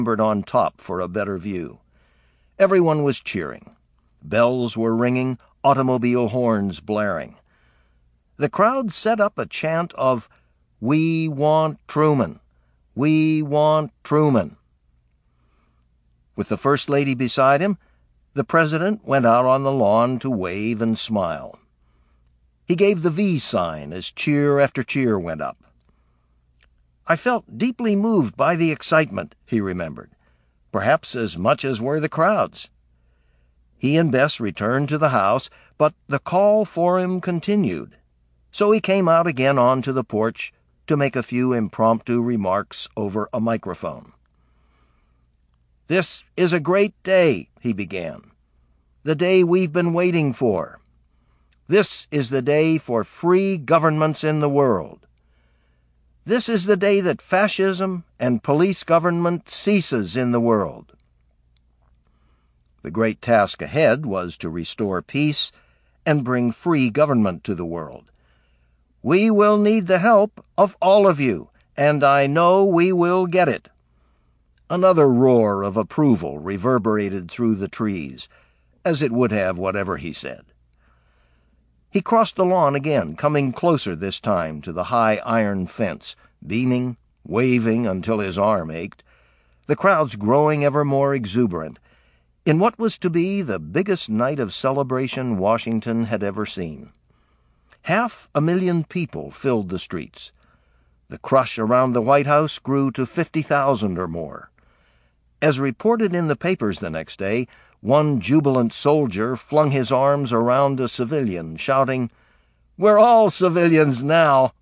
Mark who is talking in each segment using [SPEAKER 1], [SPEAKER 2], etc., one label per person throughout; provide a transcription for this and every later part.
[SPEAKER 1] on top for a better view. Everyone was cheering. Bells were ringing, automobile horns blaring. The crowd set up a chant of, "We want Truman! We want Truman!" With the First Lady beside him, the President went out on the lawn to wave and smile. He gave the V sign as cheer after cheer went up. "I felt deeply moved by the excitement," he remembered, perhaps as much as were the crowds. He and Bess returned to the house, but the call for him continued, so he came out again onto the porch to make a few impromptu remarks over a microphone. "This is a great day," he began, "the day we've been waiting for. This is the day for free governments in the world. This is the day that fascism and police government ceases in the world." The great task ahead was to restore peace and bring free government to the world. "We will need the help of all of you, and I know we will get it." Another roar of approval reverberated through the trees, as it would have whatever he said. He crossed the lawn again, coming closer this time to the high iron fence, beaming, waving until his arm ached, the crowds growing ever more exuberant, in what was to be the biggest night of celebration Washington had ever seen. 500,000 people filled the streets. The crush around the White House grew to 50,000 or more. As reported in the papers the next day, one jubilant soldier flung his arms around a civilian, shouting, "We're all civilians now!"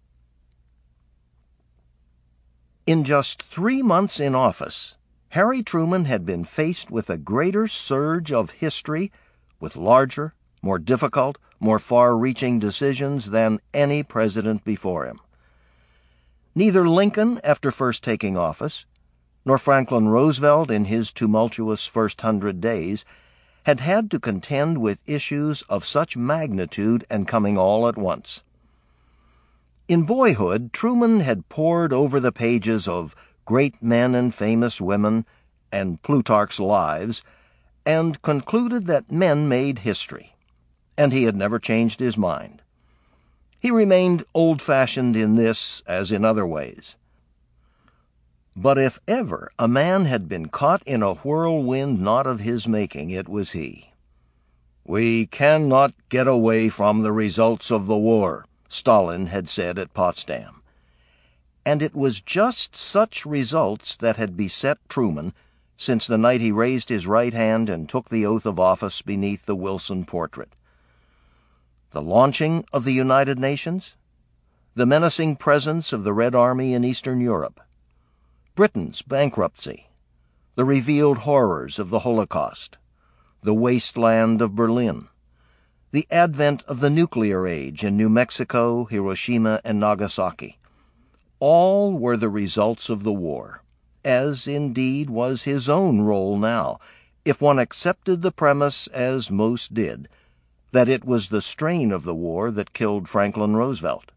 [SPEAKER 1] In just 3 months in office, Harry Truman had been faced with a greater surge of history, with larger, more difficult, more far-reaching decisions than any president before him. Neither Lincoln, after first taking office, nor Franklin Roosevelt in his tumultuous first 100 days, had had to contend with issues of such magnitude and coming all at once. In boyhood, Truman had pored over the pages of Great Men and Famous Women and Plutarch's Lives, and concluded that men made history, and he had never changed his mind. He remained old-fashioned in this as in other ways. But if ever a man had been caught in a whirlwind not of his making, it was he. "We cannot get away from the results of the war," Stalin had said at Potsdam. And it was just such results that had beset Truman since the night he raised his right hand and took the oath of office beneath the Wilson portrait. The launching of the United Nations, the menacing presence of the Red Army in Eastern Europe, Britain's bankruptcy, the revealed horrors of the Holocaust, the wasteland of Berlin, the advent of the nuclear age in New Mexico, Hiroshima, and Nagasaki. All were the results of the war, as indeed was his own role now, if one accepted the premise, as most did, that it was the strain of the war that killed Franklin Roosevelt.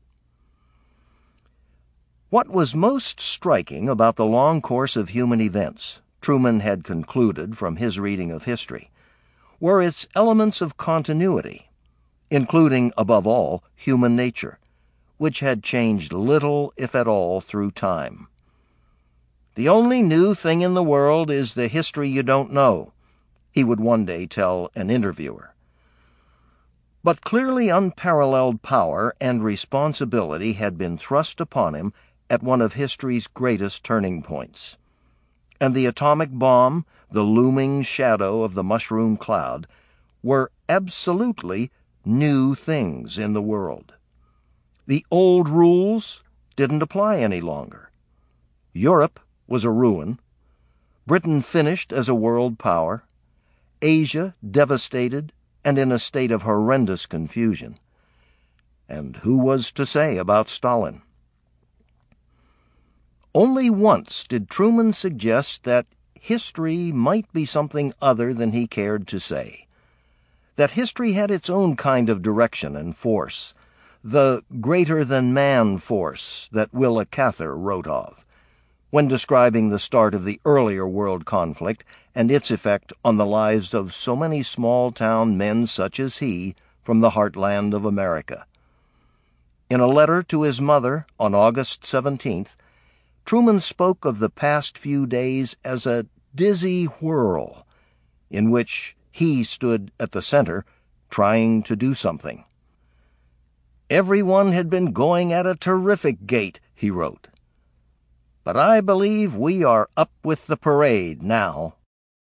[SPEAKER 1] What was most striking about the long course of human events, Truman had concluded from his reading of history, were its elements of continuity, including, above all, human nature, which had changed little, if at all, through time. "The only new thing in the world is the history you don't know," he would one day tell an interviewer. But clearly unparalleled power and responsibility had been thrust upon him at one of history's greatest turning points. And the atomic bomb, the looming shadow of the mushroom cloud, were absolutely new things in the world. The old rules didn't apply any longer. Europe was a ruin, Britain finished as a world power, Asia devastated and in a state of horrendous confusion. And who was to say about Stalin? Only once did Truman suggest that history might be something other than he cared to say, that history had its own kind of direction and force, the greater-than-man force that Willa Cather wrote of, when describing the start of the earlier world conflict and its effect on the lives of so many small-town men such as he from the heartland of America. In a letter to his mother on August 17th, Truman spoke of the past few days as a dizzy whirl, in which he stood at the center, trying to do something. "Everyone had been going at a terrific gait," he wrote. "But I believe we are up with the parade now."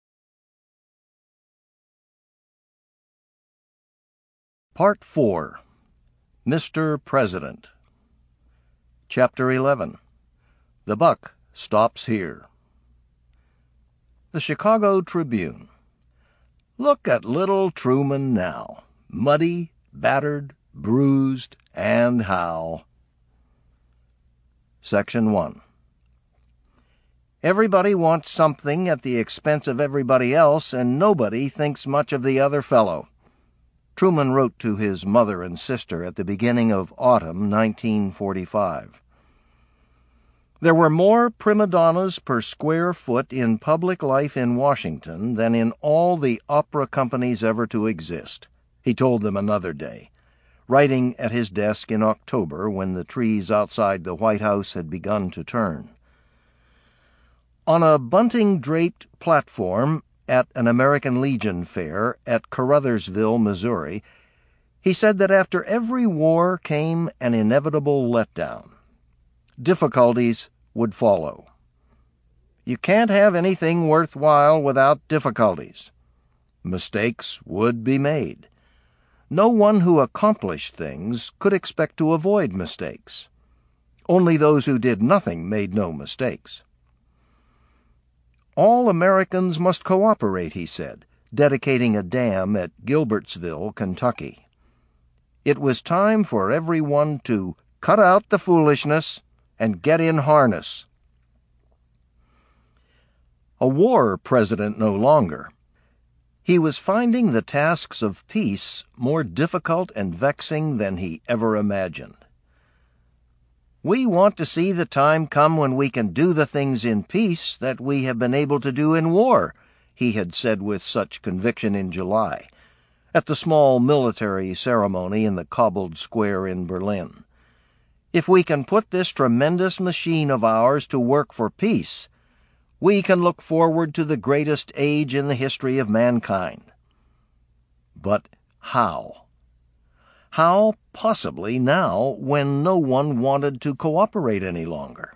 [SPEAKER 1] Part 4. Mr. President. Chapter 11. The Buck Stops Here. The Chicago Tribune. "Look at little Truman now, muddy, battered, bruised, and how." Section 1. Everybody wants something at the expense of everybody else, and nobody thinks much of the other fellow. Truman wrote to his mother and sister at the beginning of autumn 1945. There were more prima donnas per square foot in public life in Washington than in all the opera companies ever to exist, he told them another day, writing at his desk in October when the trees outside the White House had begun to turn. On a bunting-draped platform at an American Legion fair at Caruthersville, Missouri, he said that after every war came an inevitable letdown. Difficulties would follow. You can't have anything worthwhile without difficulties. Mistakes would be made. No one who accomplished things could expect to avoid mistakes. Only those who did nothing made no mistakes. All Americans must cooperate, he said, dedicating a dam at Gilbertsville, Kentucky. It was time for everyone to cut out the foolishness and get in harness. A war president no longer, he was finding the tasks of peace more difficult and vexing than he ever imagined. "We want to see the time come when we can do the things in peace that we have been able to do in war," he had said with such conviction in July, at the small military ceremony in the cobbled square in Berlin. "If we can put this tremendous machine of ours to work for peace, we can look forward to the greatest age in the history of mankind." But how? How possibly now, when no one wanted to cooperate any longer?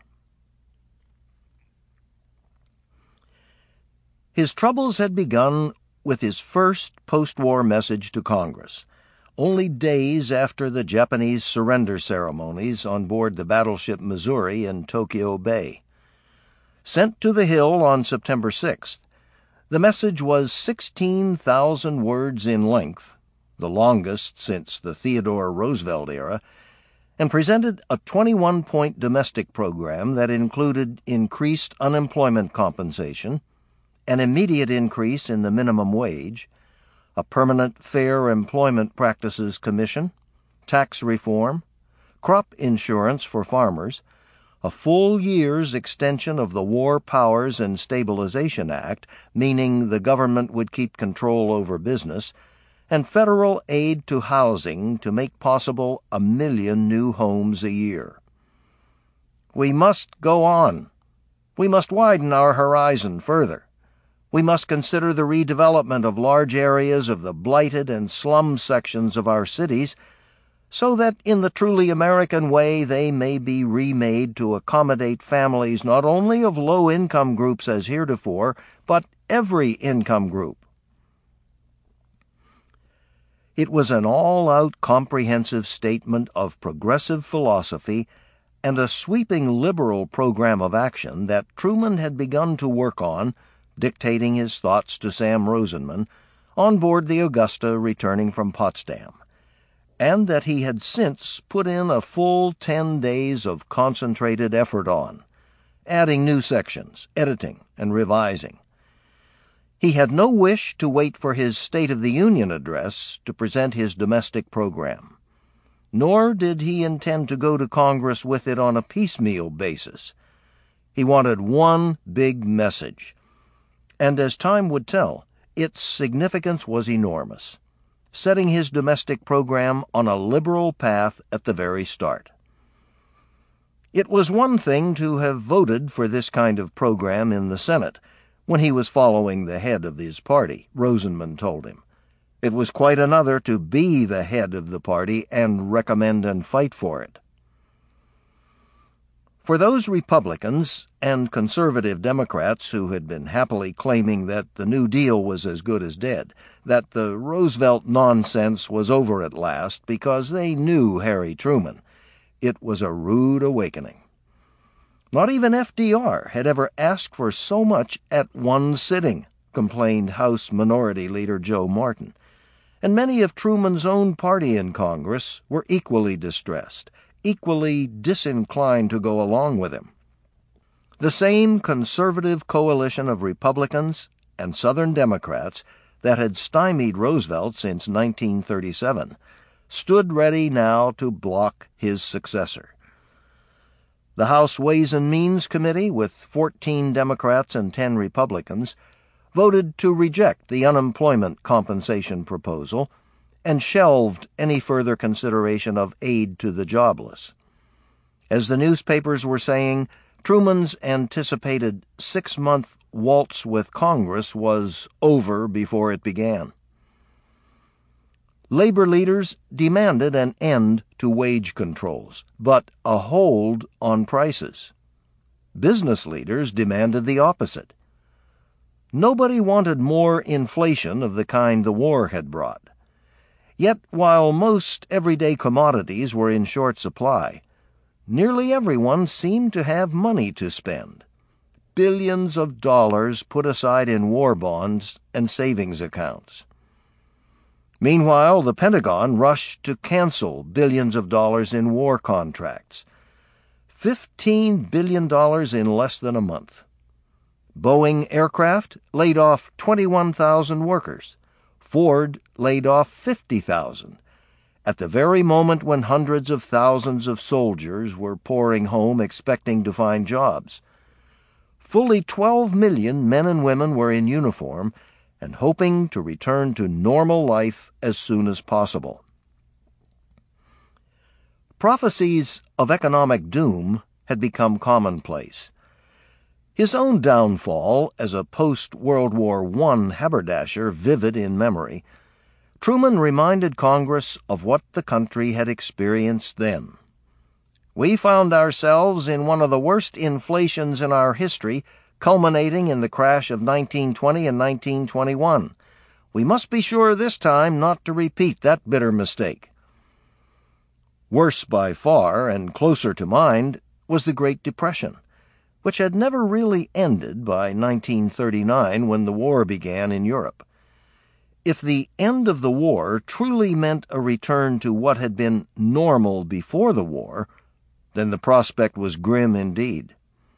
[SPEAKER 1] His troubles had begun with his first post-war message to Congress, only days after the Japanese surrender ceremonies on board the battleship Missouri in Tokyo Bay. Sent to the Hill on September 6th, the message was 16,000 words in length, the longest since the Theodore Roosevelt era, and presented a 21-point domestic program that included increased unemployment compensation, an immediate increase in the minimum wage, a permanent Fair Employment Practices Commission, tax reform, crop insurance for farmers, a full year's extension of the War Powers and Stabilization Act, meaning the government would keep control over business, and federal aid to housing to make possible 1 million new homes a year. We must go on. We must widen our horizon further. We must consider the redevelopment of large areas of the blighted and slum sections of our cities, so that in the truly American way they may be remade to accommodate families not only of low-income groups as heretofore, but every income group. It was an all-out comprehensive statement of progressive philosophy and a sweeping liberal program of action that Truman had begun to work on, dictating his thoughts to Sam Rosenman, on board the Augusta returning from Potsdam, and that he had since put in a full 10 days of concentrated effort on, adding new sections, editing, and revising. He had no wish to wait for his State of the Union address to present his domestic program, nor did he intend to go to Congress with it on a piecemeal basis. He wanted one big message. And as time would tell, its significance was enormous, setting his domestic program on a liberal path at the very start. It was one thing to have voted for this kind of program in the Senate when he was following the head of his party, Rosenman told him. It was quite another to be the head of the party and recommend and fight for it. For those Republicans and conservative Democrats who had been happily claiming that the New Deal was as good as dead, that the Roosevelt nonsense was over at last because they knew Harry Truman, it was a rude awakening. Not even FDR had ever asked for so much at one sitting, complained House Minority Leader Joe Martin, and many of Truman's own party in Congress were equally distressed, equally disinclined to go along with him. The same conservative coalition of Republicans and Southern Democrats that had stymied Roosevelt since 1937 stood ready now to block his successor. The House Ways and Means Committee, with 14 Democrats and 10 Republicans, voted to reject the unemployment compensation proposal and shelved any further consideration of aid to the jobless. As the newspapers were saying, Truman's anticipated 6-month waltz with Congress was over before it began. Labor leaders demanded an end to wage controls, but a hold on prices. Business leaders demanded the opposite. Nobody wanted more inflation of the kind the war had brought. Yet, while most everyday commodities were in short supply, nearly everyone seemed to have money to spend. Billions of dollars put aside in war bonds and savings accounts. Meanwhile, the Pentagon rushed to cancel billions of dollars in war contracts. $15 billion in less than a month. Boeing Aircraft laid off 21,000 workers. Ford laid off 50,000, at the very moment when hundreds of thousands of soldiers were pouring home expecting to find jobs. Fully 12 million men and women were in uniform and hoping to return to normal life as soon as possible. Prophecies of economic doom had become commonplace. His own downfall as a post-World War I haberdasher vivid in memory, Truman reminded Congress of what the country had experienced then. We found ourselves in one of the worst inflations in our history, culminating in the crash of 1920 and 1921. We must be sure this time not to repeat that bitter mistake. Worse by far, and closer to mind, was the Great Depression, which had never really ended by 1939 when the war began in Europe. If the end of the war truly meant a return to what had been normal before the war, then the prospect was grim indeed.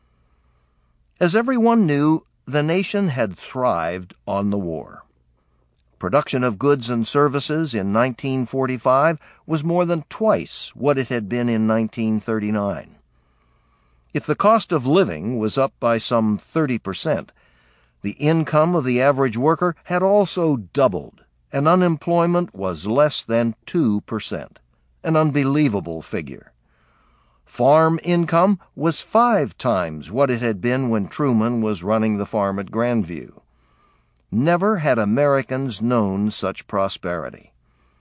[SPEAKER 1] As everyone knew, the nation had thrived on the war. Production of goods and services in 1945 was more than twice what it had been in 1939. If the cost of living was up by some 30%, the income of the average worker had also doubled, and unemployment was less than 2%, an unbelievable figure. Farm income was 5 times what it had been when Truman was running the farm at Grandview. Never had Americans known such prosperity.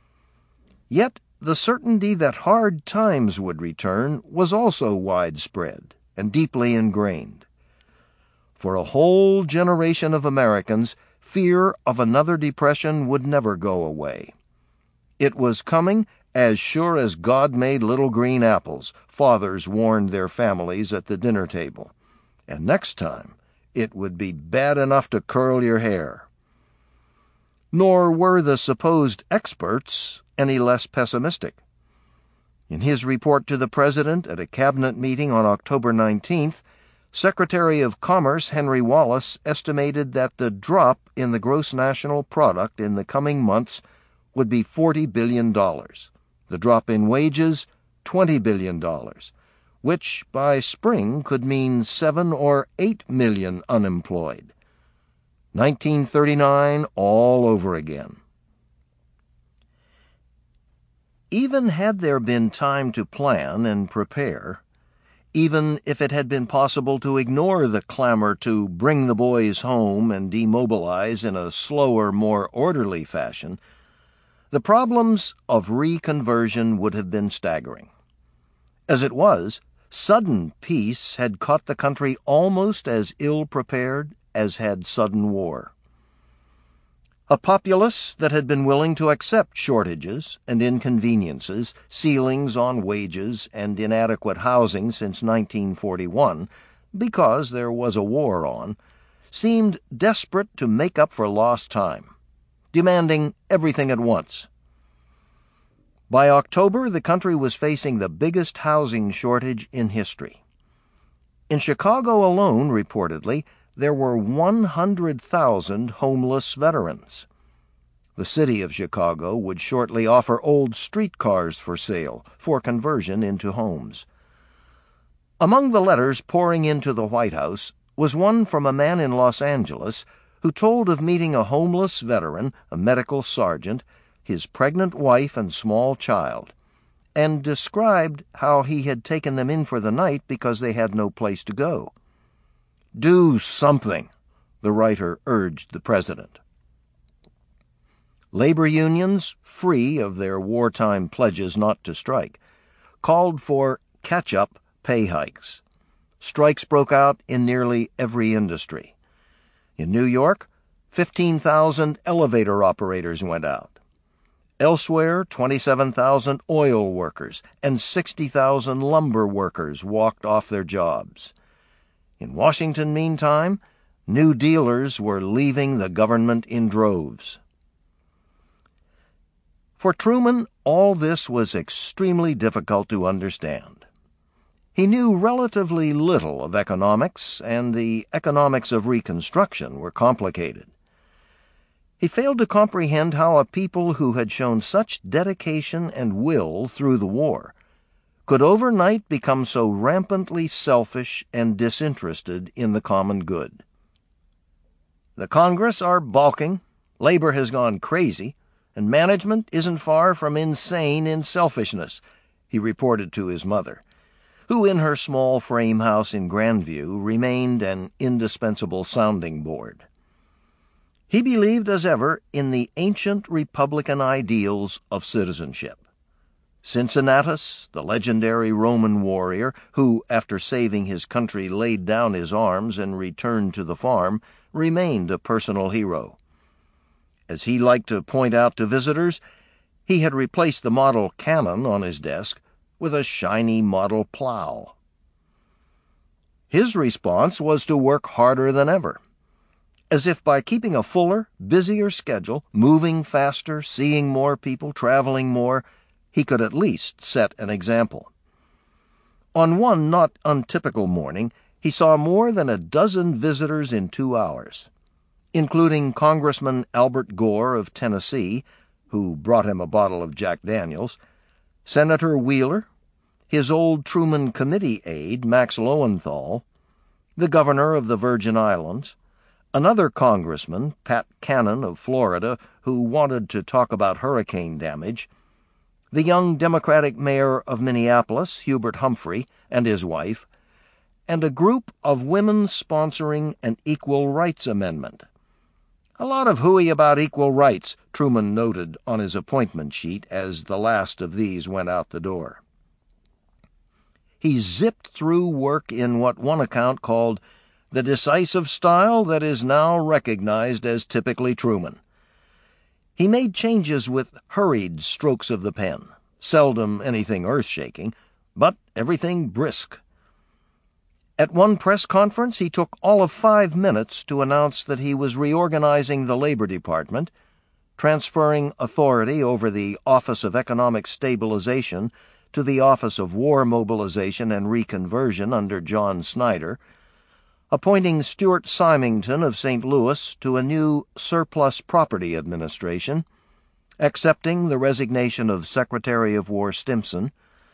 [SPEAKER 1] Yet the certainty that hard times would return was also widespread and deeply ingrained. For a whole generation of Americans, fear of another depression would never go away. It was coming as sure as God made little green apples, fathers warned their families at the dinner table. And next time, it would be bad enough to curl your hair. Nor were the supposed experts any less pessimistic. In his report to the President at a cabinet meeting on October 19th, Secretary of Commerce Henry Wallace estimated that the drop in the gross national product in the coming months would be $40 billion. The drop in wages, $20 billion, which by spring could mean 7 or 8 million unemployed. 1939 all over again. Even had there been time to plan and prepare, even if it had been possible to ignore the clamor to bring the boys home and demobilize in a slower, more orderly fashion, the problems of reconversion would have been staggering. As it was, sudden peace had caught the country almost as ill-prepared as had sudden war. A populace that had been willing to accept shortages and inconveniences, ceilings on wages, and inadequate housing since 1941, because there was a war on, seemed desperate to make up for lost time, demanding everything at once. By October, the country was facing the biggest housing shortage in history. In Chicago alone, reportedly, there were 100,000 homeless veterans. The city of Chicago would shortly offer old streetcars for sale for conversion into homes. Among the letters pouring into the White House was one from a man in Los Angeles who told of meeting a homeless veteran, a medical sergeant, his pregnant wife and small child, and described how he had taken them in for the night because they had no place to go. "Do something," the writer urged the president. Labor unions, free of their wartime pledges not to strike, called for catch-up pay hikes. Strikes broke out in nearly every industry. In New York, 15,000 elevator operators went out. Elsewhere, 27,000 oil workers and 60,000 lumber workers walked off their jobs. In Washington, meantime, new dealers were leaving the government in droves. For Truman, all this was extremely difficult to understand. He knew relatively little of economics, and the economics of Reconstruction were complicated. He failed to comprehend how a people who had shown such dedication and will through the war could overnight become so rampantly selfish and disinterested in the common good. "The Congress are balking, labor has gone crazy, and management isn't far from insane in selfishness," he reported to his mother, who in her small frame house in Grandview remained an indispensable sounding board. He believed as ever in the ancient Republican ideals of citizenship. Cincinnatus, the legendary Roman warrior who, after saving his country, laid down his arms and returned to the farm, remained a personal hero. As he liked to point out to visitors, he had replaced the model cannon on his desk with a shiny model plow. His response was to work harder than ever, as if by keeping a fuller, busier schedule, moving faster, seeing more people, traveling more, he could at least set an example. On one not untypical morning, he saw more than a dozen visitors in 2 hours, including Congressman Albert Gore of Tennessee, who brought him a bottle of Jack Daniels, Senator Wheeler, his old Truman Committee aide Max Lowenthal, the governor of the Virgin Islands, another congressman, Pat Cannon of Florida, who wanted to talk about hurricane damage, the young Democratic mayor of Minneapolis, Hubert Humphrey, and his wife, and a group of women sponsoring an equal rights amendment. "A lot of hooey about equal rights," Truman noted on his appointment sheet as the last of these went out the door. He zipped through work in what one account called the decisive style that is now recognized as typically Truman. He made changes with hurried strokes of the pen, seldom anything earth-shaking, but everything brisk. At one press conference, he took all of 5 minutes to announce that he was reorganizing the Labor Department, transferring authority over the Office of Economic Stabilization to the Office of War Mobilization and Reconversion under John Snyder, appointing Stuart Symington of St. Louis to a new Surplus Property Administration, accepting the resignation of Secretary of War Stimson,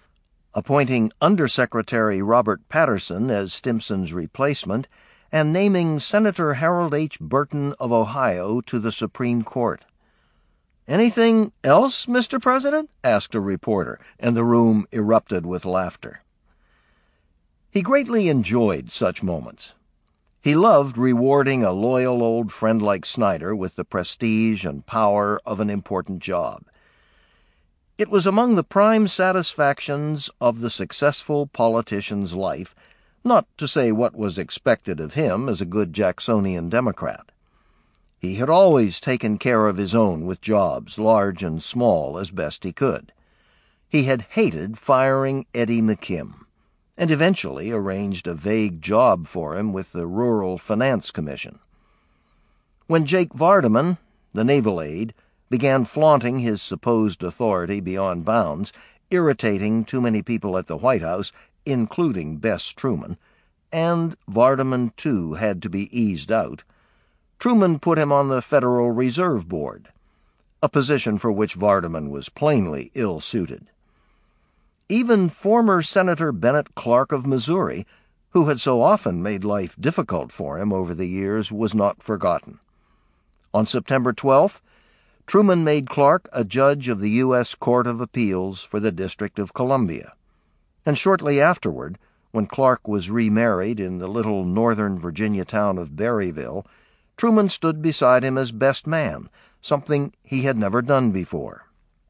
[SPEAKER 1] appointing Undersecretary Robert Patterson as Stimson's replacement, and naming Senator Harold H. Burton of Ohio to the Supreme Court. "Anything else, Mr. President?" asked a reporter, and the room erupted with laughter. He greatly enjoyed such moments. He loved rewarding a loyal old friend like Snyder with the prestige and power of an important job. It was among the prime satisfactions of the successful politician's life, not to say what was expected of him as a good Jacksonian Democrat. He had always taken care of his own with jobs, large and small, as best he could. He had hated firing Eddie McKim, and eventually arranged a vague job for him with the Rural Finance Commission. When Jake Vardaman, the naval aide, began flaunting his supposed authority beyond bounds, irritating too many people at the White House, including Bess Truman, and Vardaman, too, had to be eased out, Truman put him on the Federal Reserve Board, a position for which Vardaman was plainly ill-suited. Even former Senator Bennett Clark of Missouri, who had so often made life difficult for him over the years, was not forgotten. On September 12th, Truman made Clark a judge of the U.S. Court of Appeals for the District of Columbia, and shortly afterward, when Clark was remarried in the little northern Virginia town of Berryville, Truman stood beside him as best man, something he had never done before.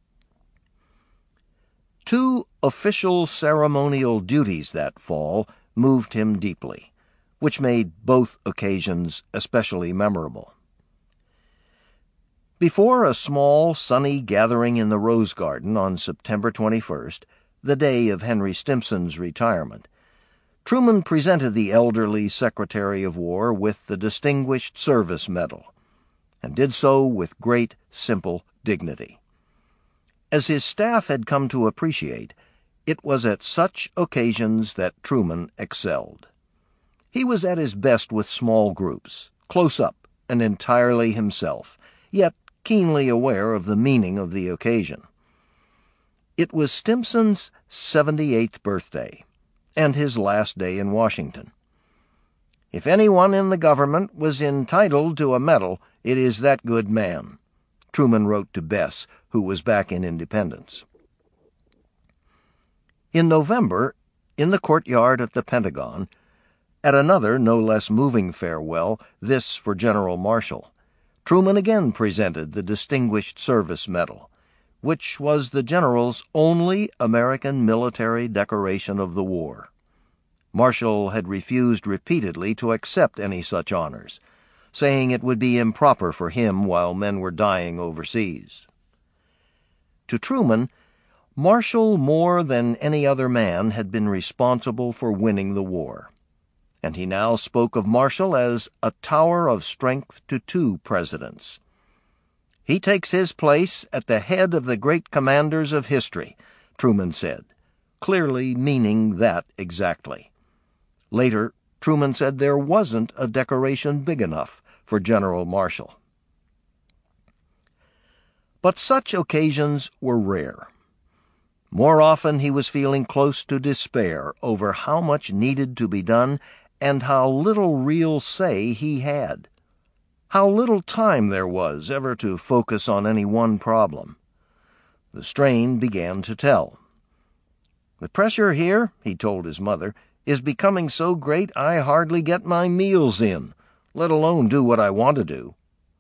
[SPEAKER 1] Two official ceremonial duties that fall moved him deeply, which made both occasions especially memorable. Before a small, sunny gathering in the Rose Garden on September 21st, the day of Henry Stimson's retirement, Truman presented the elderly Secretary of War with the Distinguished Service Medal, and did so with great, simple dignity. As his staff had come to appreciate, it was at such occasions that Truman excelled. He was at his best with small groups, close up and entirely himself, yet keenly aware of the meaning of the occasion. It was Stimson's 78th birthday, and his last day in Washington. "If anyone in the government was entitled to a medal, it is that good man," Truman wrote to Bess, who was back in Independence. In November, in the courtyard at the Pentagon, at another no less moving farewell, this for General Marshall, Truman again presented the Distinguished Service Medal, which was the general's only American military decoration of the war. Marshall had refused repeatedly to accept any such honors, saying it would be improper for him while men were dying overseas. To Truman, Marshall more than any other man had been responsible for winning the war, and he now spoke of Marshall as a tower of strength to two presidents. "He takes his place at the head of the great commanders of history," Truman said, clearly meaning that exactly. Later, Truman said there wasn't a decoration big enough for General Marshall. But such occasions were rare. More often he was feeling close to despair over how much needed to be done and how little real say he had. How little time there was ever to focus on any one problem. The strain began to tell. "The pressure here," he told his mother, "is becoming so great I hardly get my meals in, let alone do what I want to do."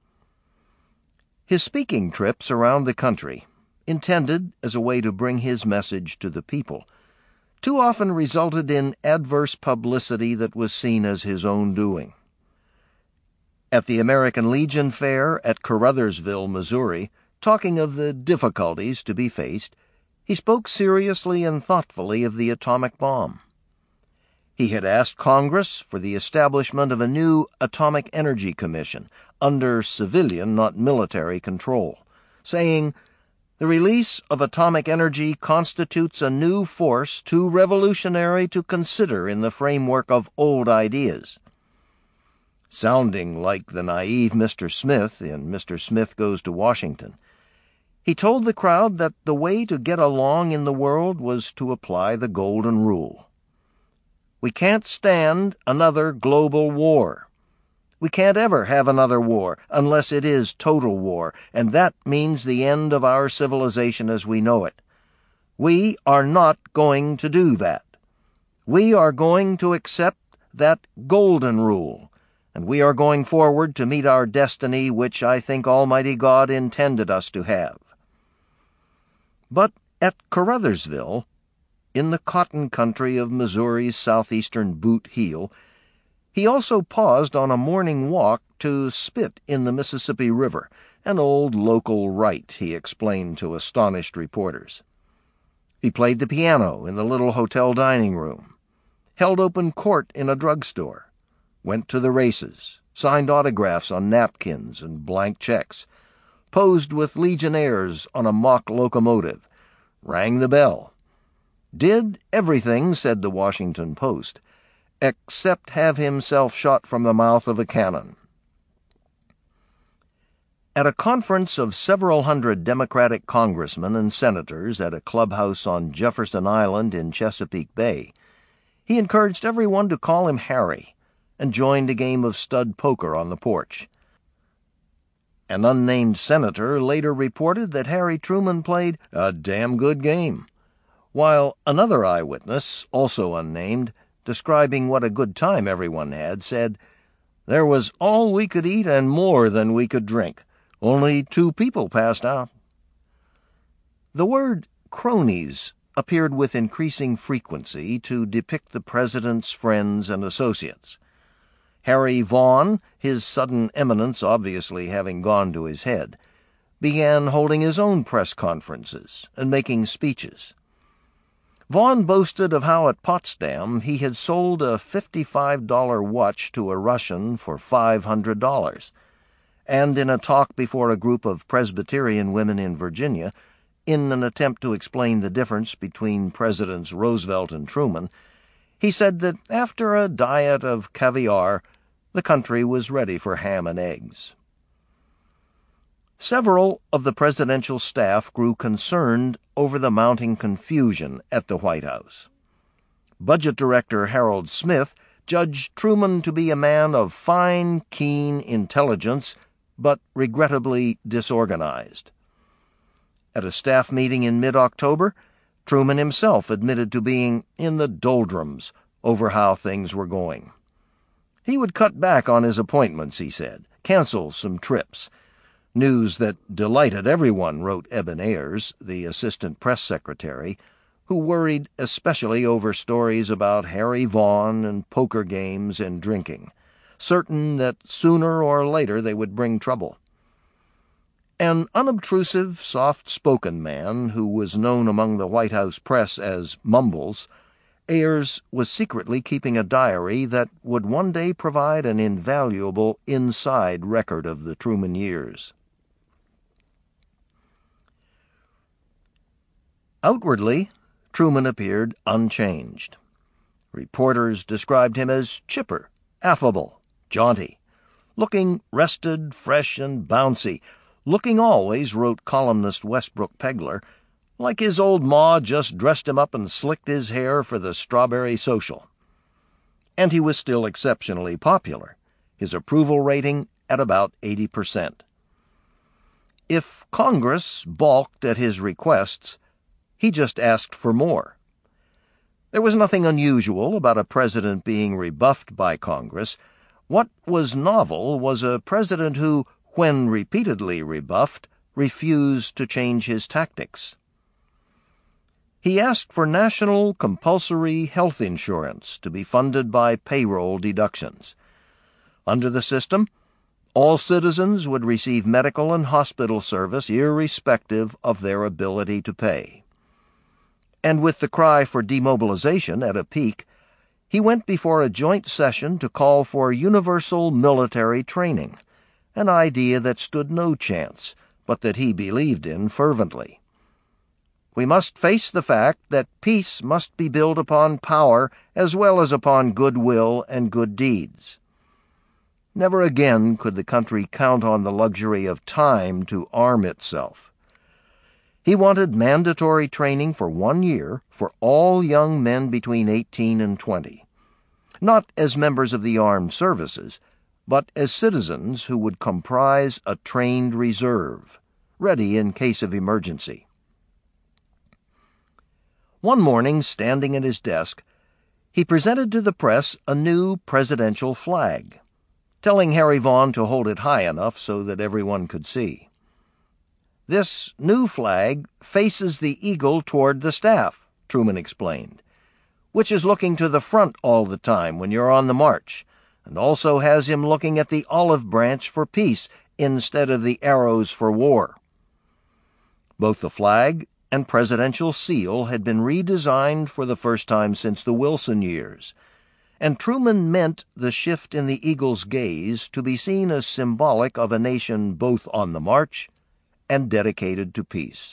[SPEAKER 1] His speaking trips around the country, intended as a way to bring his message to the people, too often resulted in adverse publicity that was seen as his own doing. At the American Legion Fair at Caruthersville, Missouri, talking of the difficulties to be faced, he spoke seriously and thoughtfully of the atomic bomb. He had asked Congress for the establishment of a new Atomic Energy Commission under civilian, not military, control, saying, "The release of atomic energy constitutes a new force too revolutionary to consider in the framework of old ideas." Sounding like the naive Mr. Smith in Mr. Smith Goes to Washington, He told the crowd that the way to get along in the world was to apply the Golden Rule. We can't stand another global war. We can't ever have another war unless it is total war, and that means the end of our civilization as we know it. We are not going to do that. We are going to accept that Golden Rule, and we are going forward to meet our destiny, which I think Almighty God intended us to have. But at Caruthersville, in the cotton country of Missouri's southeastern boot heel, he also paused on a morning walk to spit in the Mississippi River, an old local rite, he explained to astonished reporters. He played the piano in the little hotel dining room, held open court in a drugstore, went to the races, signed autographs on napkins and blank checks, posed with Legionnaires on a mock locomotive, rang the bell, did everything, said the Washington Post, except have himself shot from the mouth of a cannon. At a conference of several hundred Democratic congressmen and senators at a clubhouse on Jefferson Island in Chesapeake Bay, he encouraged everyone to call him Harry and joined a game of stud poker on the porch. An unnamed senator later reported that Harry Truman played a damn good game, while another eyewitness, also unnamed, describing what a good time everyone had, said, "There was all we could eat and more than we could drink. Only 2 people passed out." The word cronies appeared with increasing frequency to depict the president's friends and associates. Harry Vaughn, his sudden eminence obviously having gone to his head, began holding his own press conferences and making speeches. Vaughn boasted of how at Potsdam he had sold a $55 watch to a Russian for $500, and in a talk before a group of Presbyterian women in Virginia, in an attempt to explain the difference between Presidents Roosevelt and Truman, he said that after a diet of caviar, the country was ready for ham and eggs. Several of the presidential staff grew concerned over the mounting confusion at the White House. Budget Director Harold Smith judged Truman to be a man of fine, keen intelligence, but regrettably disorganized. At a staff meeting in mid-October, Truman himself admitted to being in the doldrums over how things were going. He would cut back on his appointments, he said, cancel some trips. News that delighted everyone, wrote Eben Ayers, the assistant press secretary, who worried especially over stories about Harry Vaughn and poker games and drinking, certain that sooner or later they would bring trouble. An unobtrusive, soft-spoken man who was known among the White House press as Mumbles, Ayers was secretly keeping a diary that would one day provide an invaluable inside record of the Truman years. Outwardly, Truman appeared unchanged. Reporters described him as chipper, affable, jaunty, looking rested, fresh, and bouncy, looking always, wrote columnist Westbrook Pegler, like his old ma just dressed him up and slicked his hair for the strawberry social. And he was still exceptionally popular, his approval rating at about 80%. If Congress balked at his requests, he just asked for more. There was nothing unusual about a president being rebuffed by Congress. What was novel was a president who, when repeatedly rebuffed, refused to change his tactics. He asked for national compulsory health insurance to be funded by payroll deductions. Under the system, all citizens would receive medical and hospital service irrespective of their ability to pay. And with the cry for demobilization at a peak, he went before a joint session to call for universal military training, an idea that stood no chance, but that he believed in fervently. We must face the fact that peace must be built upon power as well as upon goodwill and good deeds. Never again could the country count on the luxury of time to arm itself. He wanted mandatory training for 1 year for all young men between 18 and 20, not as members of the armed services, but as citizens who would comprise a trained reserve, ready in case of emergency. One morning, standing at his desk, he presented to the press a new presidential flag, telling Harry Vaughn to hold it high enough so that everyone could see. "This new flag faces the eagle toward the staff," Truman explained, "which is looking to the front all the time when you're on the march, and also has him looking at the olive branch for peace instead of the arrows for war." Both the flag and presidential seal had been redesigned for the first time since the Wilson years, and Truman meant the shift in the eagle's gaze to be seen as symbolic of a nation both on the march and dedicated to peace.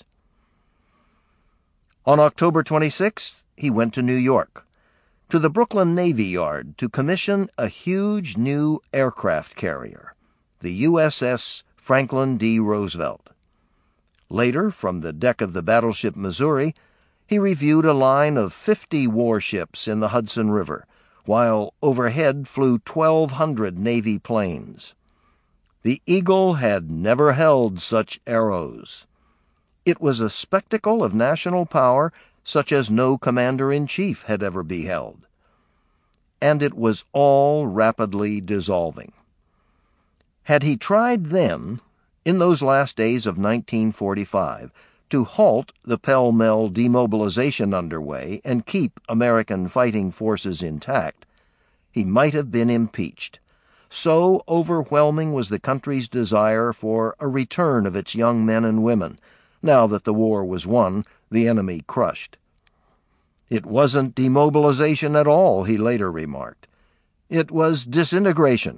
[SPEAKER 1] On October 26th, he went to New York, to the Brooklyn Navy Yard, to commission a huge new aircraft carrier, the USS Franklin D. Roosevelt. Later, from the deck of the battleship Missouri, he reviewed a line of 50 warships in the Hudson River, while overhead flew 1,200 Navy planes. The Eagle had never held such arrows. It was a spectacle of national power such as no commander-in-chief had ever beheld. And it was all rapidly dissolving. Had he tried then, in those last days of 1945, to halt the pell-mell demobilization underway and keep American fighting forces intact, he might have been impeached. So overwhelming was the country's desire for a return of its young men and women, now that the war was won, the enemy crushed. It wasn't demobilization at all, he later remarked. It was disintegration.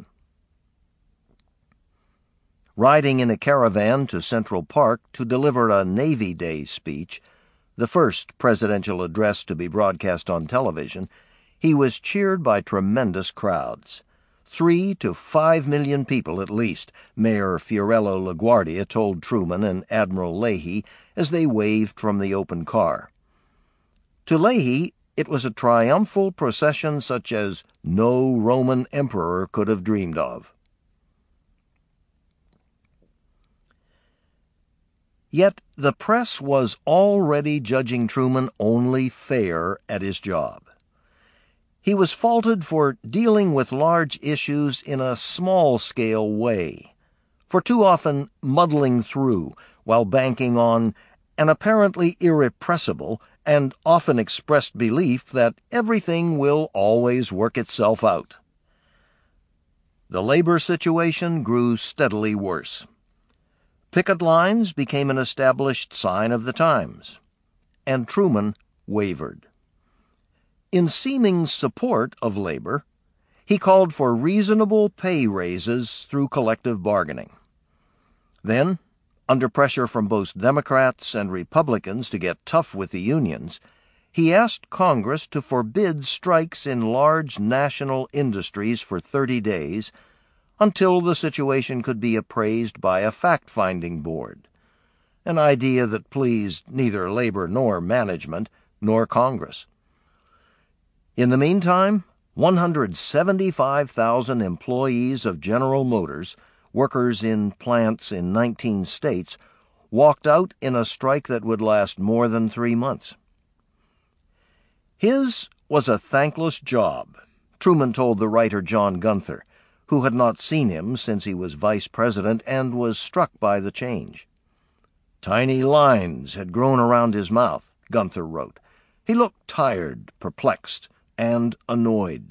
[SPEAKER 1] Riding in a caravan to Central Park to deliver a Navy Day speech, the first presidential address to be broadcast on television, he was cheered by tremendous crowds. 3 to 5 million people at least, Mayor Fiorello LaGuardia told Truman and Admiral Leahy as they waved from the open car. To Leahy, it was a triumphal procession such as no Roman emperor could have dreamed of. Yet the press was already judging Truman only fair at his job. He was faulted for dealing with large issues in a small-scale way, for too often muddling through while banking on an apparently irrepressible and often expressed belief that everything will always work itself out. The labor situation grew steadily worse. Picket lines became an established sign of the times, and Truman wavered. In seeming support of labor, he called for reasonable pay raises through collective bargaining. Then, under pressure from both Democrats and Republicans to get tough with the unions, he asked Congress to forbid strikes in large national industries for 30 days until the situation could be appraised by a fact-finding board, an idea that pleased neither labor nor management nor Congress. In the meantime, 175,000 employees of General Motors, workers in plants in 19 states, walked out in a strike that would last more than 3 months. His was a thankless job, Truman told the writer John Gunther, who had not seen him since he was vice president and was struck by the change. Tiny lines had grown around his mouth, Gunther wrote. He looked tired, perplexed, and annoyed.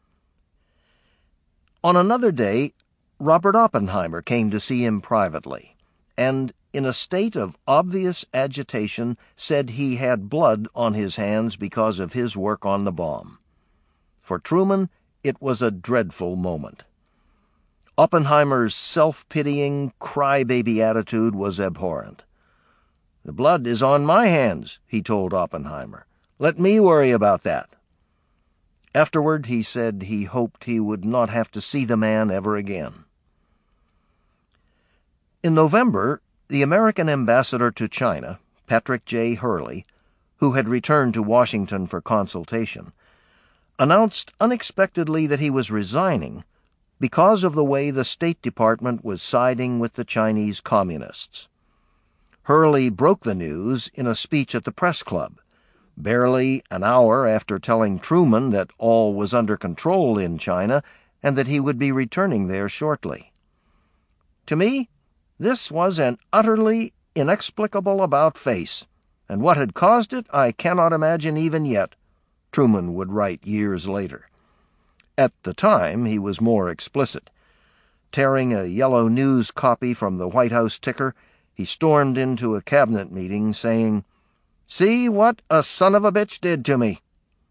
[SPEAKER 1] On another day, Robert Oppenheimer came to see him privately, and in a state of obvious agitation said he had blood on his hands because of his work on the bomb. For Truman, it was a dreadful moment. Oppenheimer's self-pitying, crybaby attitude was abhorrent. "The blood is on my hands," he told Oppenheimer. "Let me worry about that." Afterward, he said he hoped he would not have to see the man ever again. In November, the American ambassador to China, Patrick J. Hurley, who had returned to Washington for consultation, announced unexpectedly that he was resigning because of the way the State Department was siding with the Chinese Communists. Hurley broke the news in a speech at the Press Club, barely an hour after telling Truman that all was under control in China and that he would be returning there shortly. To me, this was an utterly inexplicable about-face, and what had caused it I cannot imagine even yet, Truman would write years later. At the time, he was more explicit. Tearing a yellow news copy from the White House ticker, he stormed into a cabinet meeting saying, "See what a son of a bitch did to me."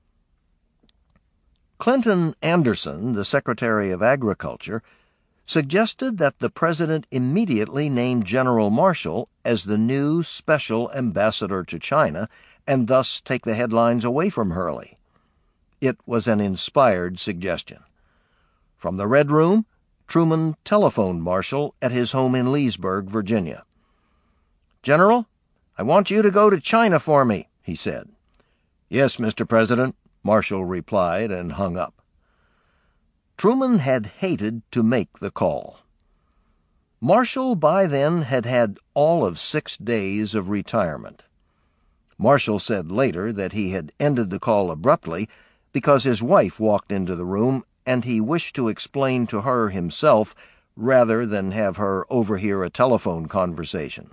[SPEAKER 1] Clinton Anderson, the Secretary of Agriculture, suggested that the president immediately name General Marshall as the new special ambassador to China and thus take the headlines away from Hurley. It was an inspired suggestion. From the Red Room, Truman telephoned Marshall at his home in Leesburg, Virginia. "General, I want you to go to China for me," he said. "Yes, Mr. President," Marshall replied and hung up. Truman had hated to make the call. Marshall by then had had all of 6 days of retirement. Marshall said later that he had ended the call abruptly because his wife walked into the room and he wished to explain to her himself rather than have her overhear a telephone conversation.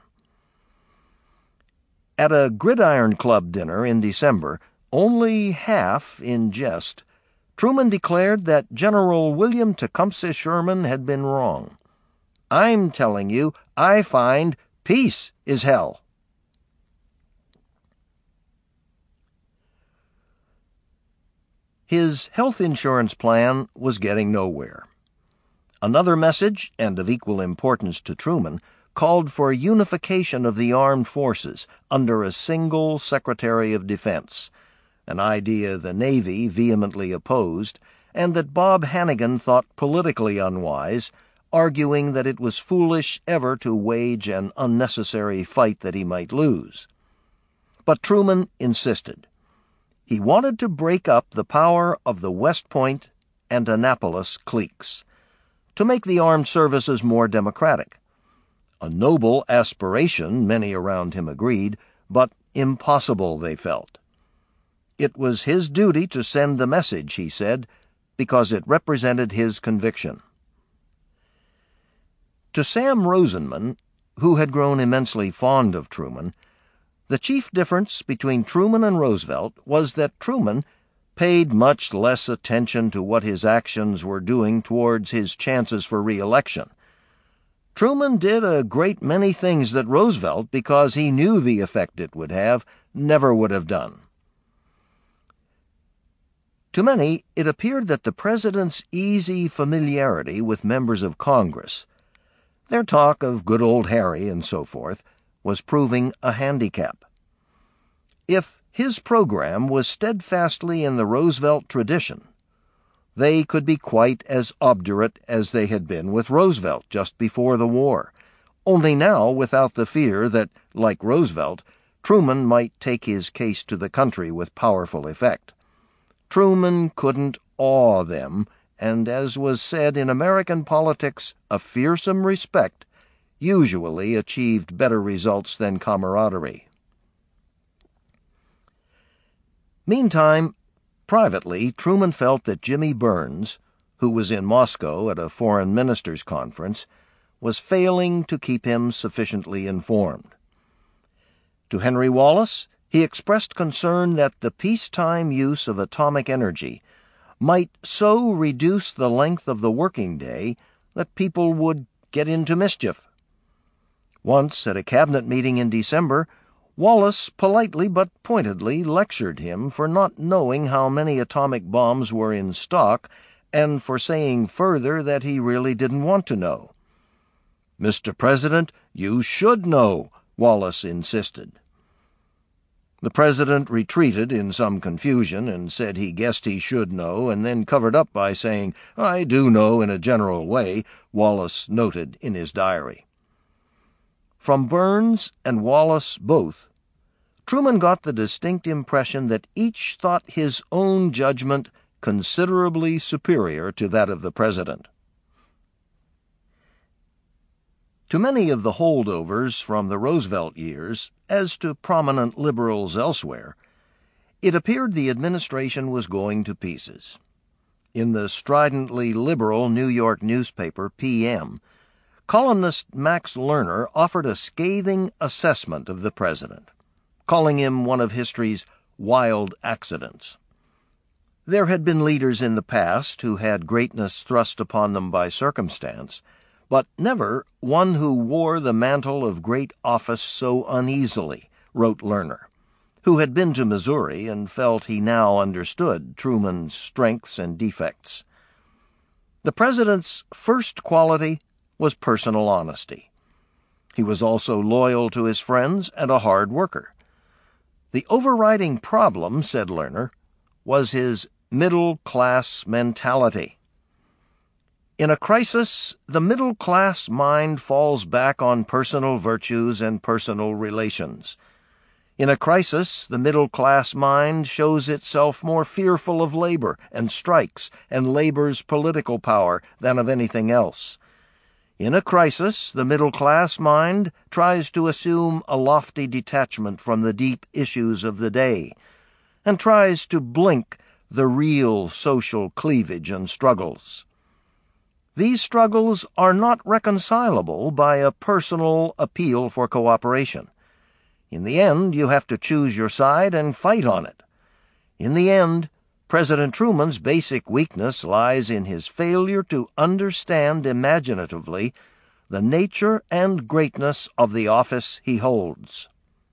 [SPEAKER 1] At a Gridiron Club dinner in December, only half in jest, Truman declared that General William Tecumseh Sherman had been wrong. "I'm telling you, I find peace is hell." His health insurance plan was getting nowhere. Another message, and of equal importance to Truman, called for unification of the armed forces under a single Secretary of Defense, an idea the Navy vehemently opposed, and that Bob Hannigan thought politically unwise, arguing that it was foolish ever to wage an unnecessary fight that he might lose. But Truman insisted. He wanted to break up the power of the West Point and Annapolis cliques, to make the armed services more democratic. A noble aspiration, many around him agreed, but impossible, they felt. It was his duty to send the message, he said, because it represented his conviction. To Sam Rosenman, who had grown immensely fond of Truman, the chief difference between Truman and Roosevelt was that Truman paid much less attention to what his actions were doing towards his chances for re-election. Truman did a great many things that Roosevelt, because he knew the effect it would have, never would have done. To many, it appeared that the president's easy familiarity with members of Congress, their talk of good old Harry and so forth, was proving a handicap. If his program was steadfastly in the Roosevelt tradition, they could be quite as obdurate as they had been with Roosevelt just before the war, only now without the fear that, like Roosevelt, Truman might take his case to the country with powerful effect. Truman couldn't awe them, and as was said in American politics, a fearsome respect usually achieved better results than camaraderie. Meantime, privately, Truman felt that Jimmy Burns, who was in Moscow at a foreign ministers' conference, was failing to keep him sufficiently informed. To Henry Wallace, he expressed concern that the peacetime use of atomic energy might so reduce the length of the working day that people would get into mischief. Once, at a cabinet meeting in December, Wallace politely but pointedly lectured him for not knowing how many atomic bombs were in stock and for saying further that he really didn't want to know. "Mr. President, you should know," Wallace insisted. The president retreated in some confusion and said he guessed he should know, and then covered up by saying, "I do know in a general way," Wallace noted in his diary. From Burns and Wallace both, Truman got the distinct impression that each thought his own judgment considerably superior to that of the president. To many of the holdovers from the Roosevelt years, as to prominent liberals elsewhere, it appeared the administration was going to pieces. In the stridently liberal New York newspaper, PM, columnist Max Lerner offered a scathing assessment of the president, calling him one of history's wild accidents. There had been leaders in the past who had greatness thrust upon them by circumstance, but never one who wore the mantle of great office so uneasily, wrote Lerner, who had been to Missouri and felt he now understood Truman's strengths and defects. The president's first quality was personal honesty. He was also loyal to his friends and a hard worker. The overriding problem, said Lerner, was his middle-class mentality. In a crisis, the middle-class mind falls back on personal virtues and personal relations. In a crisis, the middle-class mind shows itself more fearful of labor and strikes and labor's political power than of anything else. In a crisis, the middle-class mind tries to assume a lofty detachment from the deep issues of the day, and tries to blink the real social cleavage and struggles. These struggles are not reconcilable by a personal appeal for cooperation. In the end, you have to choose your side and fight on it. In the end, President Truman's basic weakness lies in his failure to understand imaginatively the nature and greatness of the office he holds.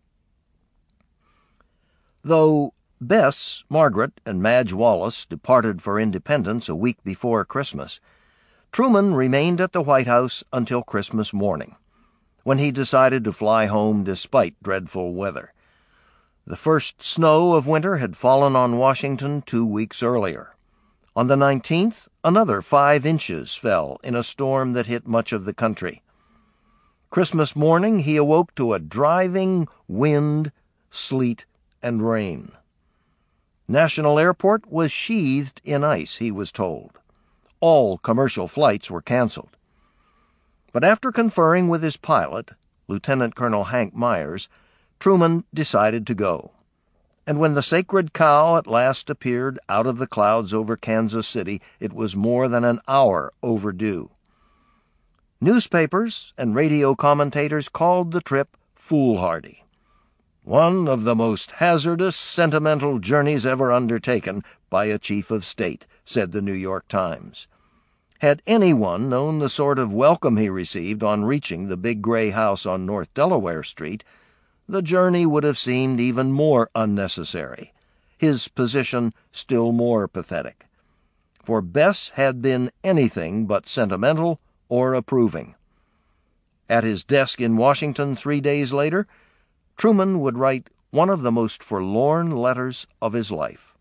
[SPEAKER 1] Though Bess, Margaret, and Madge Wallace departed for independence a week before Christmas, Truman remained at the White House until Christmas morning, when he decided to fly home despite dreadful weather. The first snow of winter had fallen on Washington 2 weeks earlier. On the 19th, another 5 inches fell in a storm that hit much of the country. Christmas morning, he awoke to a driving wind, sleet, and rain. National Airport was sheathed in ice, he was told. All commercial flights were canceled. But after conferring with his pilot, Lieutenant Colonel Hank Myers, Truman decided to go. And when the sacred cow at last appeared out of the clouds over Kansas City, it was more than an hour overdue. Newspapers and radio commentators called the trip foolhardy. One of the most hazardous, sentimental journeys ever undertaken by a chief of state, said the New York Times. Had anyone known the sort of welcome he received on reaching the big gray house on North Delaware Street, the journey would have seemed even more unnecessary, his position still more pathetic. For Bess had been anything but sentimental or approving. At his desk in Washington 3 days later, Truman would write one of the most forlorn letters of his life.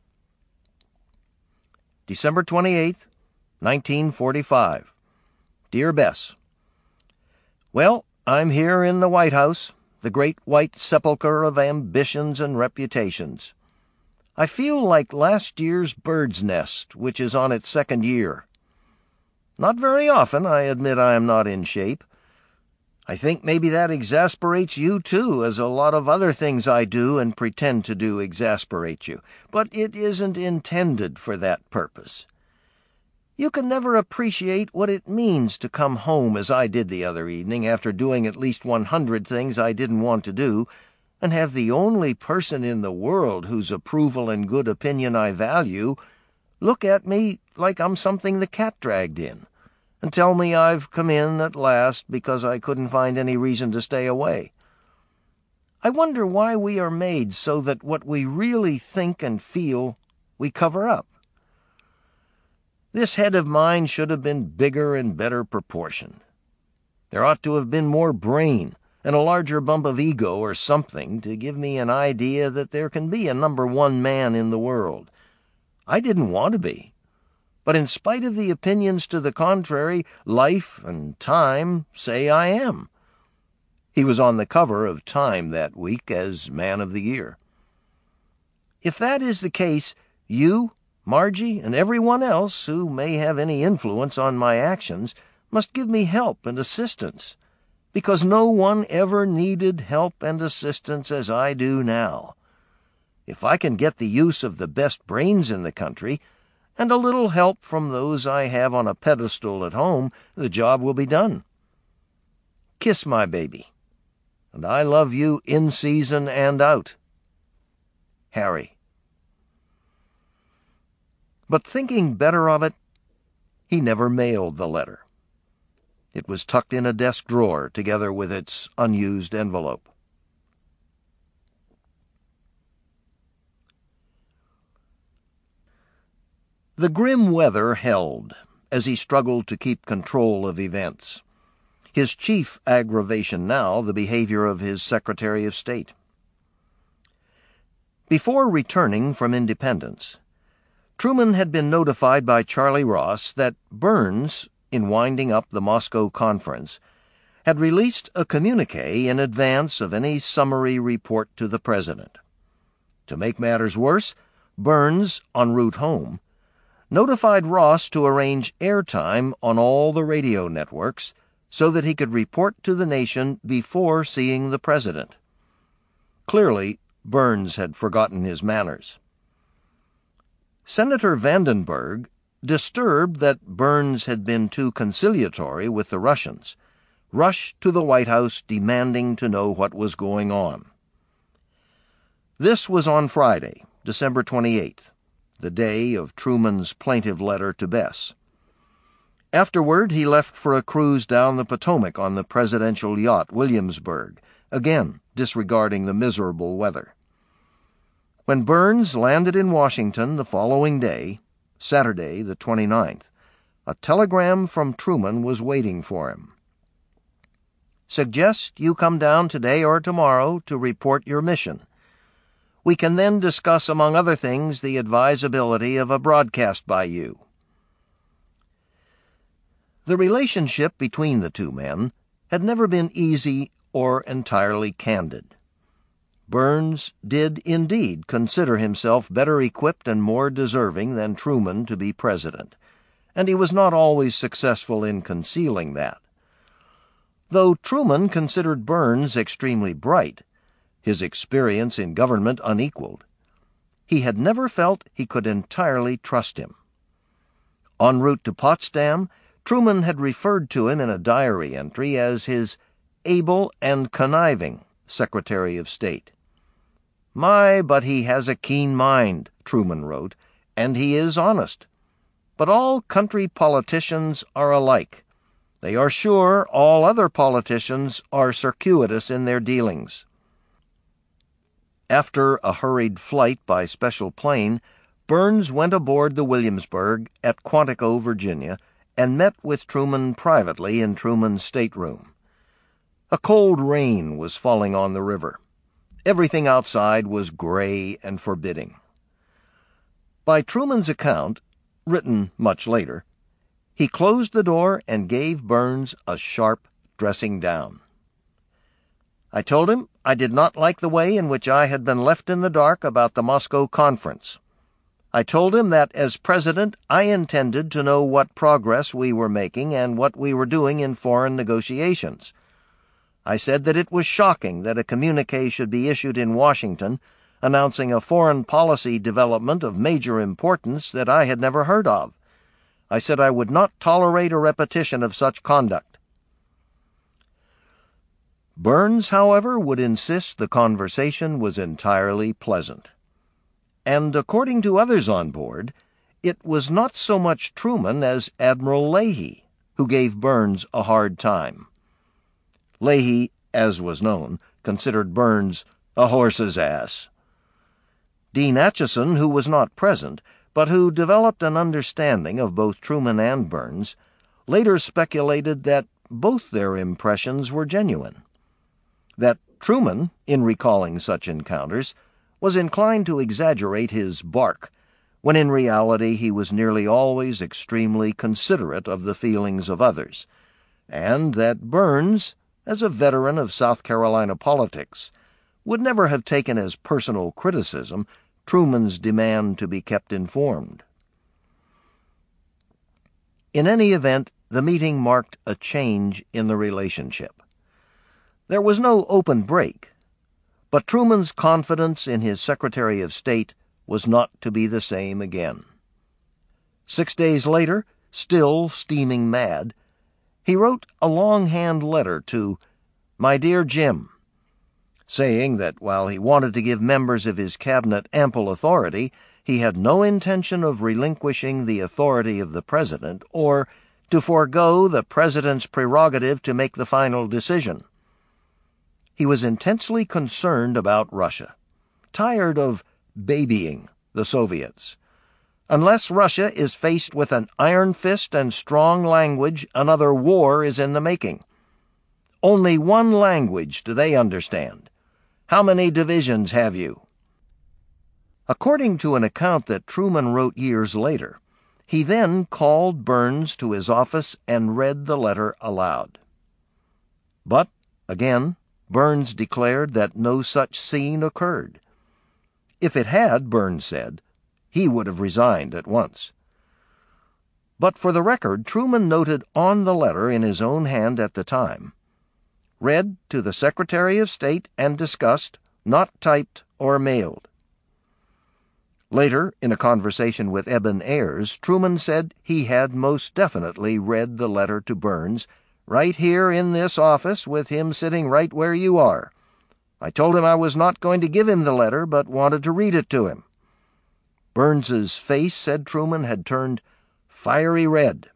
[SPEAKER 1] December 28th, 1945. Dear Bess, well, I'm here in the White House, the great white sepulchre of ambitions and reputations. I feel like last year's bird's nest, which is on its 2nd year. Not very often, I admit I am not in shape. I think maybe that exasperates you too, as a lot of other things I do and pretend to do exasperate you, but it isn't intended for that purpose. You can never appreciate what it means to come home as I did the other evening after doing at least 100 things I didn't want to do, and have the only person in the world whose approval and good opinion I value look at me like I'm something the cat dragged in, and tell me I've come in at last because I couldn't find any reason to stay away. I wonder why we are made so that what we really think and feel we cover up. This head of mine should have been bigger and better proportioned. There ought to have been more brain and a larger bump of ego or something to give me an idea that there can be a number 1 man in the world. I didn't want to be. But in spite of the opinions to the contrary, life and time say I am. He was on the cover of Time that week as Man of the Year. If that is the case, you, Margie, and everyone else who may have any influence on my actions must give me help and assistance, because no one ever needed help and assistance as I do now. If I can get the use of the best brains in the country, and a little help from those I have on a pedestal at home, the job will be done. Kiss my baby, and I love you in season and out. Harry. But thinking better of it, he never mailed the letter. It was tucked in a desk drawer together with its unused envelope. The grim weather held as he struggled to keep control of events. His chief aggravation now, the behavior of his Secretary of State. Before returning from Independence, Truman had been notified by Charlie Ross that Burns, in winding up the Moscow conference, had released a communique in advance of any summary report to the President. To make matters worse, Burns, en route home, notified Ross to arrange airtime on all the radio networks so that he could report to the nation before seeing the President. Clearly, Burns had forgotten his manners. Senator Vandenberg, disturbed that Burns had been too conciliatory with the Russians, rushed to the White House demanding to know what was going on. This was on Friday, December 28th, the day of Truman's plaintive letter to Bess. Afterward, he left for a cruise down the Potomac on the presidential yacht Williamsburg, again disregarding the miserable weather. When Burns landed in Washington the following day, Saturday the 29th, a telegram from Truman was waiting for him. Suggest you come down today or tomorrow to report your mission. We can then discuss, among other things, the advisability of a broadcast by you. The relationship between the two men had never been easy or entirely candid. Burns did indeed consider himself better equipped and more deserving than Truman to be president, and he was not always successful in concealing that. Though Truman considered Burns extremely bright, his experience in government unequaled, he had never felt he could entirely trust him. En route to Potsdam, Truman had referred to him in a diary entry as his able and conniving Secretary of State. "My, but he has a keen mind," Truman wrote, "and he is honest. But all country politicians are alike. They are sure all other politicians are circuitous in their dealings." After a hurried flight by special plane, Burns went aboard the Williamsburg at Quantico, Virginia, and met with Truman privately in Truman's stateroom. A cold rain was falling on the river. Everything outside was gray and forbidding. By Truman's account, written much later, he closed the door and gave Burns a sharp dressing down. I told him I did not like the way in which I had been left in the dark about the Moscow conference. I told him that, as president, I intended to know what progress we were making and what we were doing in foreign negotiations. I said that it was shocking that a communique should be issued in Washington announcing a foreign policy development of major importance that I had never heard of. I said I would not tolerate a repetition of such conduct. Burns, however, would insist the conversation was entirely pleasant. And according to others on board, it was not so much Truman as Admiral Leahy who gave Burns a hard time. Leahy, as was known, considered Burns a horse's ass. Dean Acheson, who was not present, but who developed an understanding of both Truman and Burns, later speculated that both their impressions were genuine. That Truman, in recalling such encounters, was inclined to exaggerate his bark, when in reality he was nearly always extremely considerate of the feelings of others, and that Burns, as a veteran of South Carolina politics, would never have taken as personal criticism Truman's demand to be kept informed. In any event, the meeting marked a change in the relationship. There was no open break, but Truman's confidence in his Secretary of State was not to be the same again. 6 days later, still steaming mad, he wrote a longhand letter to "My dear Jim," saying that while he wanted to give members of his cabinet ample authority, he had no intention of relinquishing the authority of the President or to forego the President's prerogative to make the final decision. He was intensely concerned about Russia, tired of babying the Soviets. Unless Russia is faced with an iron fist and strong language, another war is in the making. Only one language do they understand. How many divisions have you? According to an account that Truman wrote years later, he then called Burns to his office and read the letter aloud. But, again, Burns declared that no such scene occurred. If it had, Burns said, he would have resigned at once. But for the record, Truman noted on the letter in his own hand at the time, "Read to the Secretary of State and discussed, not typed or mailed." Later, in a conversation with Eben Ayers, Truman said he had most definitely read the letter to Burns, "right here in this office with him sitting right where you are. I told him I was not going to give him the letter, but wanted to read it to him." Burns's face, said Truman, had turned fiery red.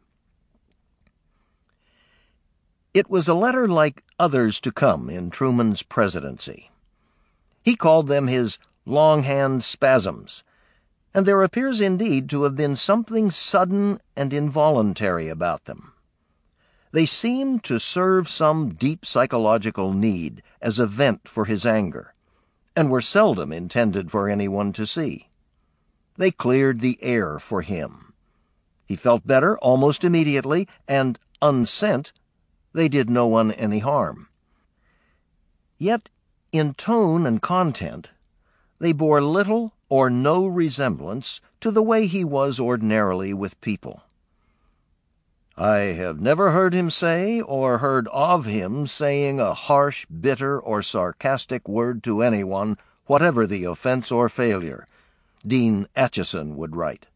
[SPEAKER 1] It was a letter like others to come in Truman's presidency. He called them his longhand spasms, and there appears indeed to have been something sudden and involuntary about them. They seemed to serve some deep psychological need as a vent for his anger, and were seldom intended for anyone to see. They cleared the air for him. He felt better almost immediately, and, unsent, they did no one any harm. Yet, in tone and content, they bore little or no resemblance to the way he was ordinarily with people. I have never heard him say or heard of him saying a harsh, bitter, or sarcastic word to anyone, whatever the offense or failure, Dean Acheson would write.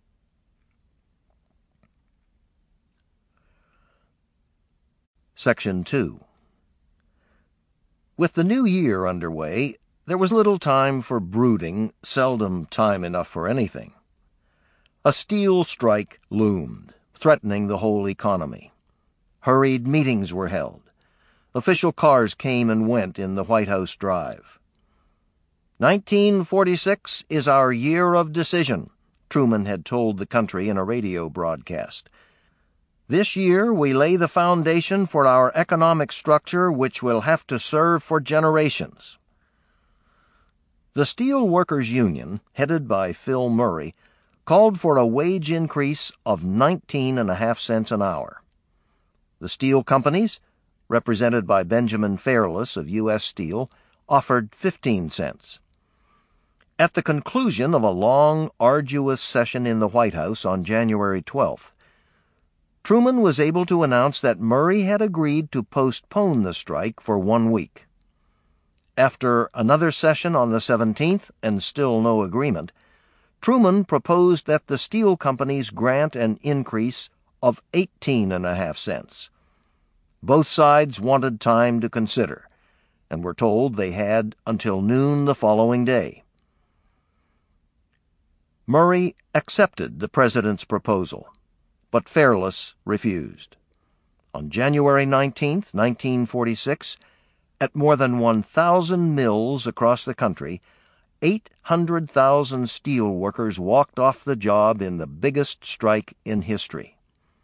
[SPEAKER 1] Section 2. With the new year underway, there was little time for brooding, seldom time enough for anything. A steel strike loomed, threatening the whole economy. Hurried meetings were held. Official cars came and went in the White House drive. 1946 is our year of decision, Truman had told the country in a radio broadcast. This year we lay the foundation for our economic structure which will have to serve for generations. The Steel Workers Union, headed by Phil Murray, called for a wage increase of 19.5 cents an hour. The steel companies, represented by Benjamin Fairless of U.S. Steel, offered 15 cents. At the conclusion of a long, arduous session in the White House on January 12th, Truman was able to announce that Murray had agreed to postpone the strike for 1 week. After another session on the 17th and still no agreement, Truman proposed that the steel companies grant an increase of 18.5 cents. Both sides wanted time to consider, and were told they had until noon the following day. Murray accepted the president's proposal, but Fairless refused. On January 19, 1946, at more than 1,000 mills across the country, 800,000 steel workers walked off the job in the biggest strike in history.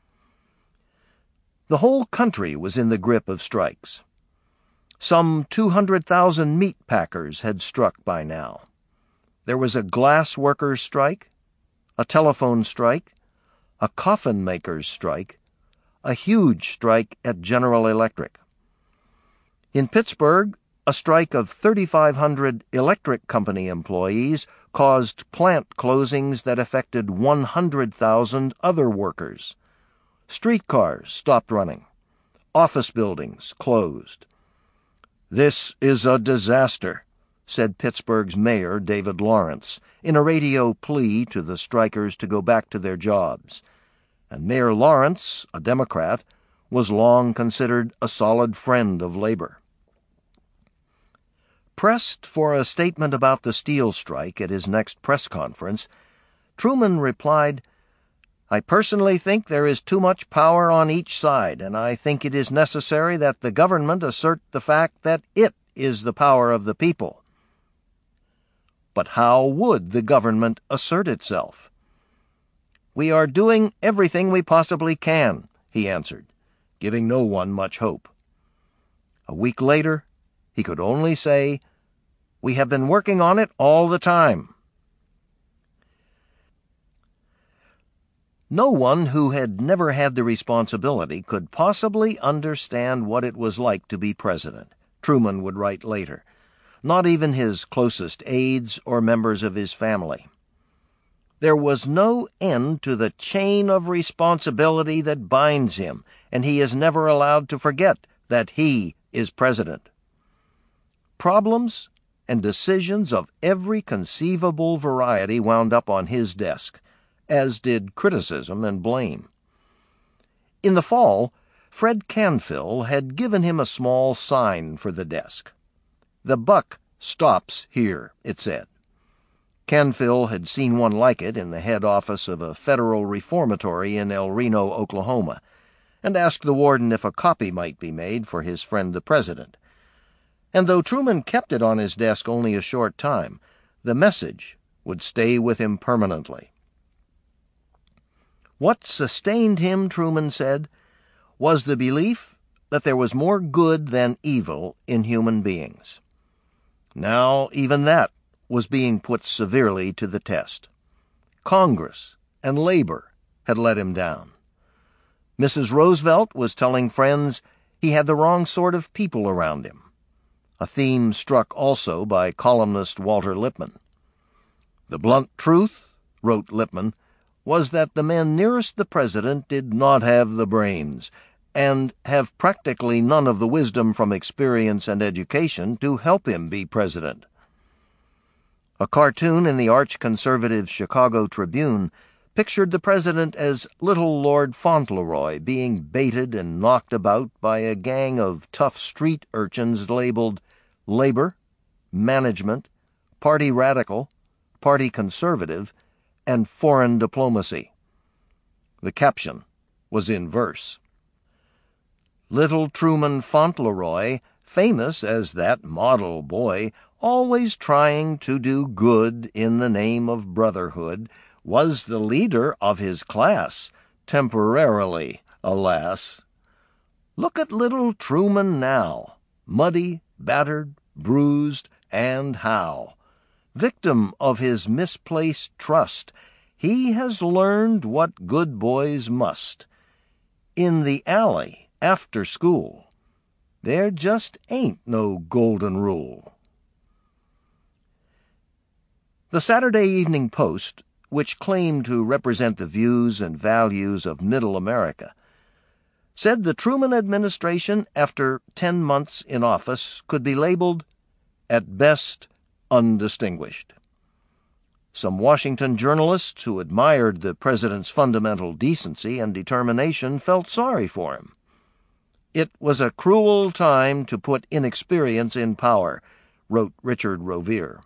[SPEAKER 1] The whole country was in the grip of strikes. Some 200,000 meat packers had struck by now. There was a glass workers' strike, a telephone strike, a coffin makers' strike, a huge strike at General Electric. In Pittsburgh, a strike of 3,500 electric company employees caused plant closings that affected 100,000 other workers. Streetcars stopped running. Office buildings closed. "This is a disaster," said Pittsburgh's mayor, David Lawrence, in a radio plea to the strikers to go back to their jobs. And Mayor Lawrence, a Democrat, was long considered a solid friend of labor. Pressed for a statement about the steel strike at his next press conference, Truman replied, "I personally think there is too much power on each side, and I think it is necessary that the government assert the fact that it is the power of the people." But how would the government assert itself? "We are doing everything we possibly can," he answered, giving no one much hope. A week later, he could only say, "We have been working on it all the time." No one who had never had the responsibility could possibly understand what it was like to be president, Truman would write later. Not even his closest aides or members of his family. There was no end to the chain of responsibility that binds him, and he is never allowed to forget that he is president. Problems and decisions of every conceivable variety wound up on his desk, as did criticism and blame. In the fall, Fred Canfill had given him a small sign for the desk. "The buck stops here," it said. Canfill had seen one like it in the head office of a federal reformatory in El Reno, Oklahoma, and asked the warden if a copy might be made for his friend the president. And though Truman kept it on his desk only a short time, the message would stay with him permanently. What sustained him, Truman said, was the belief that there was more good than evil in human beings. Now even that was being put severely to the test. Congress and labor had let him down. Mrs. Roosevelt was telling friends he had the wrong sort of people around him, a theme struck also by columnist Walter Lippmann. "The blunt truth," wrote Lippmann, "was that the men nearest the president did not have the brains, and have practically none of the wisdom from experience and education to help him be president." A cartoon in the arch-conservative Chicago Tribune pictured the president as little Lord Fauntleroy being baited and knocked about by a gang of tough street urchins labeled labor, management, party radical, party conservative, and foreign diplomacy. The caption was in verse. Little Truman Fauntleroy, famous as that model boy, always trying to do good in the name of brotherhood, was the leader of his class, temporarily, alas. Look at little Truman now, muddy, battered, bruised, and how. Victim of his misplaced trust, he has learned what good boys must. In the alley, after school, there just ain't no golden rule. The Saturday Evening Post, which claimed to represent the views and values of Middle America, said the Truman administration, after 10 months in office, could be labeled, at best, undistinguished. Some Washington journalists who admired the president's fundamental decency and determination felt sorry for him. It was a cruel time to put inexperience in power, wrote Richard Rovere.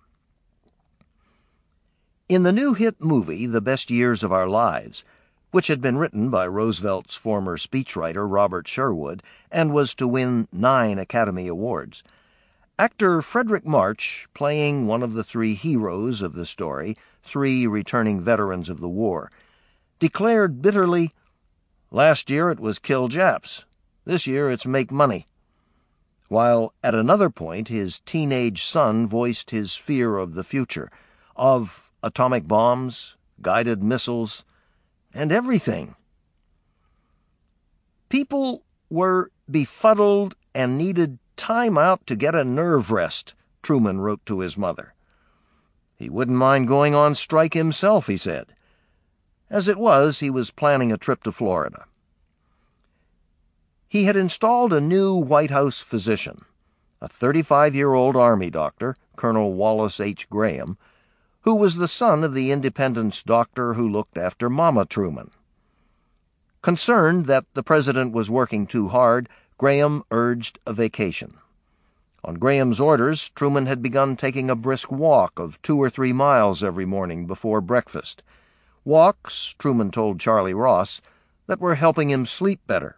[SPEAKER 1] In the new hit movie, The Best Years of Our Lives, which had been written by Roosevelt's former speechwriter Robert Sherwood and was to win 9 Academy Awards, actor Frederick March, playing one of the 3 heroes of the story, 3 returning veterans of the war, declared bitterly, "Last year it was kill Japs. This year it's make money." While at another point his teenage son voiced his fear of the future, of atomic bombs, guided missiles, and everything. People were befuddled and needed time out to get a nerve rest, Truman wrote to his mother. He wouldn't mind going on strike himself, he said. As it was, he was planning a trip to Florida. He had installed a new White House physician, a 35-year-old Army doctor, Colonel Wallace H. Graham, who was the son of the Independence doctor who looked after Mama Truman. Concerned that the president was working too hard, Graham urged a vacation. On Graham's orders, Truman had begun taking a brisk walk of 2 or 3 miles every morning before breakfast. Walks, Truman told Charlie Ross, that were helping him sleep better.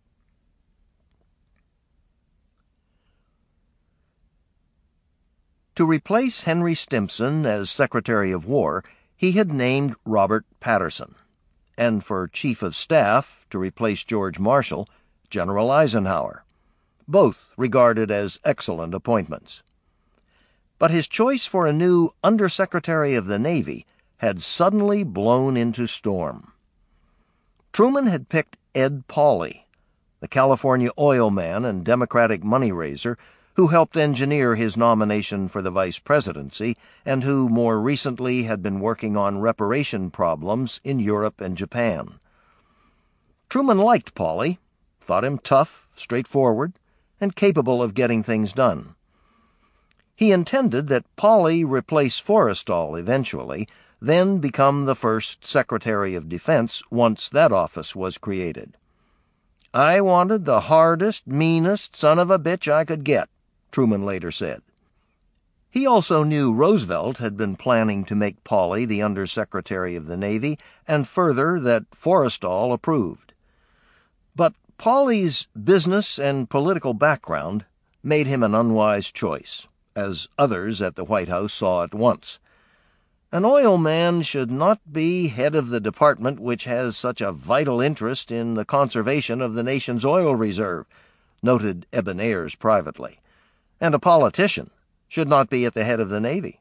[SPEAKER 1] To replace Henry Stimson as Secretary of War, he had named Robert Patterson, and for Chief of Staff, to replace George Marshall, General Eisenhower, both regarded as excellent appointments. But his choice for a new Undersecretary of the Navy had suddenly blown into storm. Truman had picked Ed Pauley, the California oil man and Democratic money raiser who helped engineer his nomination for the vice presidency and who more recently had been working on reparation problems in Europe and Japan. Truman liked Pauley, thought him tough, straightforward, and capable of getting things done. He intended that Pauley replace Forrestal eventually, then become the first Secretary of Defense once that office was created. "I wanted the hardest, meanest son of a bitch I could get," Truman later said. He also knew Roosevelt had been planning to make Pauley the Undersecretary of the Navy, and further that Forrestal approved. But Pauley's business and political background made him an unwise choice, as others at the White House saw at once. An oil man should not be head of the department which has such a vital interest in the conservation of the nation's oil reserve, noted Eben Ayers privately, and a politician should not be at the head of the Navy.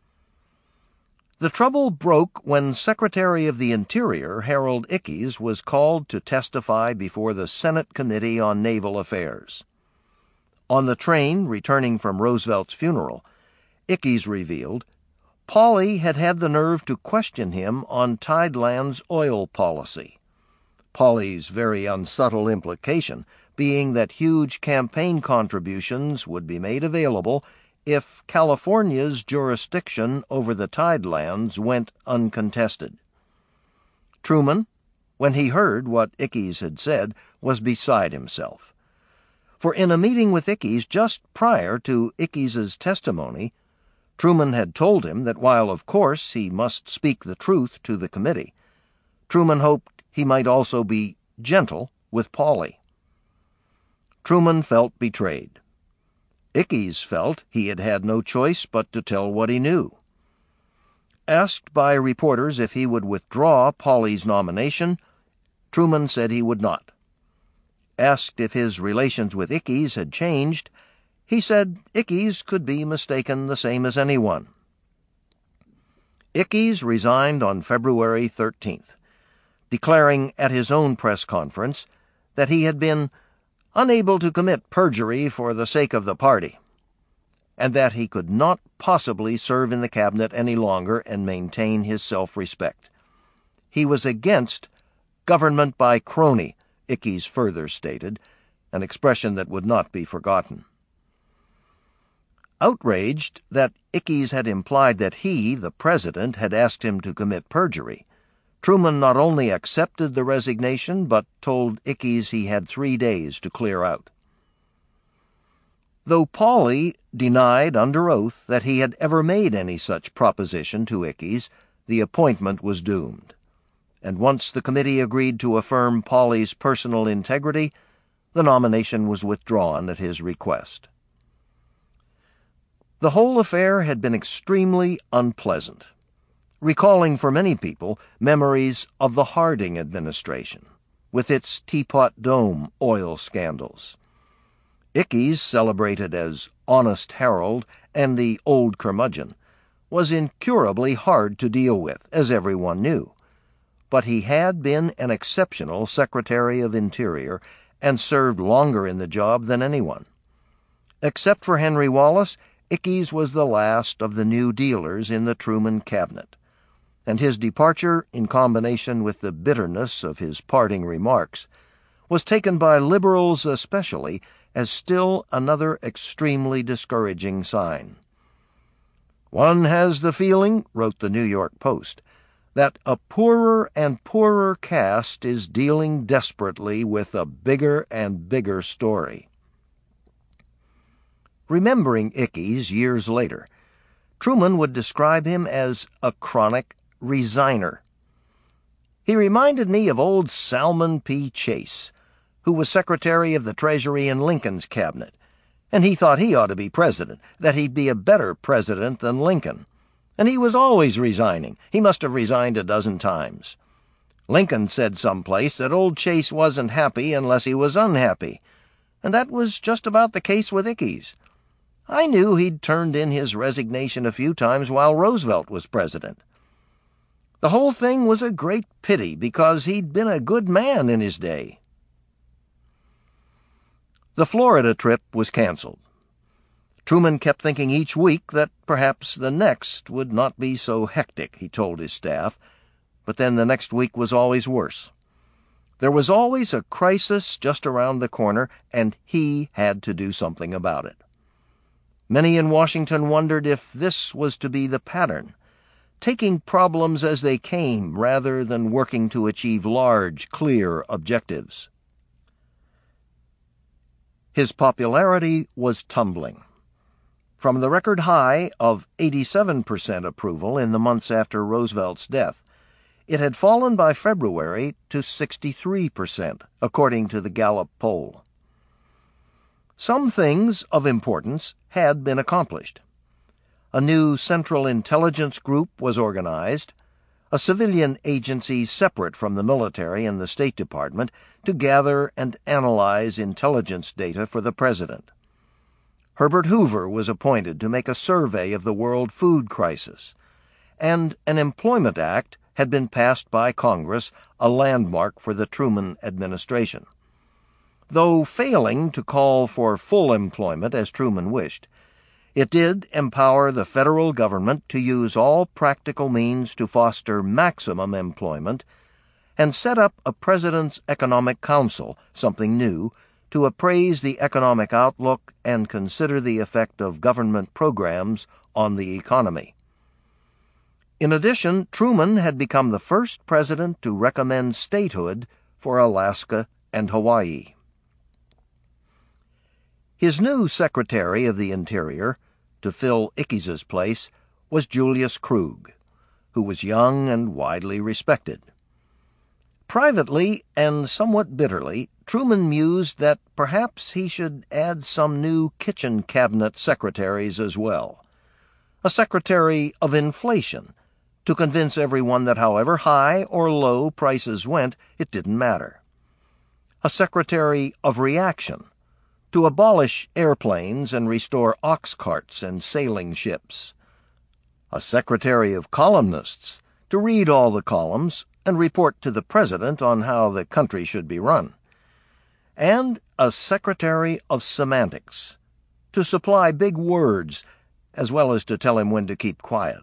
[SPEAKER 1] The trouble broke when Secretary of the Interior Harold Ickes was called to testify before the Senate Committee on Naval Affairs. On the train returning from Roosevelt's funeral, Ickes revealed Pauley had had the nerve to question him on Tideland's oil policy, Pauley's very unsubtle implication being that huge campaign contributions would be made available if California's jurisdiction over the Tidelands went uncontested. Truman, when he heard what Ickes had said, was beside himself. For in a meeting with Ickes just prior to Ickes's testimony, Truman had told him that while of course he must speak the truth to the committee, Truman hoped he might also be gentle with Pauley. Truman felt betrayed. Ickes felt he had had no choice but to tell what he knew. Asked by reporters if he would withdraw Pauley's nomination, Truman said he would not. Asked if his relations with Ickes had changed, he said Ickes could be mistaken the same as anyone. Ickes resigned on February 13th, declaring at his own press conference that he had been unable to commit perjury for the sake of the party, and that he could not possibly serve in the cabinet any longer and maintain his self-respect. He was against government by crony, Ickes further stated, an expression that would not be forgotten. Outraged that Ickes had implied that he, the president, had asked him to commit perjury, Truman not only accepted the resignation, but told Ickes he had 3 days to clear out. Though Pauley denied under oath that he had ever made any such proposition to Ickes, the appointment was doomed. And once the committee agreed to affirm Pauley's personal integrity, the nomination was withdrawn at his request. The whole affair had been extremely unpleasant, recalling for many people memories of the Harding administration, with its Teapot Dome oil scandals. Ickes, celebrated as Honest Harold and the Old Curmudgeon, was incurably hard to deal with, as everyone knew, but he had been an exceptional Secretary of Interior and served longer in the job than anyone. Except for Henry Wallace, Ickes was the last of the new dealers in the Truman cabinet, and his departure, in combination with the bitterness of his parting remarks, was taken by liberals especially as still another extremely discouraging sign. "One has the feeling," wrote the New York Post, "that a poorer and poorer caste is dealing desperately with a bigger and bigger story." Remembering Ickes years later, Truman would describe him as a chronic resigner. "He reminded me of old Salmon P. Chase, who was Secretary of the Treasury in Lincoln's cabinet, and he thought he ought to be president, that he'd be a better president than Lincoln. And he was always resigning. He must have resigned a dozen times. Lincoln said someplace that old Chase wasn't happy unless he was unhappy, and that was just about the case with Ickes. I knew he'd turned in his resignation a few times while Roosevelt was president. The whole thing was a great pity because he'd been a good man in his day." The Florida trip was canceled. Truman kept thinking each week that perhaps the next would not be so hectic, he told his staff, but then the next week was always worse. There was always a crisis just around the corner, and he had to do something about it. Many in Washington wondered if this was to be the pattern, taking problems as they came rather than working to achieve large, clear objectives. His popularity was tumbling. From the record high of 87% approval in the months after Roosevelt's death, it had fallen by February to 63%, according to the Gallup poll. Some things of importance had been accomplished. A new Central Intelligence Group was organized, a civilian agency separate from the military and the State Department to gather and analyze intelligence data for the President. Herbert Hoover was appointed to make a survey of the world food crisis, and an Employment Act had been passed by Congress, a landmark for the Truman administration. Though failing to call for full employment as Truman wished, it did empower the federal government to use all practical means to foster maximum employment and set up a President's Economic Council, something new, to appraise the economic outlook and consider the effect of government programs on the economy. In addition, Truman had become the first president to recommend statehood for Alaska and Hawaii. His new Secretary of the Interior, to fill Ickes's place, was Julius Krug, who was young and widely respected. Privately and somewhat bitterly, Truman mused that perhaps he should add some new kitchen cabinet secretaries as well. A secretary of inflation, to convince everyone that however high or low prices went, it didn't matter. A secretary of reaction, to abolish airplanes and restore ox carts and sailing ships. A secretary of columnists, to read all the columns and report to the President on how the country should be run. And a secretary of semantics, to supply big words as well as to tell him when to keep quiet.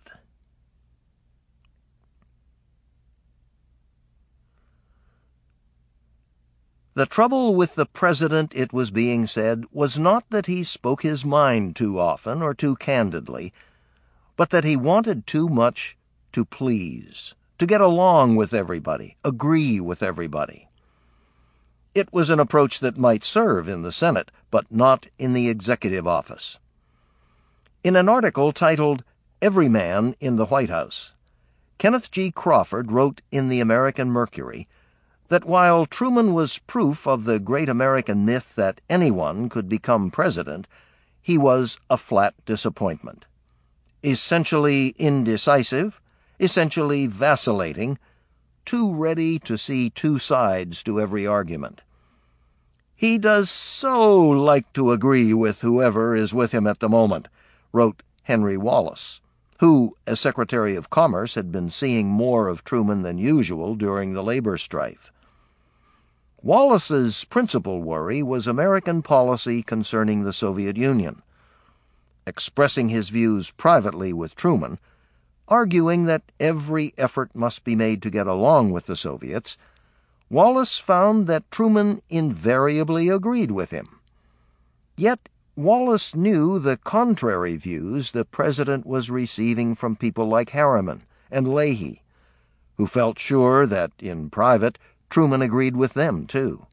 [SPEAKER 1] The trouble with the President, it was being said, was not that he spoke his mind too often or too candidly, but that he wanted too much to please, to get along with everybody, agree with everybody. It was an approach that might serve in the Senate, but not in the executive office. In an article titled "Every Man in the White House," Kenneth G. Crawford wrote in the American Mercury that while Truman was proof of the great American myth that anyone could become president, he was a flat disappointment. Essentially indecisive, essentially vacillating, too ready to see two sides to every argument. "He does so like to agree with whoever is with him at the moment," wrote Henry Wallace, who, as Secretary of Commerce, had been seeing more of Truman than usual during the labor strife. Wallace's principal worry was American policy concerning the Soviet Union. Expressing his views privately with Truman, arguing that every effort must be made to get along with the Soviets, Wallace found that Truman invariably agreed with him. Yet Wallace knew the contrary views the President was receiving from people like Harriman and Leahy, who felt sure that, in private, Truman agreed with them, too.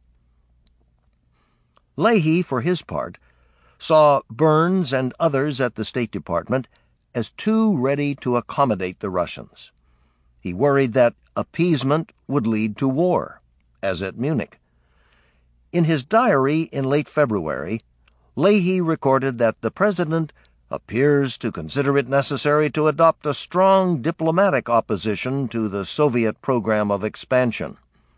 [SPEAKER 1] Leahy, for his part, saw Burns and others at the State Department as too ready to accommodate the Russians. He worried that appeasement would lead to war, as at Munich. In his diary in late February, Leahy recorded that the President appears to consider it necessary to adopt a strong diplomatic opposition to the Soviet program of expansion.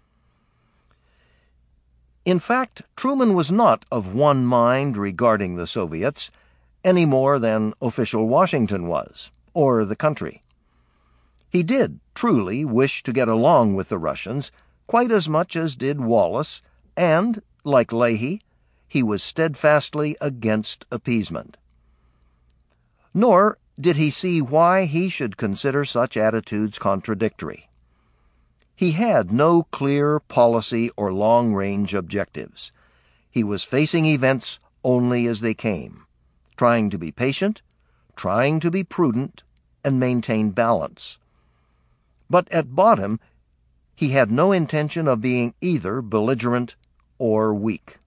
[SPEAKER 1] In fact, Truman was not of one mind regarding the Soviets, any more than official Washington was, or the country. He did truly wish to get along with the Russians quite as much as did Wallace, and, like Leahy, he was steadfastly against appeasement. Nor did he see why he should consider such attitudes contradictory. He had no clear policy or long-range objectives. He was facing events only as they came, trying to be patient, trying to be prudent, and maintain balance. But at bottom, he had no intention of being either belligerent or weak.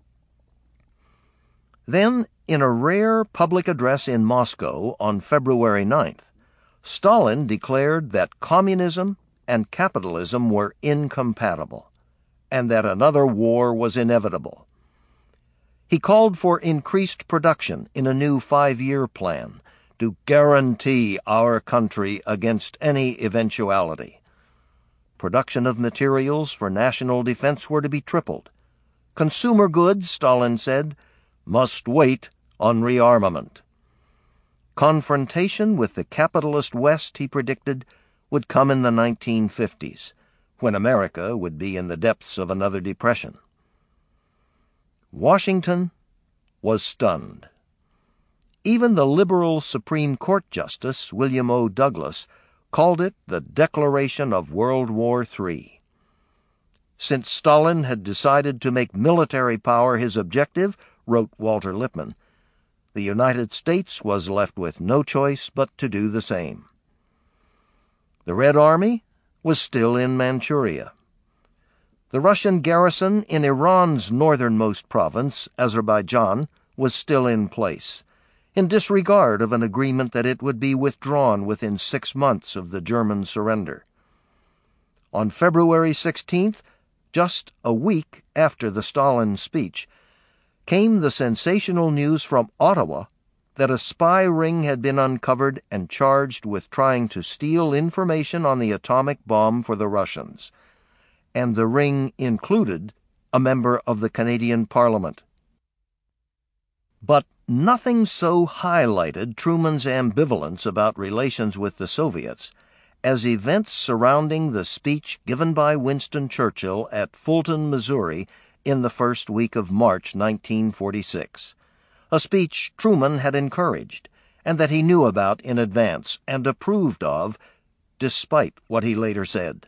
[SPEAKER 1] Then, in a rare public address in Moscow on February 9th, Stalin declared that communism and capitalism were incompatible, and that another war was inevitable. He called for increased production in a new 5-year plan to guarantee our country against any eventuality. Production of materials for national defense were to be tripled. Consumer goods, Stalin said, must wait on rearmament. Confrontation with the capitalist West, he predicted, would come in the 1950s, when America would be in the depths of another depression. Washington was stunned. Even the liberal Supreme Court Justice William O. Douglas called it the declaration of World War III. Since Stalin had decided to make military power his objective, wrote Walter Lippmann, the United States was left with no choice but to do the same. The Red Army was still in Manchuria. The Russian garrison in Iran's northernmost province, Azerbaijan, was still in place, in disregard of an agreement that it would be withdrawn within 6 months of the German surrender. On February 16th, just a week after the Stalin speech, came the sensational news from Ottawa that a spy ring had been uncovered and charged with trying to steal information on the atomic bomb for the Russians, and the ring included a member of the Canadian Parliament. But nothing so highlighted Truman's ambivalence about relations with the Soviets as events surrounding the speech given by Winston Churchill at Fulton, Missouri, in the first week of March 1946, a speech Truman had encouraged and that he knew about in advance and approved of, despite what he later said.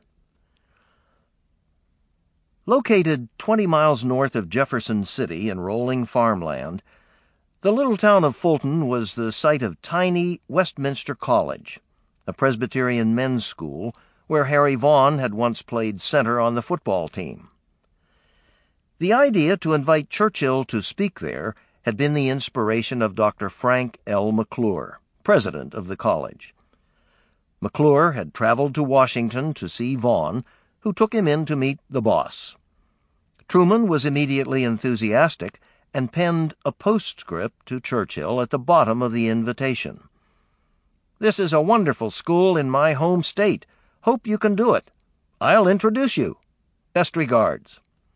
[SPEAKER 1] Located 20 miles north of Jefferson City in rolling farmland, the little town of Fulton was the site of tiny Westminster College, a Presbyterian men's school where Harry Vaughn had once played center on the football team. The idea to invite Churchill to speak there had been the inspiration of Dr. Frank L. McClure, president of the college. McClure had traveled to Washington to see Vaughn, who took him in to meet the boss. Truman was immediately enthusiastic and penned a postscript to Churchill at the bottom of the invitation. "This is a wonderful school in my home state. Hope you can do it. I'll introduce you. Best regards."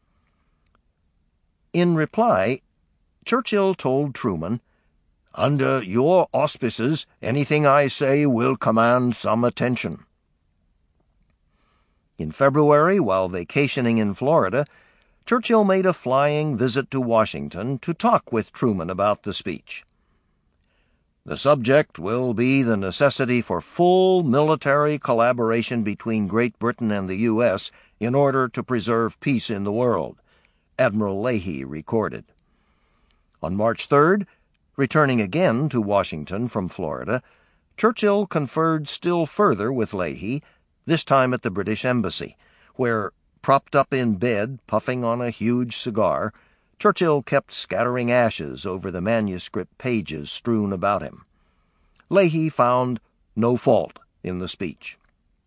[SPEAKER 1] In reply, Churchill told Truman, "Under your auspices, anything I say will command some attention." In February, while vacationing in Florida, Churchill made a flying visit to Washington to talk with Truman about the speech. "The subject will be the necessity for full military collaboration between Great Britain and the U.S. in order to preserve peace in the world," Admiral Leahy recorded. On March 3rd, returning again to Washington from Florida, Churchill conferred still further with Leahy, this time at the British Embassy, where, propped up in bed, puffing on a huge cigar, Churchill kept scattering ashes over the manuscript pages strewn about him. Leahy found no fault in the speech.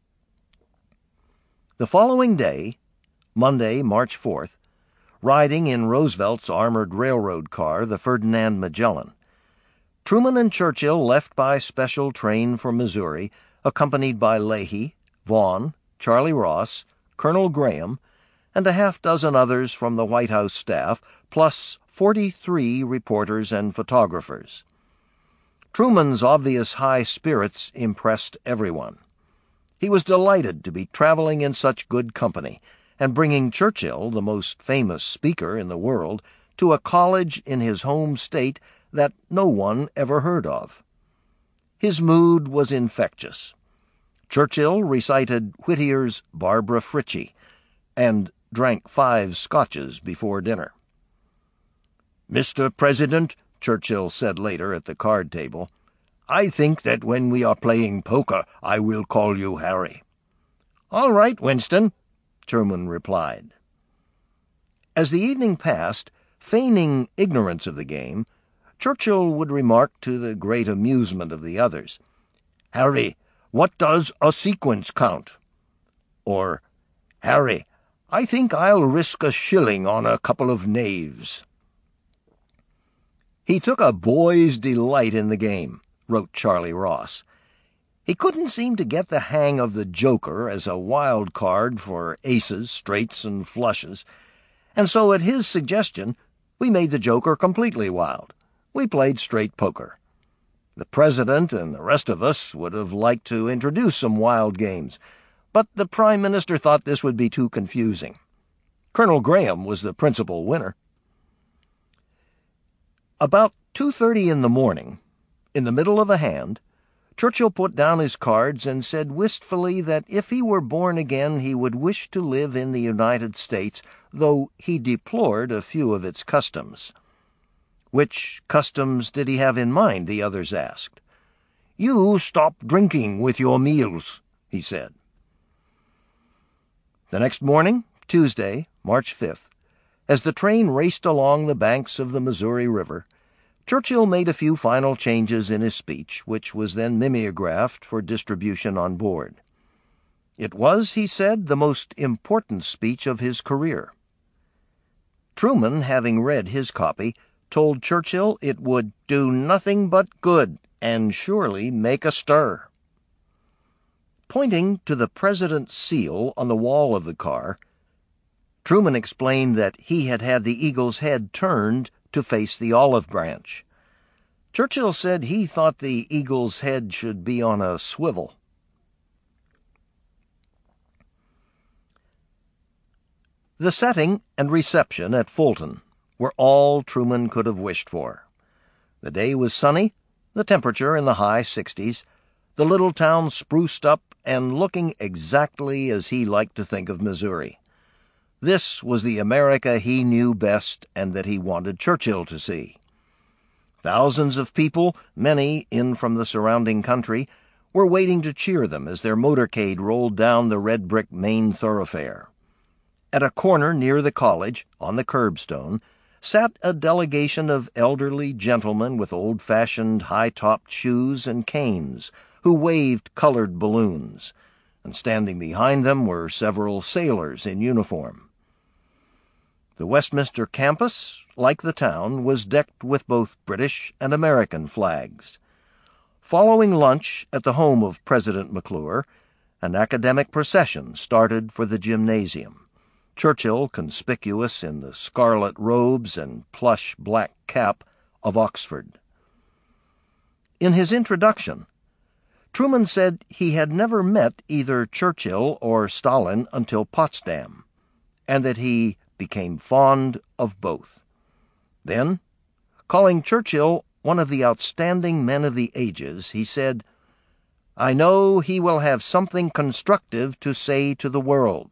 [SPEAKER 1] The following day, Monday, March 4th, riding in Roosevelt's armored railroad car, the Ferdinand Magellan, Truman and Churchill left by special train for Missouri, accompanied by Leahy, Vaughan, Charlie Ross, Colonel Graham, and a half-dozen others from the White House staff, plus 43 reporters and photographers. Truman's obvious high spirits impressed everyone. He was delighted to be traveling in such good company and bringing Churchill, the most famous speaker in the world, to a college in his home state that no one ever heard of. His mood was infectious. Churchill recited Whittier's Barbara Frietchie and drank 5 scotches before dinner. "Mr. President," Churchill said later at the card table, "I think that when we are playing poker, I will call you Harry." "All right, Winston," Truman replied. As the evening passed, feigning ignorance of the game, Churchill would remark to the great amusement of the others, "Harry, what does a sequence count?" Or, "Harry, I think I'll risk a shilling on a couple of knaves." "He took a boy's delight in the game," wrote Charlie Ross. "He couldn't seem to get the hang of the joker as a wild card for aces, straights, and flushes, and so at his suggestion we made the joker completely wild. We played straight poker. The President and the rest of us would have liked to introduce some wild games, but the Prime Minister thought this would be too confusing. Colonel Graham was the principal winner." About 2:30 in the morning, in the middle of a hand, Churchill put down his cards and said wistfully that if he were born again he would wish to live in the United States, though he deplored a few of its customs. "Which customs did he have in mind?" the others asked. "You stop drinking with your meals," he said. The next morning, Tuesday, March 5th, as the train raced along the banks of the Missouri River, Churchill made a few final changes in his speech, which was then mimeographed for distribution on board. It was, he said, the most important speech of his career. Truman, having read his copy, told Churchill it would do nothing but good and surely make a stir. Pointing to the President's seal on the wall of the car, Truman explained that he had had the eagle's head turned to face the olive branch. Churchill said he thought the eagle's head should be on a swivel. The setting and reception at Fulton were all Truman could have wished for. The day was sunny, the temperature in the high 60s, the little town spruced up and looking exactly as he liked to think of Missouri. This was the America he knew best and that he wanted Churchill to see. Thousands of people, many in from the surrounding country, were waiting to cheer them as their motorcade rolled down the red-brick main thoroughfare. At a corner near the college, on the curbstone, sat a delegation of elderly gentlemen with old-fashioned high-topped shoes and canes, who waved colored balloons, and standing behind them were several sailors in uniform. The Westminster campus, like the town, was decked with both British and American flags. Following lunch at the home of President McClure, an academic procession started for the gymnasium, Churchill conspicuous in the scarlet robes and plush black cap of Oxford. In his introduction, Truman said he had never met either Churchill or Stalin until Potsdam, and that he became fond of both. Then, calling Churchill one of the outstanding men of the ages, he said, "I know he will have something constructive to say to the world."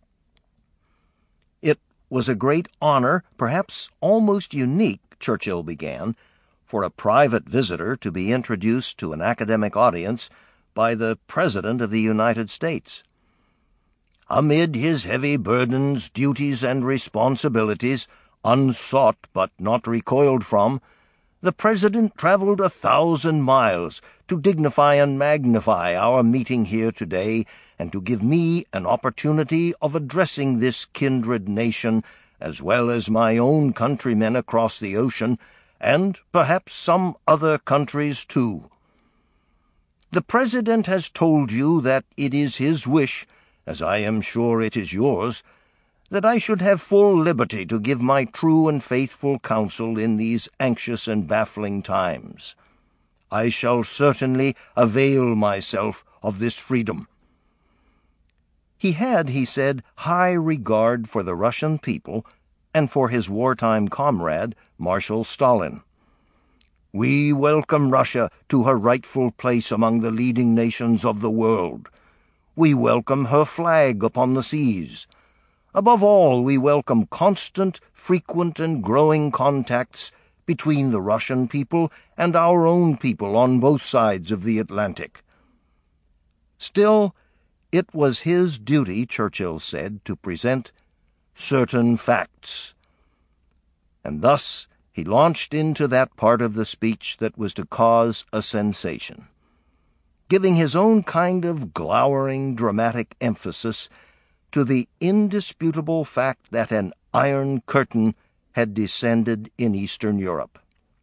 [SPEAKER 1] It was a great honor, perhaps almost unique, Churchill began, for a private visitor to be introduced to an academic audience by the President of the United States. Amid his heavy burdens, duties, and responsibilities, unsought but not recoiled from, the President traveled 1,000 miles to dignify and magnify our meeting here today, and to give me an opportunity of addressing this kindred nation, as well as my own countrymen across the ocean, and perhaps some other countries too. The President has told you that it is his wish, as I am sure it is yours, that I should have full liberty to give my true and faithful counsel in these anxious and baffling times. I shall certainly avail myself of this freedom. He had, he said, high regard for the Russian people and for his wartime comrade, Marshal Stalin. "We welcome Russia to her rightful place among the leading nations of the world. We welcome her flag upon the seas. Above all, we welcome constant, frequent, and growing contacts between the Russian people and our own people on both sides of the Atlantic." Still, it was his duty, Churchill said, to present certain facts. And thus he launched into that part of the speech that was to cause a sensation, giving his own kind of glowering, dramatic emphasis to the indisputable fact that an Iron Curtain had descended in Eastern Europe.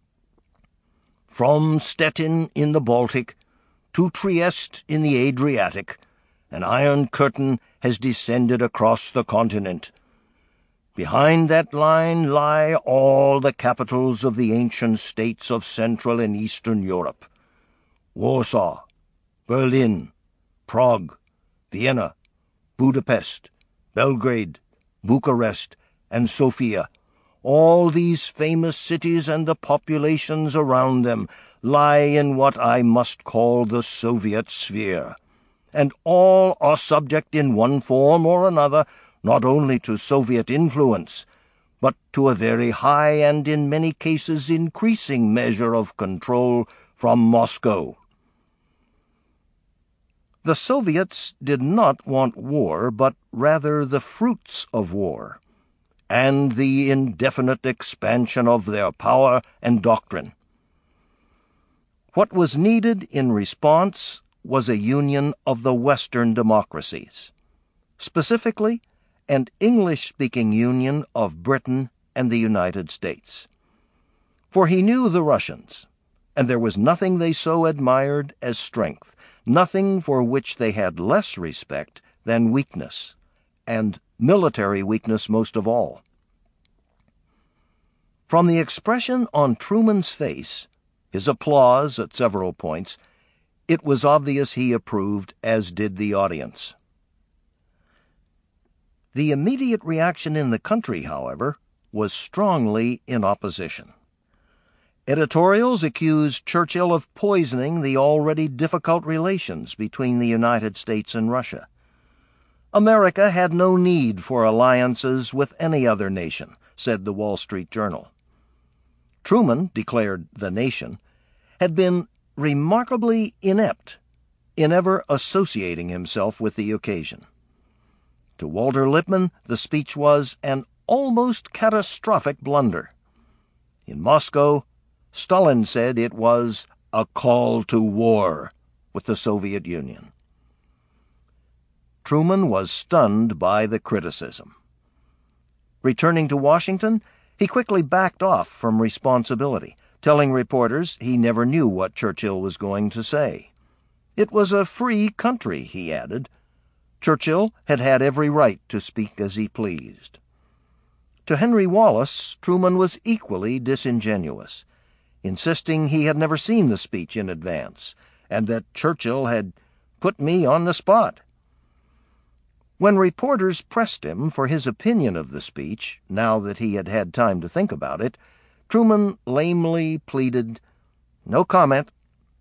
[SPEAKER 1] From Stettin in the Baltic to Trieste in the Adriatic, an Iron Curtain has descended across the continent. Behind that line lie all the capitals of the ancient states of Central and Eastern Europe: Warsaw, Berlin, Prague, Vienna, Budapest, Belgrade, Bucharest, and Sofia. All these famous cities and the populations around them lie in what I must call the Soviet sphere, and all are subject in one form or another not only to Soviet influence, but to a very high and in many cases increasing measure of control from Moscow. The Soviets did not want war, but rather the fruits of war, and the indefinite expansion of their power and doctrine. What was needed in response was a union of the Western democracies, specifically an English-speaking union of Britain and the United States. For he knew the Russians, and there was nothing they so admired as strength, nothing for which they had less respect than weakness, and military weakness most of all. From the expression on Truman's face, his applause at several points, it was obvious he approved, as did the audience. The immediate reaction in the country, however, was strongly in opposition. Editorials accused Churchill of poisoning the already difficult relations between the United States and Russia. America had no need for alliances with any other nation, said the Wall Street Journal. Truman, declared The Nation, had been remarkably inept in ever associating himself with the occasion. To Walter Lippmann, the speech was an almost catastrophic blunder. In Moscow, Stalin said it was a call to war with the Soviet Union. Truman was stunned by the criticism. Returning to Washington, he quickly backed off from responsibility, telling reporters he never knew what Churchill was going to say. It was a free country, he added. Churchill had had every right to speak as he pleased. To Henry Wallace, Truman was equally disingenuous, insisting he had never seen the speech in advance, and that Churchill had put me on the spot. When reporters pressed him for his opinion of the speech, now that he had had time to think about it, Truman lamely pleaded, "No comment."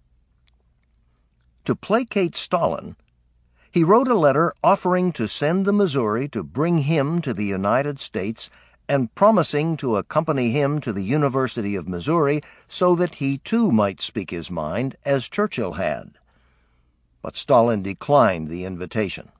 [SPEAKER 1] To placate Stalin, he wrote a letter offering to send the Missouri to bring him to the United States and promising to accompany him to the University of Missouri so that he too might speak his mind as Churchill had. But Stalin declined the invitation.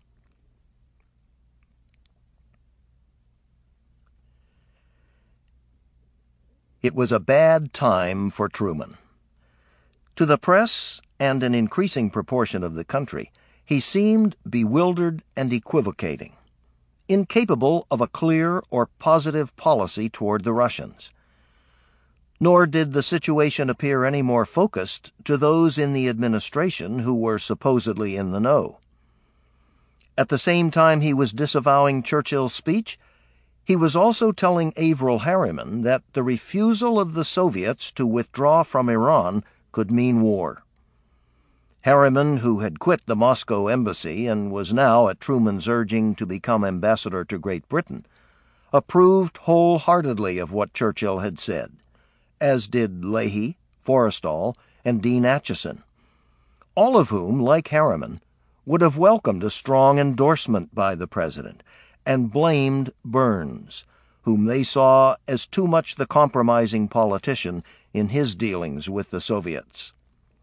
[SPEAKER 1] It was a bad time for Truman. To the press and an increasing proportion of the country, he seemed bewildered and equivocating, incapable of a clear or positive policy toward the Russians. Nor did the situation appear any more focused to those in the administration who were supposedly in the know. At the same time he was disavowing Churchill's speech, he was also telling Averell Harriman that the refusal of the Soviets to withdraw from Iran could mean war. Harriman, who had quit the Moscow embassy and was now, at Truman's urging, to become ambassador to Great Britain, approved wholeheartedly of what Churchill had said, as did Leahy, Forrestal, and Dean Acheson, all of whom, like Harriman, would have welcomed a strong endorsement by the president, and blamed Burns, whom they saw as too much the compromising politician in his dealings with the Soviets.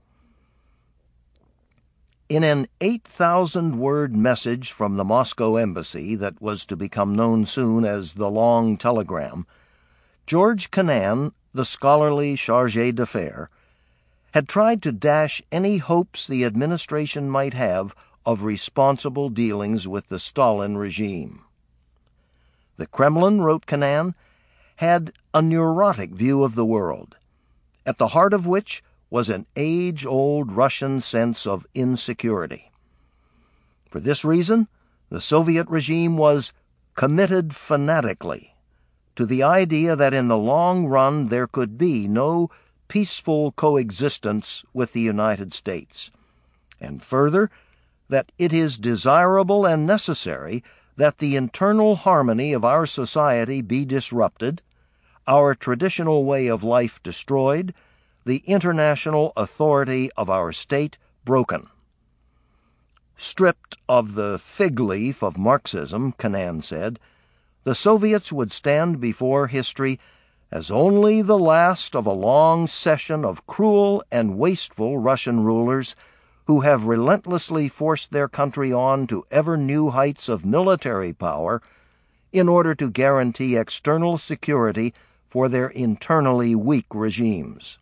[SPEAKER 1] In an 8,000-word message from the Moscow embassy that was to become known soon as the Long Telegram, George Kennan, the scholarly chargé d'affaires, had tried to dash any hopes the administration might have of responsible dealings with the Stalin regime. The Kremlin, wrote Kennan, had a neurotic view of the world, at the heart of which was an age-old Russian sense of insecurity. For this reason, the Soviet regime was committed fanatically to the idea that in the long run there could be no peaceful coexistence with the United States, and further, that it is desirable and necessary that the internal harmony of our society be disrupted, our traditional way of life destroyed, the international authority of our state broken. Stripped of the fig leaf of Marxism, Kennan said, the Soviets would stand before history as only the last of a long session of cruel and wasteful Russian rulers who have relentlessly forced their country on to ever new heights of military power in order to guarantee external security for their internally weak regimes.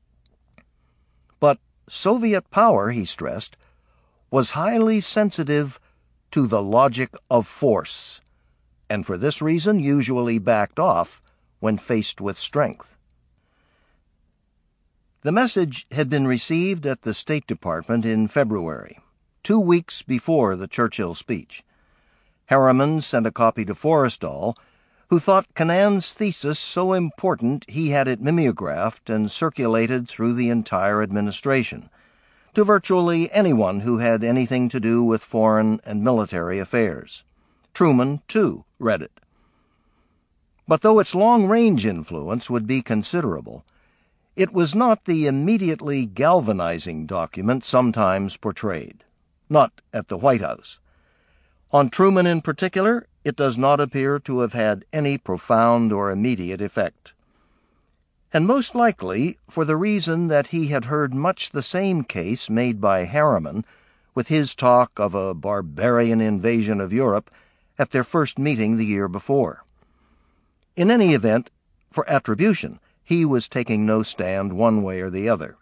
[SPEAKER 1] But Soviet power, he stressed, was highly sensitive to the logic of force, and for this reason usually backed off when faced with strength. The message had been received at the State Department in February, 2 weeks before the Churchill speech. Harriman sent a copy to Forrestal, who thought Kennan's thesis so important he had it mimeographed and circulated through the entire administration, to virtually anyone who had anything to do with foreign and military affairs. Truman, too, read it. But though its long-range influence would be considerable, it was not the immediately galvanizing document sometimes portrayed, not at the White House. On Truman in particular, it does not appear to have had any profound or immediate effect. And most likely for the reason that he had heard much the same case made by Harriman with his talk of a barbarian invasion of Europe at their first meeting the year before. In any event, for attribution, he was taking no stand one way or the other.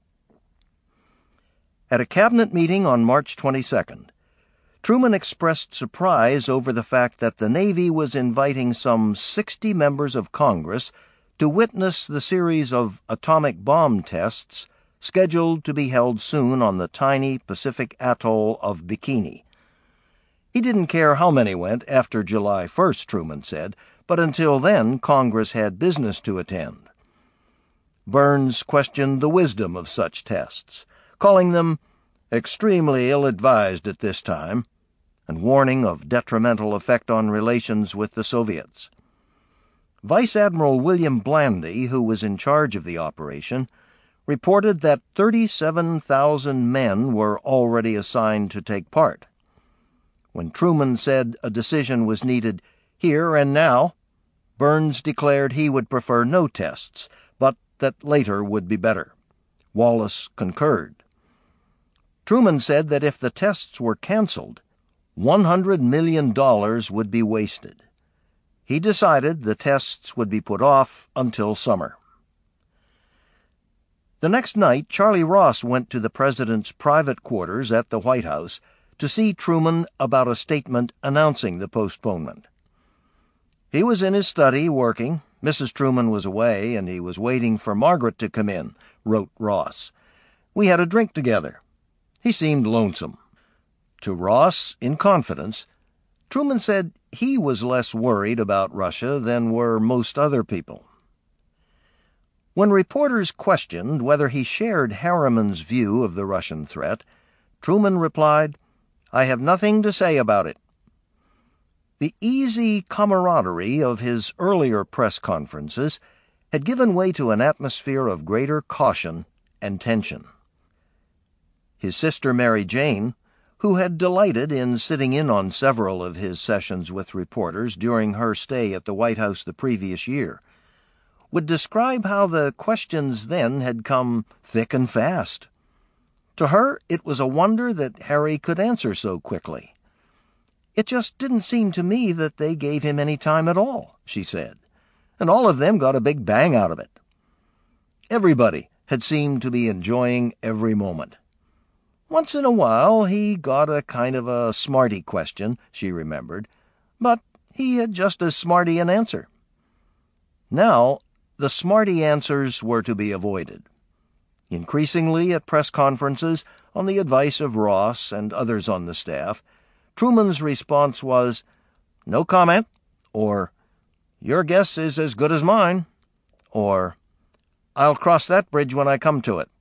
[SPEAKER 1] At a cabinet meeting on March 22nd, Truman expressed surprise over the fact that the Navy was inviting some 60 members of Congress to witness the series of atomic bomb tests scheduled to be held soon on the tiny Pacific atoll of Bikini. He didn't care how many went after July 1st, Truman said, but until then Congress had business to attend. Burns questioned the wisdom of such tests, calling them extremely ill-advised at this time, and warning of detrimental effect on relations with the Soviets. Vice Admiral William Blandy, who was in charge of the operation, reported that 37,000 men were already assigned to take part. When Truman said a decision was needed here and now, Burns declared he would prefer no tests, but that later would be better. Wallace concurred. Truman said that if the tests were canceled, $100 million would be wasted. He decided the tests would be put off until summer. The next night, Charlie Ross went to the president's private quarters at the White House to see Truman about a statement announcing the postponement. He was in his study working. Mrs. Truman was away, and he was waiting for Margaret to come in, wrote Ross. We had a drink together. He seemed lonesome. To Ross, in confidence, Truman said he was less worried about Russia than were most other people. When reporters questioned whether he shared Harriman's view of the Russian threat, Truman replied, "I have nothing to say about it." The easy camaraderie of his earlier press conferences had given way to an atmosphere of greater caution and tension. His sister Mary Jane, who had delighted in sitting in on several of his sessions with reporters during her stay at the White House the previous year, would describe how the questions then had come thick and fast. To her, it was a wonder that Harry could answer so quickly. "It just didn't seem to me that they gave him any time at all," she said, "and all of them got a big bang out of it." Everybody had seemed to be enjoying every moment. Once in a while he got a kind of a smarty question, she remembered, but he had just as smarty an answer. Now, the smarty answers were to be avoided. Increasingly at press conferences, on the advice of Ross and others on the staff, Truman's response was, "No comment," or "Your guess is as good as mine," or "I'll cross that bridge when I come to it."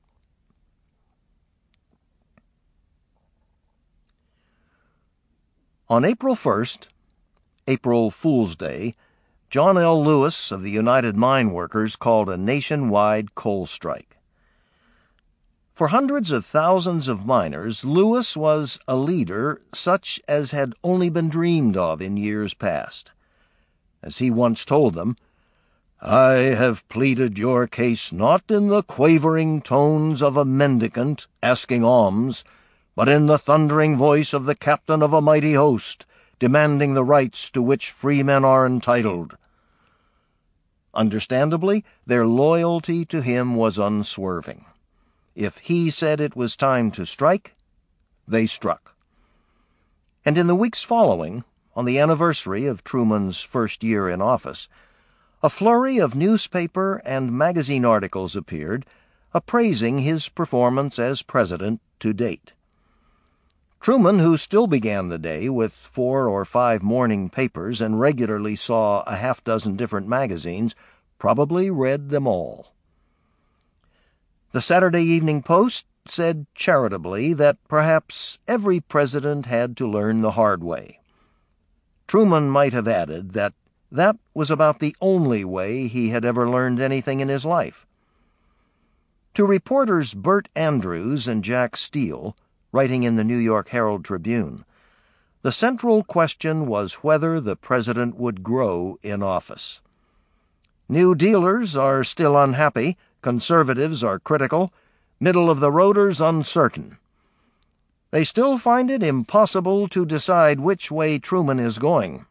[SPEAKER 1] On April 1st, April Fool's Day, John L. Lewis of the United Mine Workers called a nationwide coal strike. For hundreds of thousands of miners, Lewis was a leader such as had only been dreamed of in years past. As he once told them, "I have pleaded your case not in the quavering tones of a mendicant asking alms, but in the thundering voice of the captain of a mighty host, demanding the rights to which free men are entitled." Understandably, their loyalty to him was unswerving. If he said it was time to strike, they struck. And in the weeks following, on the anniversary of Truman's first year in office, a flurry of newspaper and magazine articles appeared appraising his performance as president to date. Truman, who still began the day with 4 or 5 morning papers and regularly saw a half-dozen different magazines, probably read them all. The Saturday Evening Post said charitably that perhaps every president had to learn the hard way. Truman might have added that that was about the only way he had ever learned anything in his life. To reporters Bert Andrews and Jack Steele, writing in the New York Herald Tribune, the central question was whether the president would grow in office. New dealers are still unhappy, conservatives are critical, middle-of-the-roaders uncertain. They still find it impossible to decide which way Truman is going.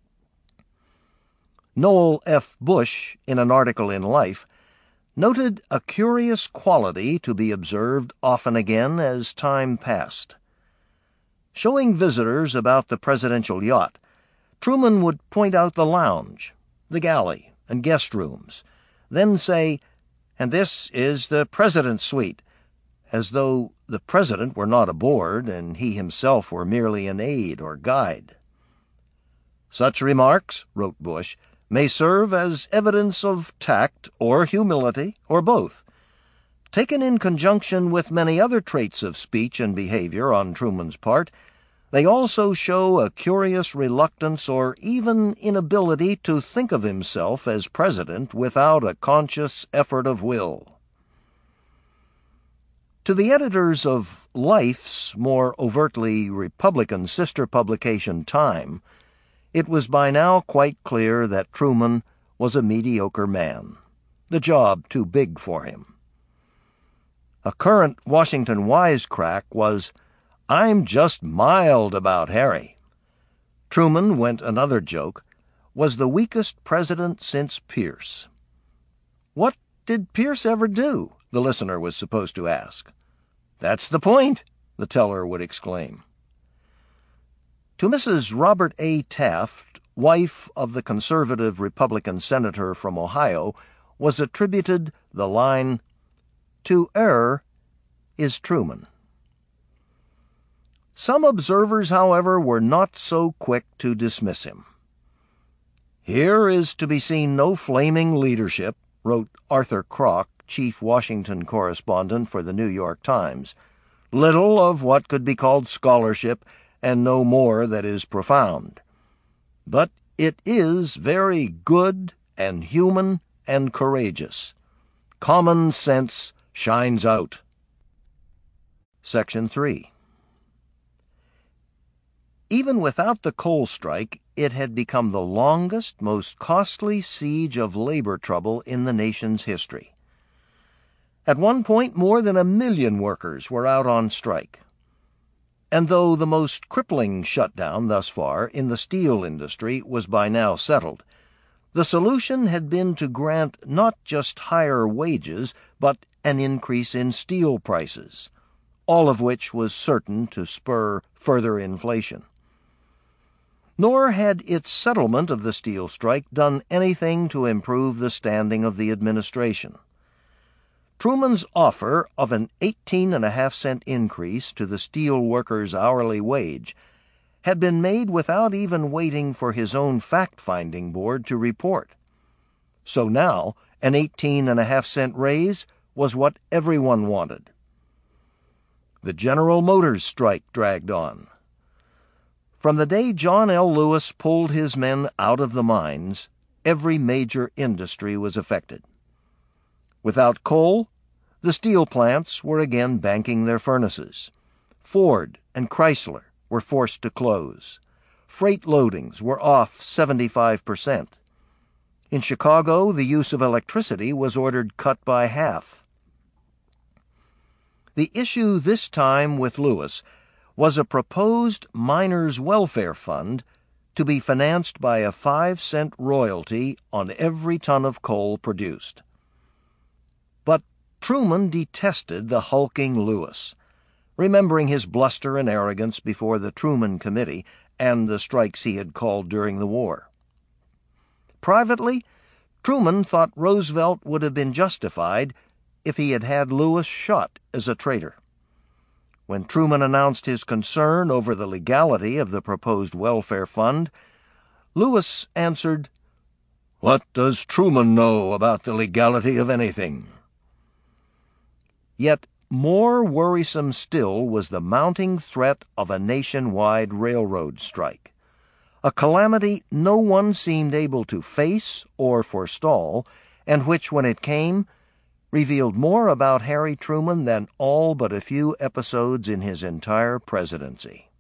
[SPEAKER 1] Noel F. Bush, in an article in Life, noted a curious quality to be observed often again as time passed. Showing visitors about the presidential yacht, Truman would point out the lounge, the galley, and guest rooms, then say, "And this is the president's suite," as though the president were not aboard and he himself were merely an aide or guide. "Such remarks," wrote Bush, "may serve as evidence of tact or humility, or both. Taken in conjunction with many other traits of speech and behavior on Truman's part, They also show a curious reluctance or even inability to think of himself as president without a conscious effort of will. To the editors of Life's more overtly Republican sister publication, Time, it was by now quite clear that Truman was a mediocre man, the job too big for him. A current Washington wisecrack was, "I'm just mild about Harry." Truman, went another joke, was the weakest president since Pierce. What did Pierce ever do? The listener was supposed to ask. "That's the point," the teller would exclaim. To Mrs. Robert A. Taft, wife of the conservative Republican senator from Ohio, was attributed the line, "To err is Truman." Some observers, however, were not so quick to dismiss him. "Here is to be seen no flaming leadership," wrote Arthur Krock, chief Washington correspondent for the New York Times, "little of what could be called scholarship, and no more that is profound. But it is very good and human and courageous. Common sense shines out." Section 3. Even without the coal strike, it had become the longest, most costly siege of labor trouble in the nation's history. At one point, more than 1 million workers were out on strike. And though the most crippling shutdown thus far in the steel industry was by now settled, the solution had been to grant not just higher wages, but an increase in steel prices, all of which was certain to spur further inflation. Nor had its settlement of the steel strike done anything to improve the standing of the administration. Truman's offer of an 18.5-cent increase to the steel workers' hourly wage had been made without even waiting for his own fact-finding board to report. So now an 18.5-cent raise was what everyone wanted. The General Motors strike dragged on. From the day John L. Lewis pulled his men out of the mines, every major industry was affected. Without coal, the steel plants were again banking their furnaces. Ford and Chrysler were forced to close. Freight loadings were off 75%. In Chicago, the use of electricity was ordered cut by half. The issue this time with Lewis was a proposed miners' welfare fund to be financed by a 5-cent royalty on every ton of coal produced. But Truman detested the hulking Lewis, remembering his bluster and arrogance before the Truman Committee and the strikes he had called during the war. Privately, Truman thought Roosevelt would have been justified if he had had Lewis shot as a traitor. When Truman announced his concern over the legality of the proposed welfare fund, Lewis answered, "What does Truman know about the legality of anything?" Yet more worrisome still was the mounting threat of a nationwide railroad strike, a calamity no one seemed able to face or forestall, and which, when it came, revealed more about Harry Truman than all but a few episodes in his entire presidency.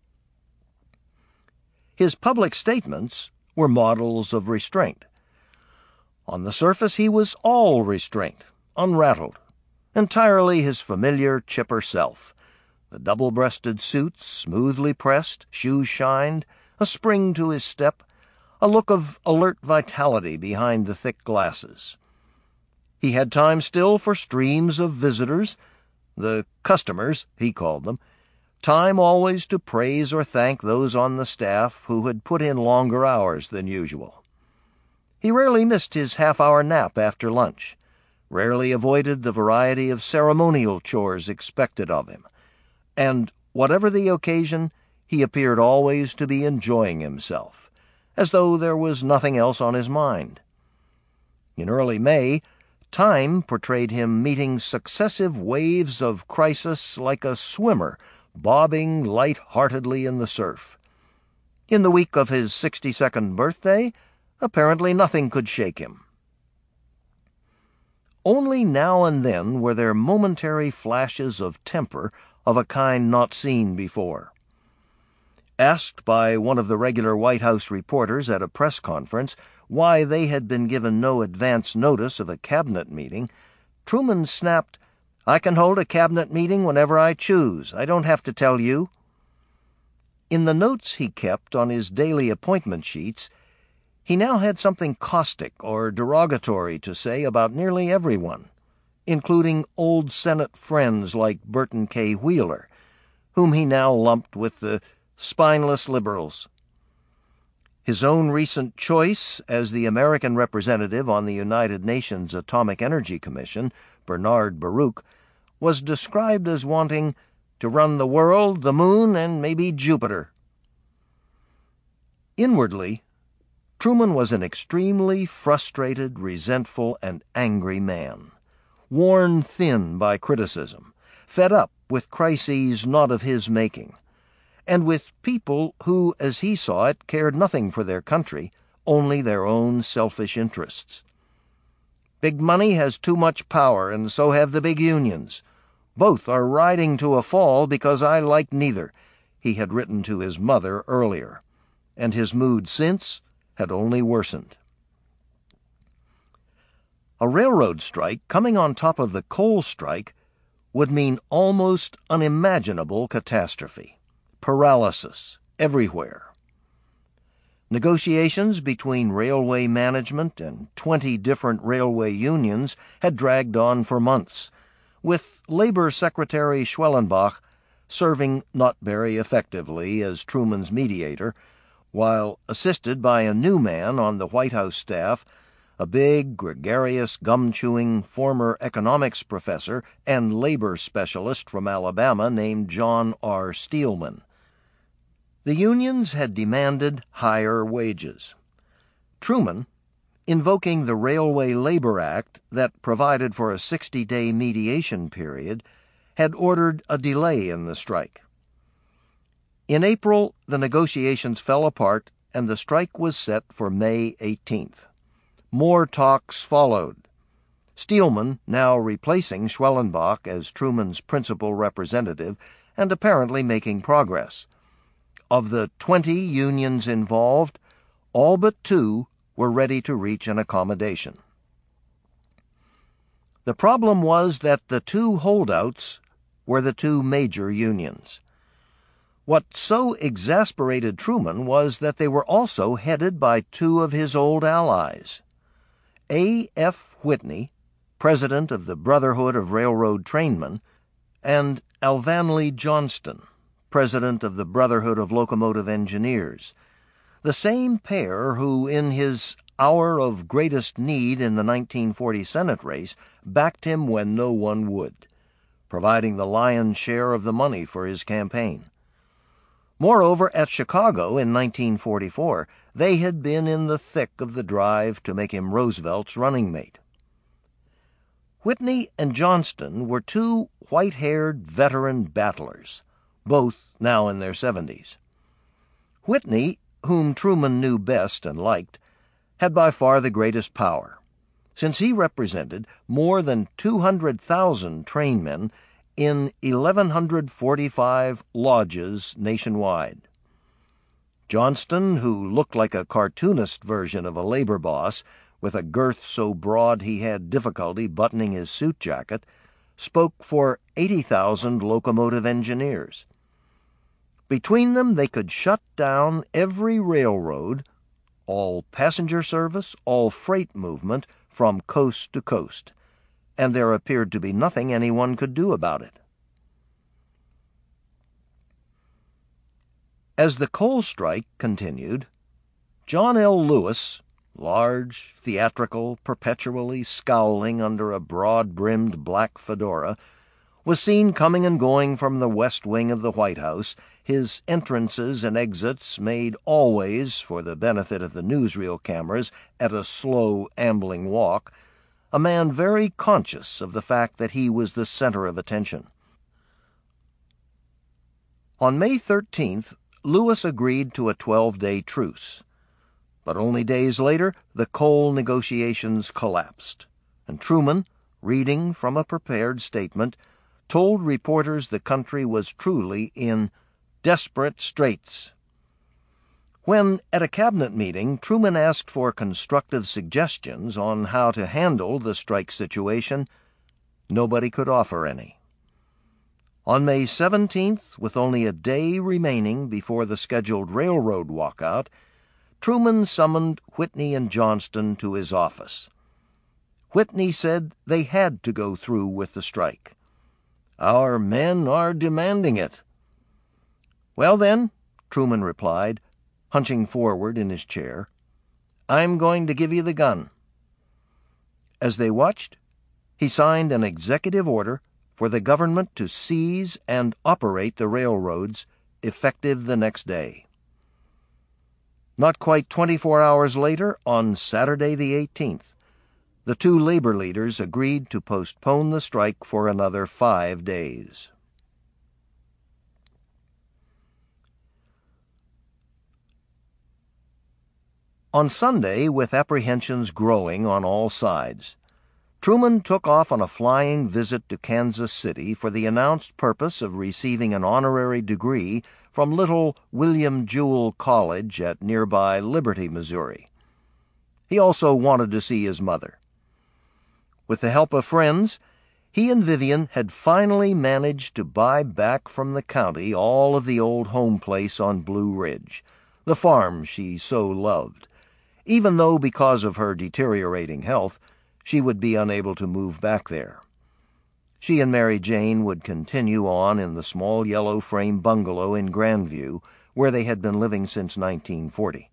[SPEAKER 1] His public statements were models of restraint. On the surface, he was all restraint, unrattled, entirely his familiar chipper self. The double-breasted suit smoothly pressed, shoes shined, a spring to his step, a look of alert vitality behind the thick glasses. He had time still for streams of visitors, the customers, he called them, time always to praise or thank those on the staff who had put in longer hours than usual. He rarely missed his half-hour nap after lunch, rarely avoided the variety of ceremonial chores expected of him, and, whatever the occasion, he appeared always to be enjoying himself, as though there was nothing else on his mind. In early May, Time portrayed him meeting successive waves of crisis like a swimmer bobbing light-heartedly in the surf. In the week of his 62nd birthday, apparently nothing could shake him. Only now and then were there momentary flashes of temper of a kind not seen before. Asked by one of the regular White House reporters at a press conference why they had been given no advance notice of a cabinet meeting, Truman snapped, "I can hold a cabinet meeting whenever I choose. I don't have to tell you." In the notes he kept on his daily appointment sheets, he now had something caustic or derogatory to say about nearly everyone, including old Senate friends like Burton K. Wheeler, whom he now lumped with the spineless liberals. His own recent choice as the American representative on the United Nations Atomic Energy Commission, Bernard Baruch, was described as wanting to run the world, the moon, and maybe Jupiter. Inwardly, Truman was an extremely frustrated, resentful, and angry man, worn thin by criticism, fed up with crises not of his making, and with people who, as he saw it, cared nothing for their country, only their own selfish interests. "Big money has too much power, and so have the big unions. Both are riding to a fall because I like neither," he had written to his mother earlier, and his mood since had only worsened. A railroad strike coming on top of the coal strike would mean almost unimaginable catastrophe, paralysis everywhere. Negotiations between railway management and 20 different railway unions had dragged on for months, with Labor Secretary Schwellenbach serving not very effectively as Truman's mediator, while assisted by a new man on the White House staff, a big, gregarious, gum-chewing former economics professor and labor specialist from Alabama named John R. Steelman. The unions had demanded higher wages. Truman, invoking the Railway Labor Act that provided for a 60-day mediation period, had ordered a delay in the strike. In April, the negotiations fell apart and the strike was set for May 18th. More talks followed. Steelman now replacing Schwellenbach as Truman's principal representative and apparently making progress. Of the 20 unions involved, all but 2 were ready to reach an accommodation. The problem was that the 2 holdouts were the 2 major unions. What so exasperated Truman was that they were also headed by 2 of his old allies. A. F. Whitney, president of the Brotherhood of Railroad Trainmen, and Alvanley Johnston, president of the Brotherhood of Locomotive Engineers, the same pair who, in his hour of greatest need in the 1940 Senate race, backed him when no one would, providing the lion's share of the money for his campaign. Moreover, at Chicago in 1944, they had been in the thick of the drive to make him Roosevelt's running mate. Whitney and Johnston were 2 white-haired veteran battlers, both now in their 70s. Whitney, whom Truman knew best and liked, had by far the greatest power, since he represented more than 200,000 trainmen in 1,145 lodges nationwide. Johnston, who looked like a cartoonist version of a labor boss, with a girth so broad he had difficulty buttoning his suit jacket, spoke for 80,000 locomotive engineers. Between them they could shut down every railroad, all passenger service, all freight movement, from coast to coast, and there appeared to be nothing anyone could do about it. As the coal strike continued, John L. Lewis, large, theatrical, perpetually scowling under a broad-brimmed black fedora, was seen coming and going from the west wing of the White House, his entrances and exits made always, for the benefit of the newsreel cameras, at a slow, ambling walk, a man very conscious of the fact that he was the center of attention. On May 13th, Lewis agreed to a 12-day truce. But only days later, the coal negotiations collapsed, and Truman, reading from a prepared statement, told reporters the country was truly in desperate straits. When, at a cabinet meeting, Truman asked for constructive suggestions on how to handle the strike situation, nobody could offer any. On May 17th, with only a day remaining before the scheduled railroad walkout, Truman summoned Whitney and Johnston to his office. Whitney said they had to go through with the strike. "Our men are demanding it." "Well then," Truman replied, hunching forward in his chair, "I'm going to give you the gun." As they watched, he signed an executive order for the government to seize and operate the railroads, effective the next day. Not quite 24 hours later, on Saturday the 18th, the two labor leaders agreed to postpone the strike for another 5 days. On Sunday, with apprehensions growing on all sides, Truman took off on a flying visit to Kansas City for the announced purpose of receiving an honorary degree from little William Jewell College at nearby Liberty, Missouri. He also wanted to see his mother. With the help of friends, he and Vivian had finally managed to buy back from the county all of the old home place on Blue Ridge, the farm she so loved, even though because of her deteriorating health, she would be unable to move back there. She and Mary Jane would continue on in the small yellow frame bungalow in Grandview, where they had been living since 1940.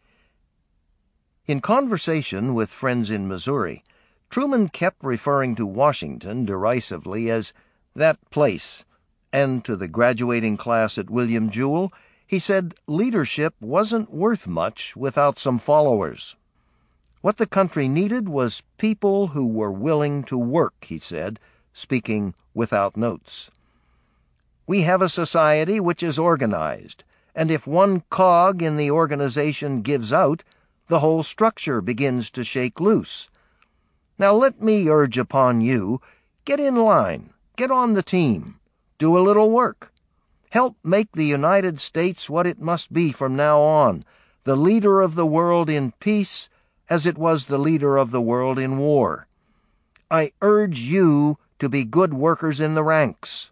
[SPEAKER 1] In conversation with friends in Missouri, Truman kept referring to Washington derisively as "that place," and to the graduating class at William Jewell, he said leadership wasn't worth much without some followers. What the country needed was people who were willing to work, he said, speaking without notes. "We have a society which is organized, and if one cog in the organization gives out, the whole structure begins to shake loose. Now let me urge upon you, get in line, get on the team, do a little work. Help make the United States what it must be from now on, the leader of the world in peace as it was the leader of the world in war. I urge you to be good workers in the ranks."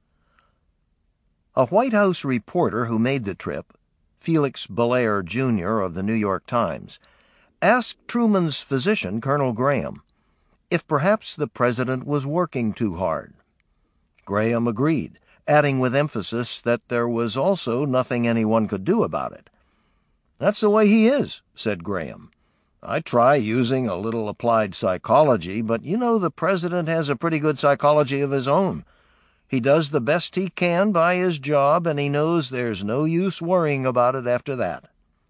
[SPEAKER 1] A White House reporter who made the trip, Felix Belair, Jr. of the New York Times, asked Truman's physician, Colonel Graham, if perhaps the president was working too hard. Graham agreed, adding with emphasis that there was also nothing anyone could do about it. "That's the way he is," said Graham. "I try using a little applied psychology, but you know the president has a pretty good psychology of his own. He does the best he can by his job, and he knows there's no use worrying about it after that."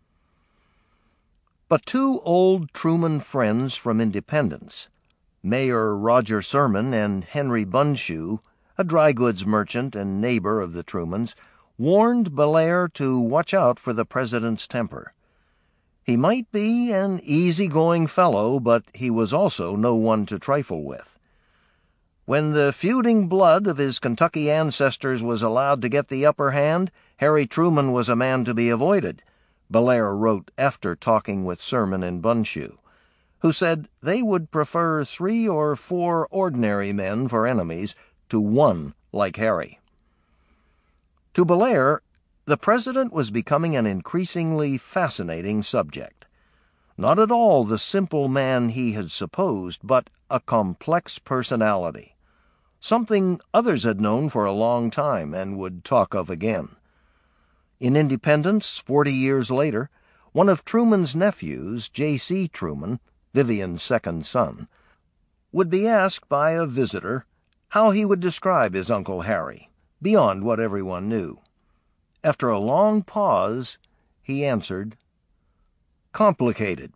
[SPEAKER 1] But two old Truman friends from Independence, Mayor Roger Sherman and Henry Bunshoe, a dry goods merchant and neighbor of the Trumans, warned Belair to watch out for the president's temper. He might be an easy-going fellow, but he was also no one to trifle with. When the feuding blood of his Kentucky ancestors was allowed to get the upper hand, Harry Truman was a man to be avoided, Belair wrote after talking with Sherman and Bunshoe, who said they would prefer 3 or 4 ordinary men for enemies to one like Harry. To Belair, the president was becoming an increasingly fascinating subject. Not at all the simple man he had supposed, but a complex personality, something others had known for a long time and would talk of again. In Independence, 40 years later, one of Truman's nephews, J.C. Truman, Vivian's second son, would be asked by a visitor how he would describe his Uncle Harry, beyond what everyone knew. After a long pause, he answered, "Complicated."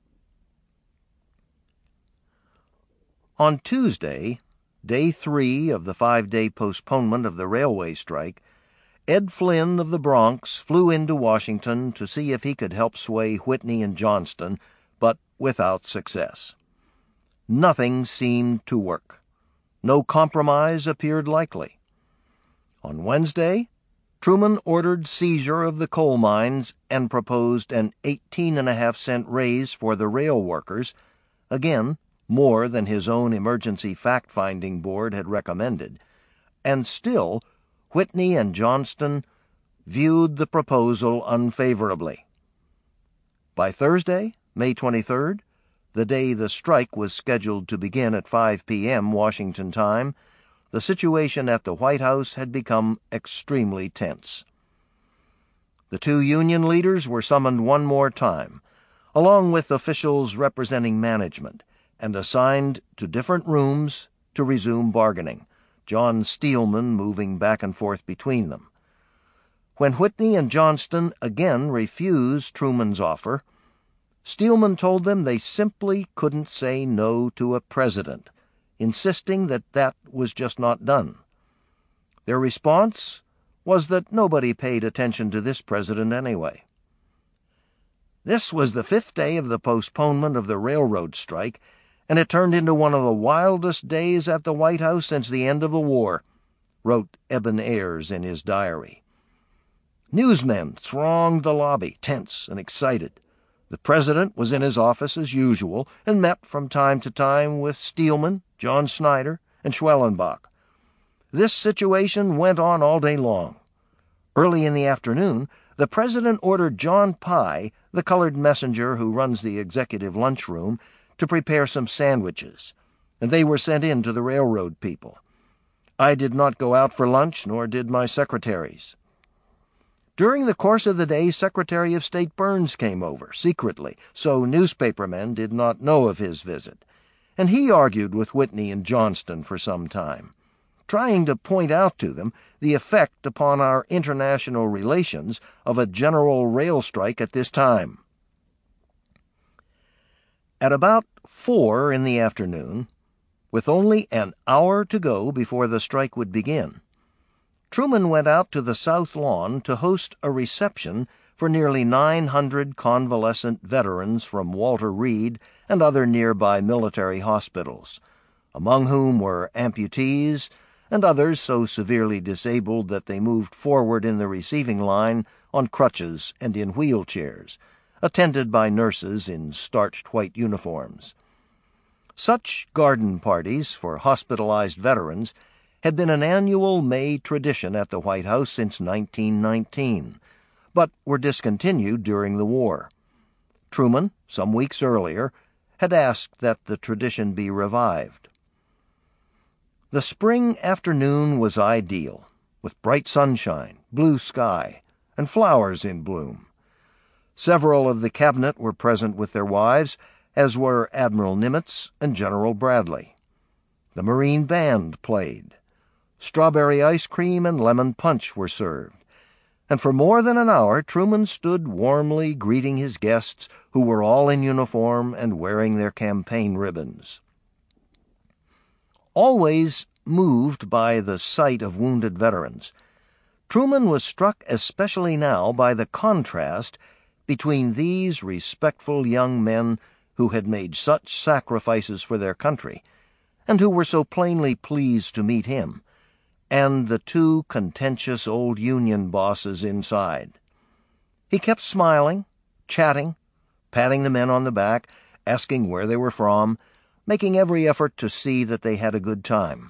[SPEAKER 1] On Tuesday, day 3 of the 5-day postponement of the railway strike, Ed Flynn of the Bronx flew into Washington to see if he could help sway Whitney and Johnston, but without success. Nothing seemed to work. No compromise appeared likely. On Wednesday, Truman ordered seizure of the coal mines and proposed an 18.5-cent raise for the rail workers, again more than his own emergency fact-finding board had recommended, and still Whitney and Johnston viewed the proposal unfavorably. By Thursday, May 23rd, the day the strike was scheduled to begin at 5 p.m. Washington time, the situation at the White House had become extremely tense. The two union leaders were summoned one more time, along with officials representing management, and assigned to different rooms to resume bargaining, John Steelman moving back and forth between them. When Whitney and Johnston again refused Truman's offer, Steelman told them they simply couldn't say no to a president, insisting that that was just not done. Their response was that nobody paid attention to this president anyway. This was the 5th day of the postponement of the railroad strike, and it turned into one of the wildest days at the White House since the end of the war, wrote Eben Ayers in his diary. Newsmen thronged the lobby, tense and excited. The president was in his office as usual and met from time to time with Steelman, John Snyder, and Schwellenbach. This situation went on all day long. Early in the afternoon, the president ordered John Pye, the colored messenger who runs the executive lunchroom, to prepare some sandwiches, and they were sent in to the railroad people. I did not go out for lunch, nor did my secretaries. During the course of the day, Secretary of State Burns came over, secretly, so newspapermen did not know of his visit, and he argued with Whitney and Johnston for some time, trying to point out to them the effect upon our international relations of a general rail strike at this time. At about 4 in the afternoon, with only an hour to go before the strike would begin, Truman went out to the South Lawn to host a reception for nearly 900 convalescent veterans from Walter Reed and other nearby military hospitals, among whom were amputees and others so severely disabled that they moved forward in the receiving line on crutches and in wheelchairs, attended by nurses in starched white uniforms. Such garden parties for hospitalized veterans had been an annual May tradition at the White House since 1919, but were discontinued during the war. Truman, some weeks earlier, had asked that the tradition be revived. The spring afternoon was ideal, with bright sunshine, blue sky, and flowers in bloom. Several of the cabinet were present with their wives, as were Admiral Nimitz and General Bradley. The Marine Band played. Strawberry ice cream and lemon punch were served, and for more than an hour Truman stood warmly greeting his guests, who were all in uniform and wearing their campaign ribbons. Always moved by the sight of wounded veterans, Truman was struck especially now by the contrast between these respectful young men who had made such sacrifices for their country, and who were so plainly pleased to meet him, and the two contentious old Union bosses inside. He kept smiling, chatting, patting the men on the back, asking where they were from, making every effort to see that they had a good time.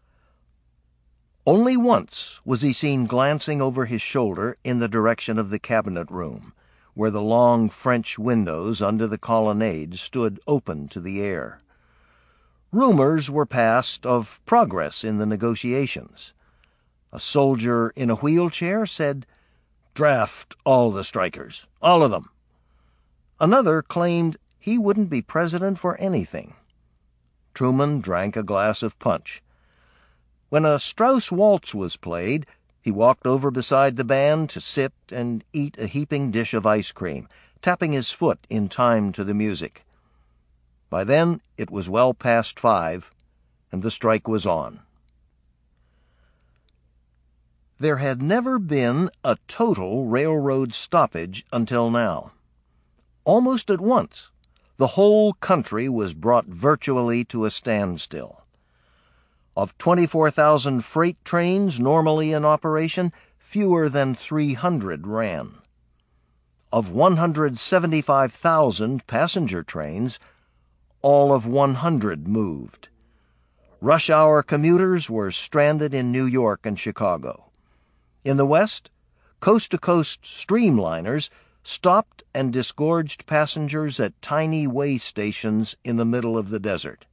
[SPEAKER 1] Only once was he seen glancing over his shoulder in the direction of the cabinet room, where the long French windows under the colonnade stood open to the air. Rumors were passed of progress in the negotiations. A soldier in a wheelchair said, "Draft all the strikers, all of them." Another claimed he wouldn't be president for anything. Truman drank a glass of punch. When a Strauss waltz was played, he walked over beside the band to sit and eat a heaping dish of ice cream, tapping his foot in time to the music. By then it was well past 5, and the strike was on. There had never been a total railroad stoppage until now. Almost at once, the whole country was brought virtually to a standstill. Of 24,000 freight trains normally in operation, fewer than 300 ran. Of 175,000 passenger trains, all of 100 moved. Rush-hour commuters were stranded in New York and Chicago. In the West, coast-to-coast streamliners stopped and disgorged passengers at tiny way stations in the middle of the desert.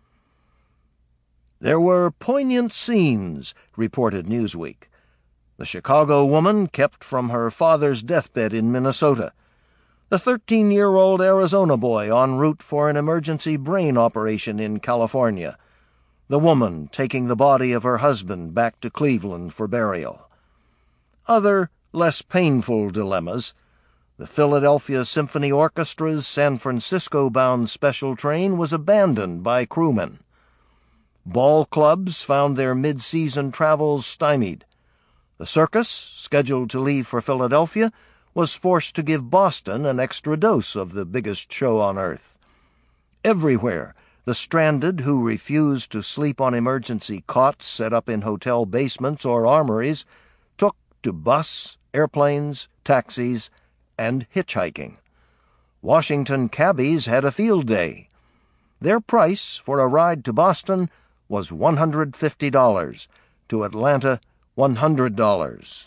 [SPEAKER 1] There were poignant scenes, reported Newsweek. The Chicago woman kept from her father's deathbed in Minnesota. The 13-year-old Arizona boy en route for an emergency brain operation in California. The woman taking the body of her husband back to Cleveland for burial. Other, less painful dilemmas. The Philadelphia Symphony Orchestra's San Francisco-bound special train was abandoned by crewmen. Ball clubs found their mid-season travels stymied. The circus, scheduled to leave for Philadelphia, was forced to give Boston an extra dose of the biggest show on earth. Everywhere, the stranded who refused to sleep on emergency cots set up in hotel basements or armories took to bus, airplanes, taxis, and hitchhiking. Washington cabbies had a field day. Their price for a ride to Boston was $150, to Atlanta $100.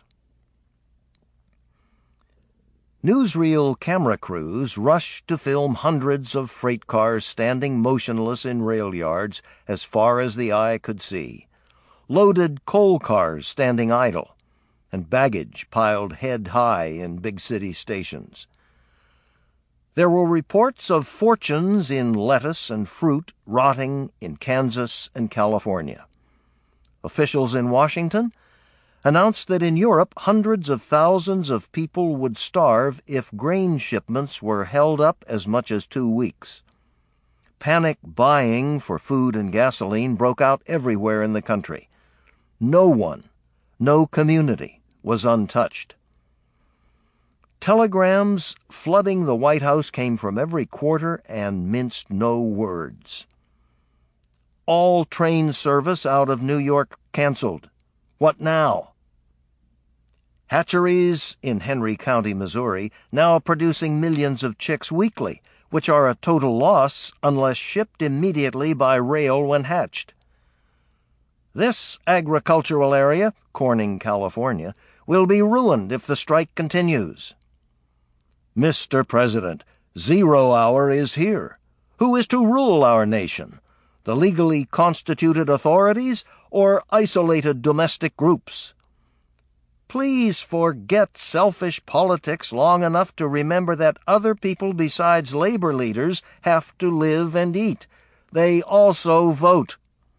[SPEAKER 1] Newsreel camera crews rushed to film hundreds of freight cars standing motionless in rail yards as far as the eye could see, loaded coal cars standing idle, and baggage piled head-high in big city stations. There were reports of fortunes in lettuce and fruit rotting in Kansas and California. Officials in Washington announced that in Europe hundreds of thousands of people would starve if grain shipments were held up as much as 2 weeks. Panic buying for food and gasoline broke out everywhere in the country. No one, no community, was untouched. Telegrams flooding the White House came from every quarter and minced no words. All train service out of New York canceled. What now? Hatcheries in Henry County, Missouri, now producing millions of chicks weekly, which are a total loss unless shipped immediately by rail when hatched. This agricultural area, Corning, California, will be ruined if the strike continues. Mr. President, 0 hour is here. Who is to rule our nation? The legally constituted authorities or isolated domestic groups? Please forget selfish politics long enough to remember that other people besides labor leaders have to live and eat. They also vote.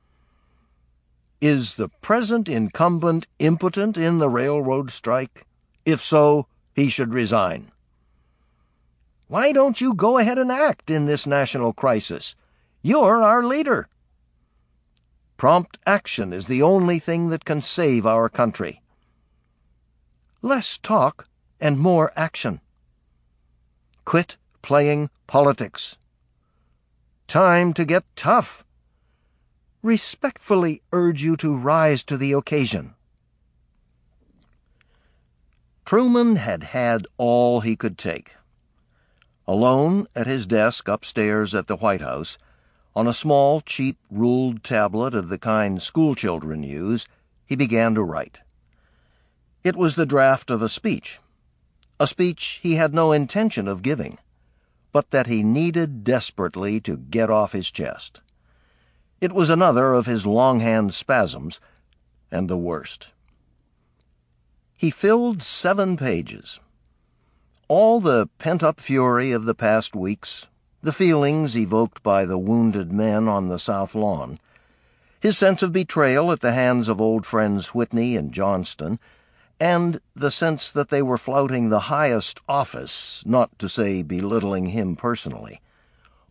[SPEAKER 1] Is the present incumbent impotent in the railroad strike? If so, he should resign. Why don't you go ahead and act in this national crisis? You're our leader. Prompt action is the only thing that can save our country. Less talk and more action. Quit playing politics. Time to get tough. Respectfully urge you to rise to the occasion. Truman had had all he could take. Alone at his desk upstairs at the White House, on a small, cheap, ruled tablet of the kind schoolchildren use, he began to write. It was the draft of a speech he had no intention of giving, but that he needed desperately to get off his chest. It was another of his longhand spasms, and the worst. He filled 7 pages. All the pent-up fury of the past weeks, the feelings evoked by the wounded men on the South Lawn, his sense of betrayal at the hands of old friends Whitney and Johnston, and the sense that they were flouting the highest office, not to say belittling him personally.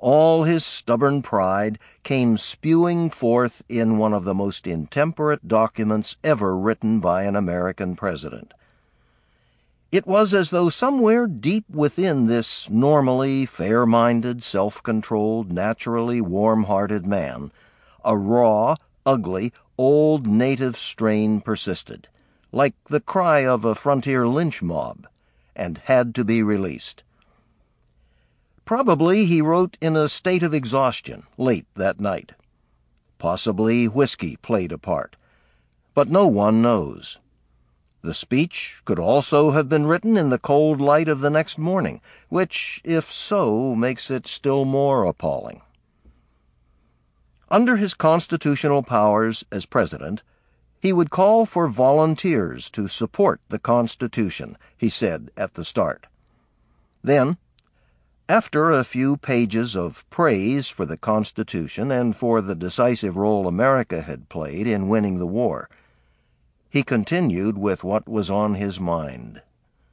[SPEAKER 1] All his stubborn pride came spewing forth in one of the most intemperate documents ever written by an American president. It was as though somewhere deep within this normally fair-minded, self-controlled, naturally warm-hearted man, a raw, ugly, old native strain persisted, like the cry of a frontier lynch mob, and had to be released. Probably he wrote in a state of exhaustion late that night. Possibly whiskey played a part, but no one knows. The speech could also have been written in the cold light of the next morning, which, if so, makes it still more appalling. Under his constitutional powers as president, he would call for volunteers to support the Constitution, he said at the start. Then, after a few pages of praise for the Constitution and for the decisive role America had played in winning the war, he continued with what was on his mind.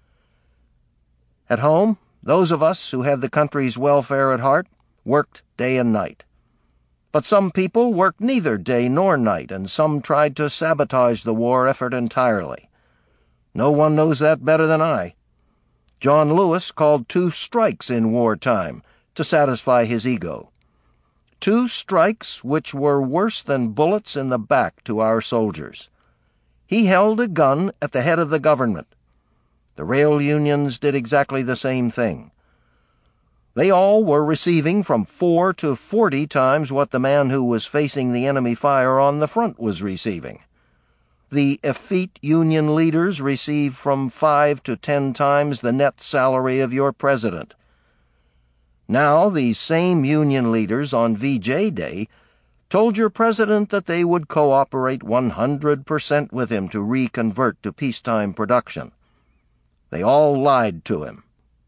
[SPEAKER 1] At home, those of us who had the country's welfare at heart worked day and night. But some people worked neither day nor night, and some tried to sabotage the war effort entirely. No one knows that better than I. John Lewis called 2 strikes in wartime to satisfy his ego. 2 strikes which were worse than bullets in the back to our soldiers. He held a gun at the head of the government. The rail unions did exactly the same thing. They all were receiving from 4 to 40 times what the man who was facing the enemy fire on the front was receiving. The effete union leaders receive from 5 to 10 times the net salary of your president. Now these same union leaders on VJ Day told your president that they would cooperate 100% with him to reconvert to peacetime production. They all lied to him.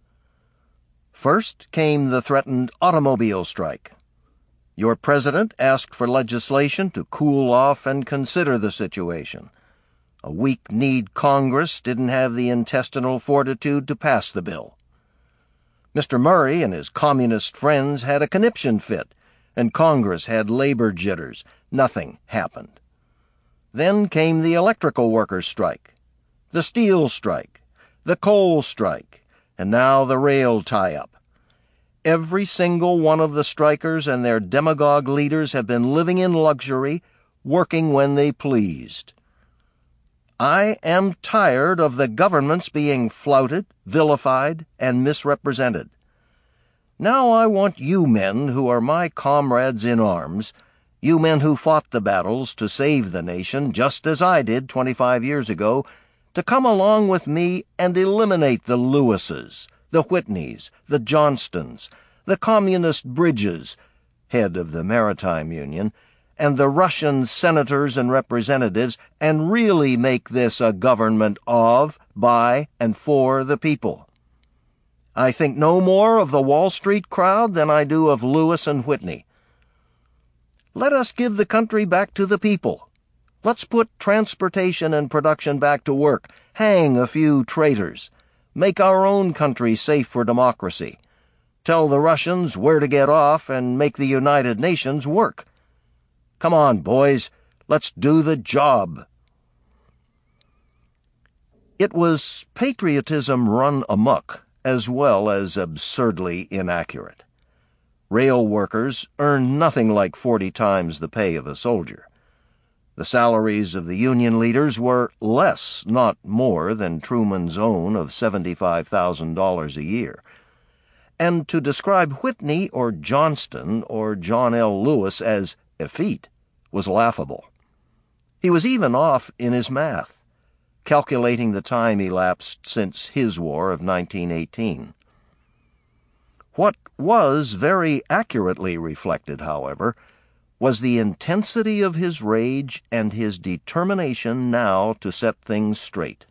[SPEAKER 1] First came the threatened automobile strike. Your president asked for legislation to cool off and consider the situation. A weak-kneed Congress didn't have the intestinal fortitude to pass the bill. Mr. Murray and his communist friends had a conniption fit, and Congress had labor jitters. Nothing happened. Then came the electrical workers' strike, the steel strike, the coal strike, and now the rail tie-up. Every single one of the strikers and their demagogue leaders have been living in luxury, working when they pleased. I am tired of the governments being flouted, vilified, and misrepresented. Now I want you men who are my comrades in arms, you men who fought the battles to save the nation just as I did 25 years ago, to come along with me and eliminate the Lewises, the Whitneys, the Johnstons, the Communist Bridges, head of the Maritime Union, and the Russian senators and representatives, and really make this a government of, by, and for the people. I think no more of the Wall Street crowd than I do of Lewis and Whitney. Let us give the country back to the people. Let's put transportation and production back to work, hang a few traitors, make our own country safe for democracy, tell the Russians where to get off, and make the United Nations work. Come on, boys, let's do the job. It was patriotism run amok, as well as absurdly inaccurate. Rail workers earned nothing like 40 times the pay of a soldier. The salaries of the union leaders were less, not more, than Truman's own of $75,000 a year. And to describe Whitney or Johnston or John L. Lewis as effete was laughable. He was even off in his math, calculating the time elapsed since his war of 1918. What was very accurately reflected, however, was the intensity of his rage and his determination now to set things straight.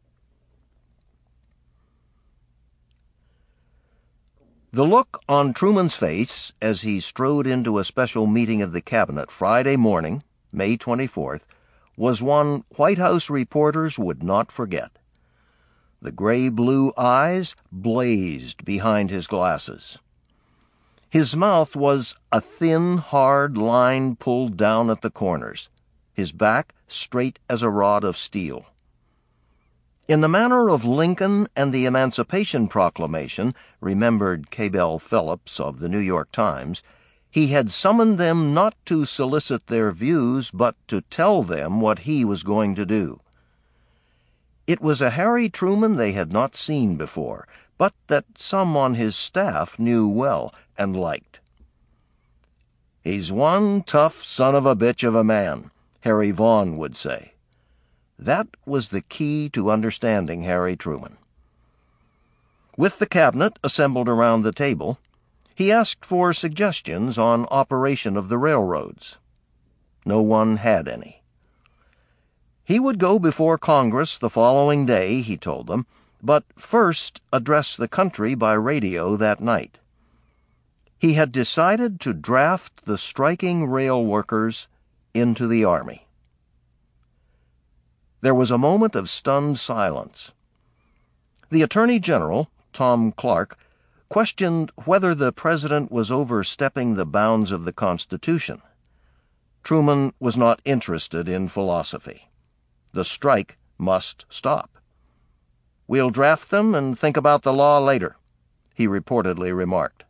[SPEAKER 1] The look on Truman's face as he strode into a special meeting of the Cabinet Friday morning, May 24th, was one White House reporters would not forget. The gray-blue eyes blazed behind his glasses. His mouth was a thin, hard line pulled down at the corners, his back straight as a rod of steel. In the manner of Lincoln and the Emancipation Proclamation, remembered Cabell Phillips of the New York Times, he had summoned them not to solicit their views, but to tell them what he was going to do. It was a Harry Truman they had not seen before, but that some on his staff knew well and liked. "He's one tough son of a bitch of a man," Harry Vaughn would say. That was the key to understanding Harry Truman. With the cabinet assembled around the table, he asked for suggestions on operation of the railroads. No one had any. He would go before Congress the following day, he told them, but first address the country by radio that night. He had decided to draft the striking rail workers into the Army. There was a moment of stunned silence. The Attorney General, Tom Clark, questioned whether the President was overstepping the bounds of the Constitution. Truman was not interested in philosophy. The strike must stop. "We'll draft them and think about the law later," he reportedly remarked.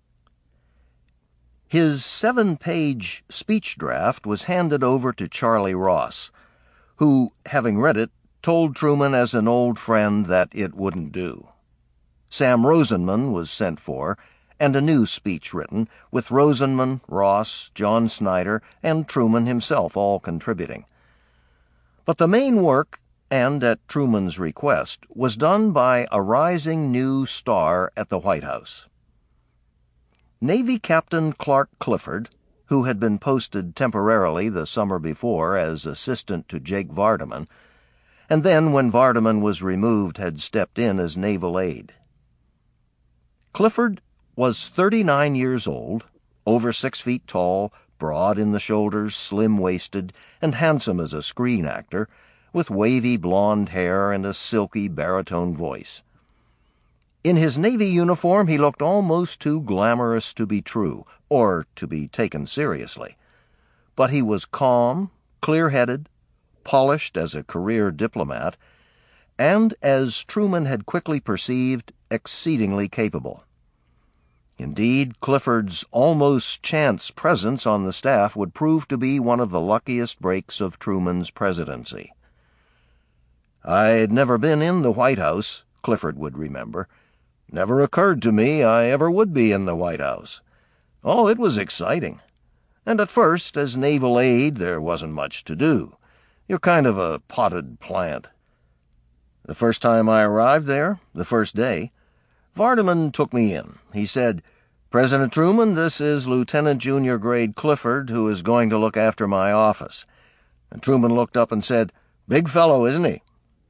[SPEAKER 1] His 7-page speech draft was handed over to Charlie Ross, who, having read it, told Truman as an old friend that it wouldn't do. Sam Rosenman was sent for, and a new speech written, with Rosenman, Ross, John Snyder, and Truman himself all contributing. But the main work, and at Truman's request, was done by a rising new star at the White House. Navy Captain Clark Clifford, who had been posted temporarily the summer before as assistant to Jake Vardaman, and then, when Vardaman was removed, had stepped in as naval aide. Clifford was 39 years old, over 6 feet tall, broad in the shoulders, slim-waisted, and handsome as a screen actor, with wavy blonde hair and a silky baritone voice. In his Navy uniform he looked almost too glamorous to be true, or to be taken seriously. But he was calm, clear-headed, polished as a career diplomat, and, as Truman had quickly perceived, exceedingly capable. Indeed, Clifford's almost chance presence on the staff would prove to be one of the luckiest breaks of Truman's presidency. "I'd never been in the White House," Clifford would remember. "Never occurred to me I ever would be in the White House. Oh, it was exciting. And at first, as naval aide, there wasn't much to do. You're kind of a potted plant. The first time I arrived there, the first day, Vardaman took me in. He said, 'President Truman, this is Lieutenant Junior Grade Clifford, who is going to look after my office.' And Truman looked up and said, 'Big fellow, isn't he?'"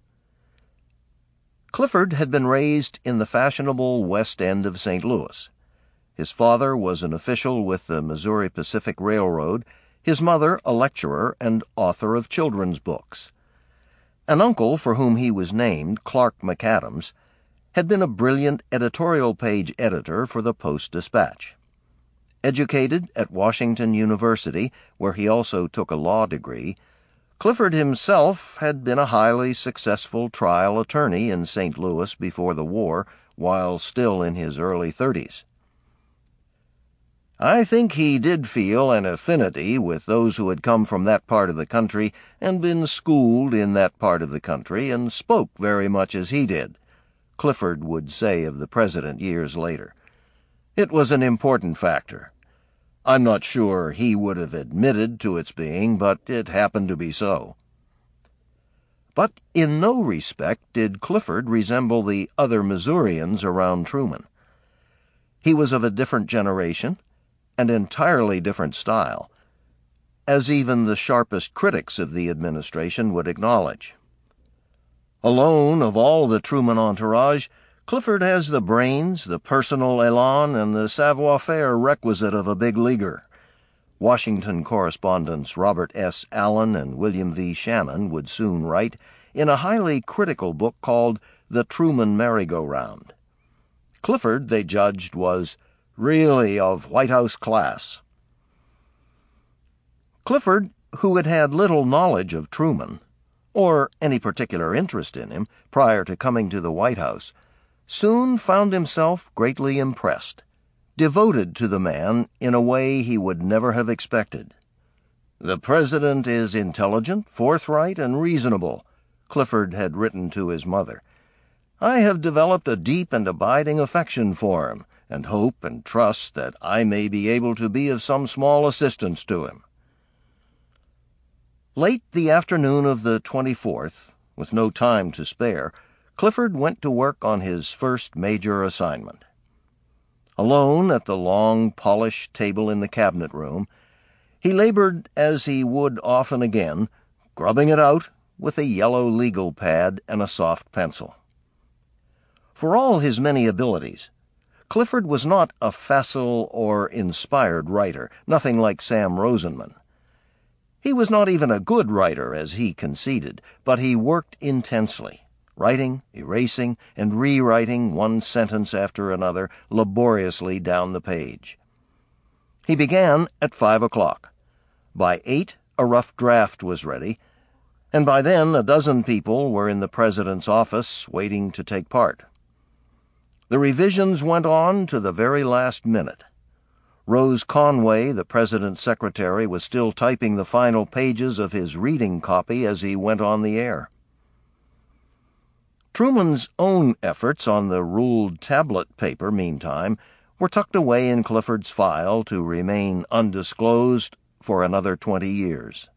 [SPEAKER 1] Clifford had been raised in the fashionable West End of St. Louis. His father was an official with the Missouri Pacific Railroad, his mother a lecturer and author of children's books. An uncle for whom he was named, Clark McAdams, had been a brilliant editorial page editor for the Post-Dispatch. Educated at Washington University, where he also took a law degree, Clifford himself had been a highly successful trial attorney in St. Louis before the war, while still in his early 30s. I think he did feel an affinity with those who had come from that part of the country and been schooled in that part of the country and spoke very much as he did, Clifford would say of the president years later. It was an important factor. I'm not sure he would have admitted to its being, but it happened to be so. But in no respect did Clifford resemble the other Missourians around Truman. He was of a different generation, an entirely different style, as even the sharpest critics of the administration would acknowledge. Alone of all the Truman entourage, Clifford has the brains, the personal elan, and the savoir-faire requisite of a big leaguer. Washington correspondents Robert S. Allen and William V. Shannon would soon write in a highly critical book called The Truman Merry-Go-Round. Clifford, they judged, was really of White House class. Clifford, who had had little knowledge of Truman, or any particular interest in him prior to coming to the White House, soon found himself greatly impressed, devoted to the man in a way he would never have expected. "The President is intelligent, forthright, and reasonable," Clifford had written to his mother. "I have developed a deep and abiding affection for him, and hope and trust that I may be able to be of some small assistance to him." Late the afternoon of the 24th, with no time to spare, Clifford went to work on his first major assignment. Alone at the long, polished table in the cabinet room, he labored as he would often again, grubbing it out with a yellow legal pad and a soft pencil. For all his many abilities, Clifford was not a facile or inspired writer, nothing like Sam Rosenman. He was not even a good writer, as he conceded, but he worked intensely, writing, erasing, and rewriting one sentence after another laboriously down the page. He began at 5 o'clock. By 8, a rough draft was ready, and by then a dozen people were in the President's office waiting to take part. The revisions went on to the very last minute. Rose Conway, the President's secretary, was still typing the final pages of his reading copy as he went on the air. Truman's own efforts on the ruled tablet paper, meantime, were tucked away in Clifford's file to remain undisclosed for another 20 years.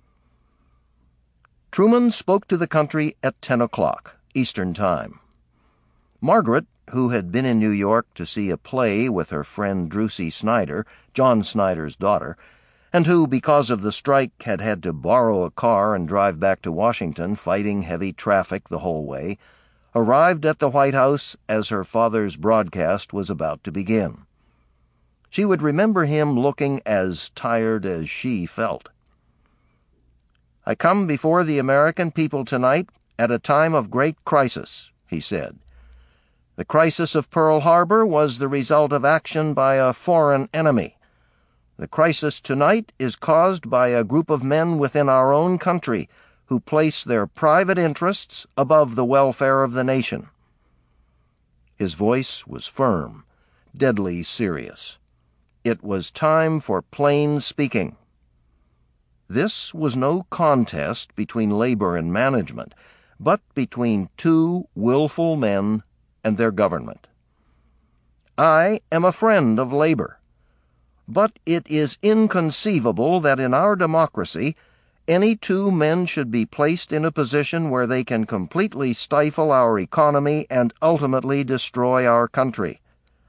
[SPEAKER 1] Truman spoke to the country at 10 o'clock, Eastern Time. Margaret, who had been in New York to see a play with her friend Drusy Snyder, John Snyder's daughter, and who, because of the strike, had had to borrow a car and drive back to Washington, fighting heavy traffic the whole way, arrived at the White House as her father's broadcast was about to begin. She would remember him looking as tired as she felt. "I come before the American people tonight at a time of great crisis," he said. "The crisis of Pearl Harbor was the result of action by a foreign enemy. The crisis tonight is caused by a group of men within our own country who place their private interests above the welfare of the nation." His voice was firm, deadly serious. It was time for plain speaking. This was no contest between labor and management, but between two willful men and their government. "I am a friend of labor, but it is inconceivable that in our democracy any two men should be placed in a position where they can completely stifle our economy and ultimately destroy our country."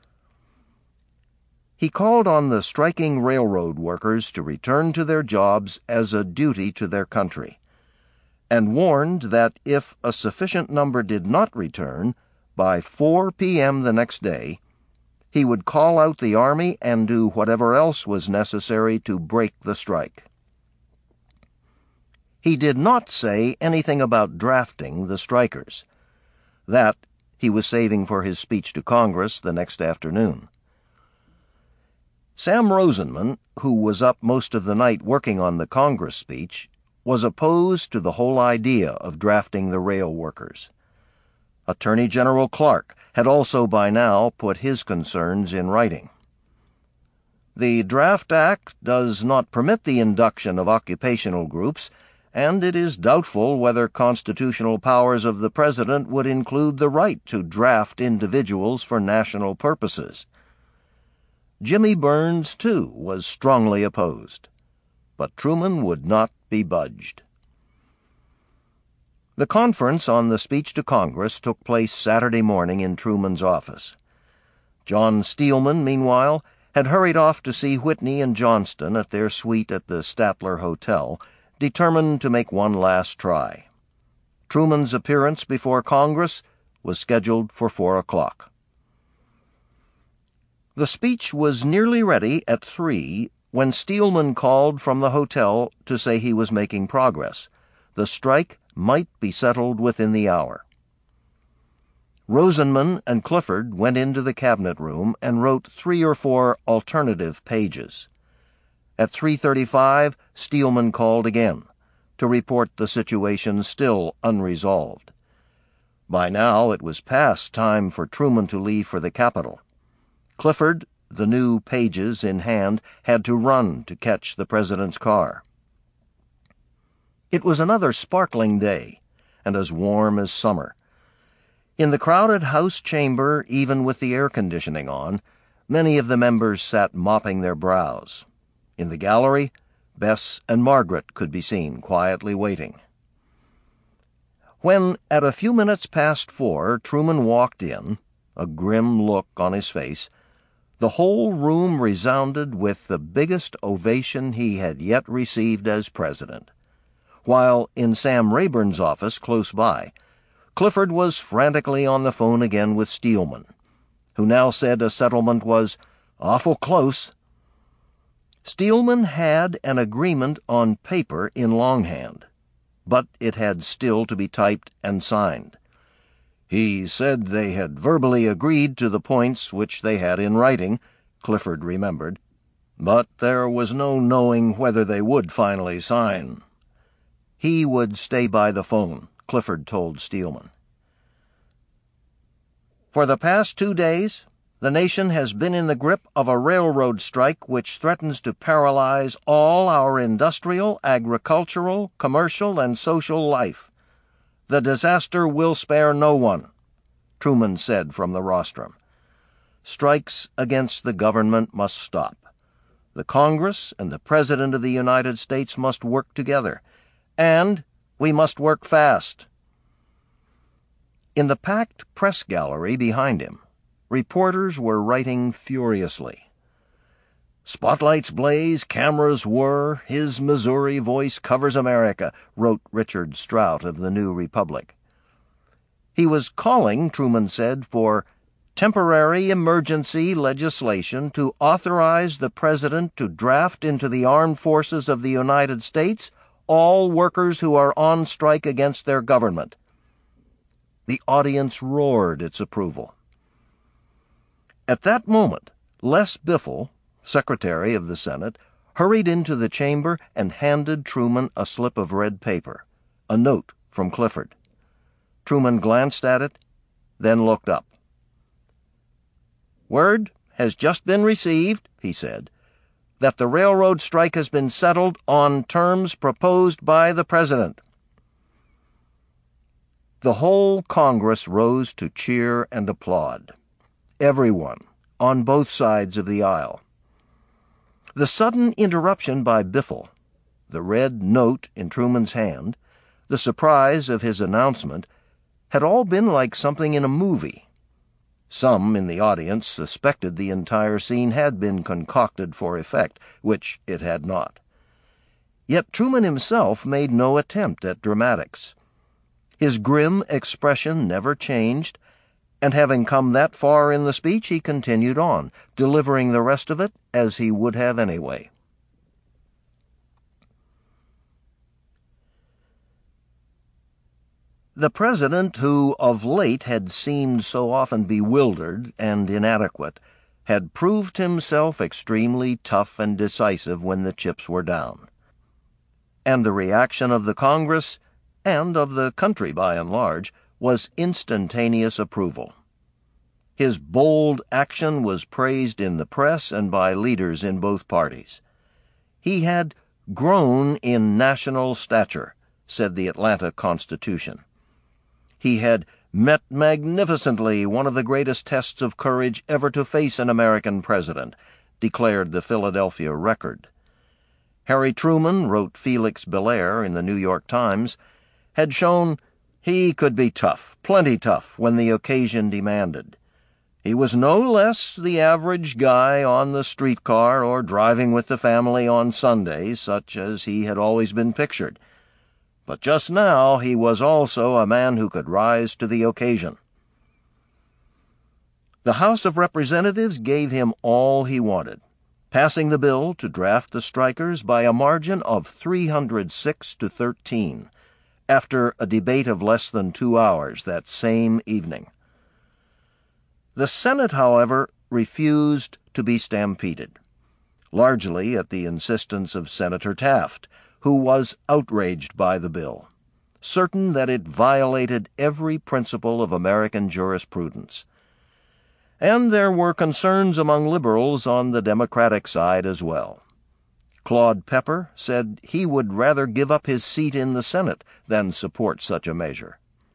[SPEAKER 1] He called on the striking railroad workers to return to their jobs as a duty to their country, and warned that if a sufficient number did not return, by 4 p.m. the next day, he would call out the army and do whatever else was necessary to break the strike. He did not say anything about drafting the strikers. That he was saving for his speech to Congress the next afternoon. Sam Rosenman, who was up most of the night working on the Congress speech, was opposed to the whole idea of drafting the rail workers. Attorney General Clark had also by now put his concerns in writing. "The Draft Act does not permit the induction of occupational groups, and it is doubtful whether constitutional powers of the President would include the right to draft individuals for national purposes." Jimmy Burns, too, was strongly opposed, but Truman would not be budged. The conference on the speech to Congress took place Saturday morning in Truman's office. John Steelman, meanwhile, had hurried off to see Whitney and Johnston at their suite at the Statler Hotel, determined to make one last try. Truman's appearance before Congress was scheduled for 4 o'clock. The speech was nearly ready at 3 when Steelman called from the hotel to say he was making progress. The strike might be settled within the hour. Rosenman and Clifford went into the cabinet room and wrote 3 or 4 alternative pages. At 3:35, Steelman called again to report the situation still unresolved. By now it was past time for Truman to leave for the capital. Clifford, the new pages in hand, had to run to catch the president's car. It was another sparkling day, and as warm as summer. In the crowded House chamber, even with the air conditioning on, many of the members sat mopping their brows. In the gallery, Bess and Margaret could be seen quietly waiting. When, at a few minutes past 4, Truman walked in, a grim look on his face, the whole room resounded with the biggest ovation he had yet received as president, while in Sam Rayburn's office close by, Clifford was frantically on the phone again with Steelman, who now said a settlement was awful close. Steelman had an agreement on paper in longhand, but it had still to be typed and signed. He said they had verbally agreed to the points which they had in writing, Clifford remembered, but there was no knowing whether they would finally sign. He would stay by the phone, Clifford told Steelman. For the past 2 days, the nation has been in the grip of a railroad strike which threatens to paralyze all our industrial, agricultural, commercial, and social life. The disaster will spare no one, Truman said from the rostrum. Strikes against the government must stop. The Congress and the President of the United States must work together, and we must work fast. In the packed press gallery behind him, reporters were writing furiously. Spotlights blaze, cameras whir, his Missouri voice covers America, wrote Richard Strout of the New Republic. He was calling, Truman said, for temporary emergency legislation to authorize the president to draft into the armed forces of the United States all workers who are on strike against their government. The audience roared its approval. At that moment, Les Biffle, Secretary of the Senate, hurried into the chamber and handed Truman a slip of red paper, a note from Clifford. Truman glanced at it, then looked up. "Word has just been received," he said, "that the railroad strike has been settled on terms proposed by the President." The whole Congress rose to cheer and applaud. Everyone, on both sides of the aisle. The sudden interruption by Biffle, the red note in Truman's hand, the surprise of his announcement, had all been like something in a movie. Some in the audience suspected the entire scene had been concocted for effect, which it had not. Yet Truman himself made no attempt at dramatics. His grim expression never changed, and having come that far in the speech, he continued on, delivering the rest of it as he would have anyway. The president, who of late had seemed so often bewildered and inadequate, had proved himself extremely tough and decisive when the chips were down. And the reaction of the Congress, and of the country by and large, was instantaneous approval. His bold action was praised in the press and by leaders in both parties. He had grown in national stature, said the Atlanta Constitution. He had met magnificently one of the greatest tests of courage ever to face an American president, declared the Philadelphia Record. Harry Truman, wrote Felix Belair in the New York Times, had shown he could be tough, plenty tough, when the occasion demanded. He was no less the average guy on the streetcar or driving with the family on Sundays, such as he had always been pictured. But just now he was also a man who could rise to the occasion. The House of Representatives gave him all he wanted, passing the bill to draft the strikers by a margin of 306 to 13, after a debate of less than 2 hours that same evening. The Senate, however, refused to be stampeded, largely at the insistence of Senator Taft, who was outraged by the bill, certain that it violated every principle of American jurisprudence. And there were concerns among liberals on the Democratic side as well. Claude Pepper said he would rather give up his seat in the Senate than support such a measure.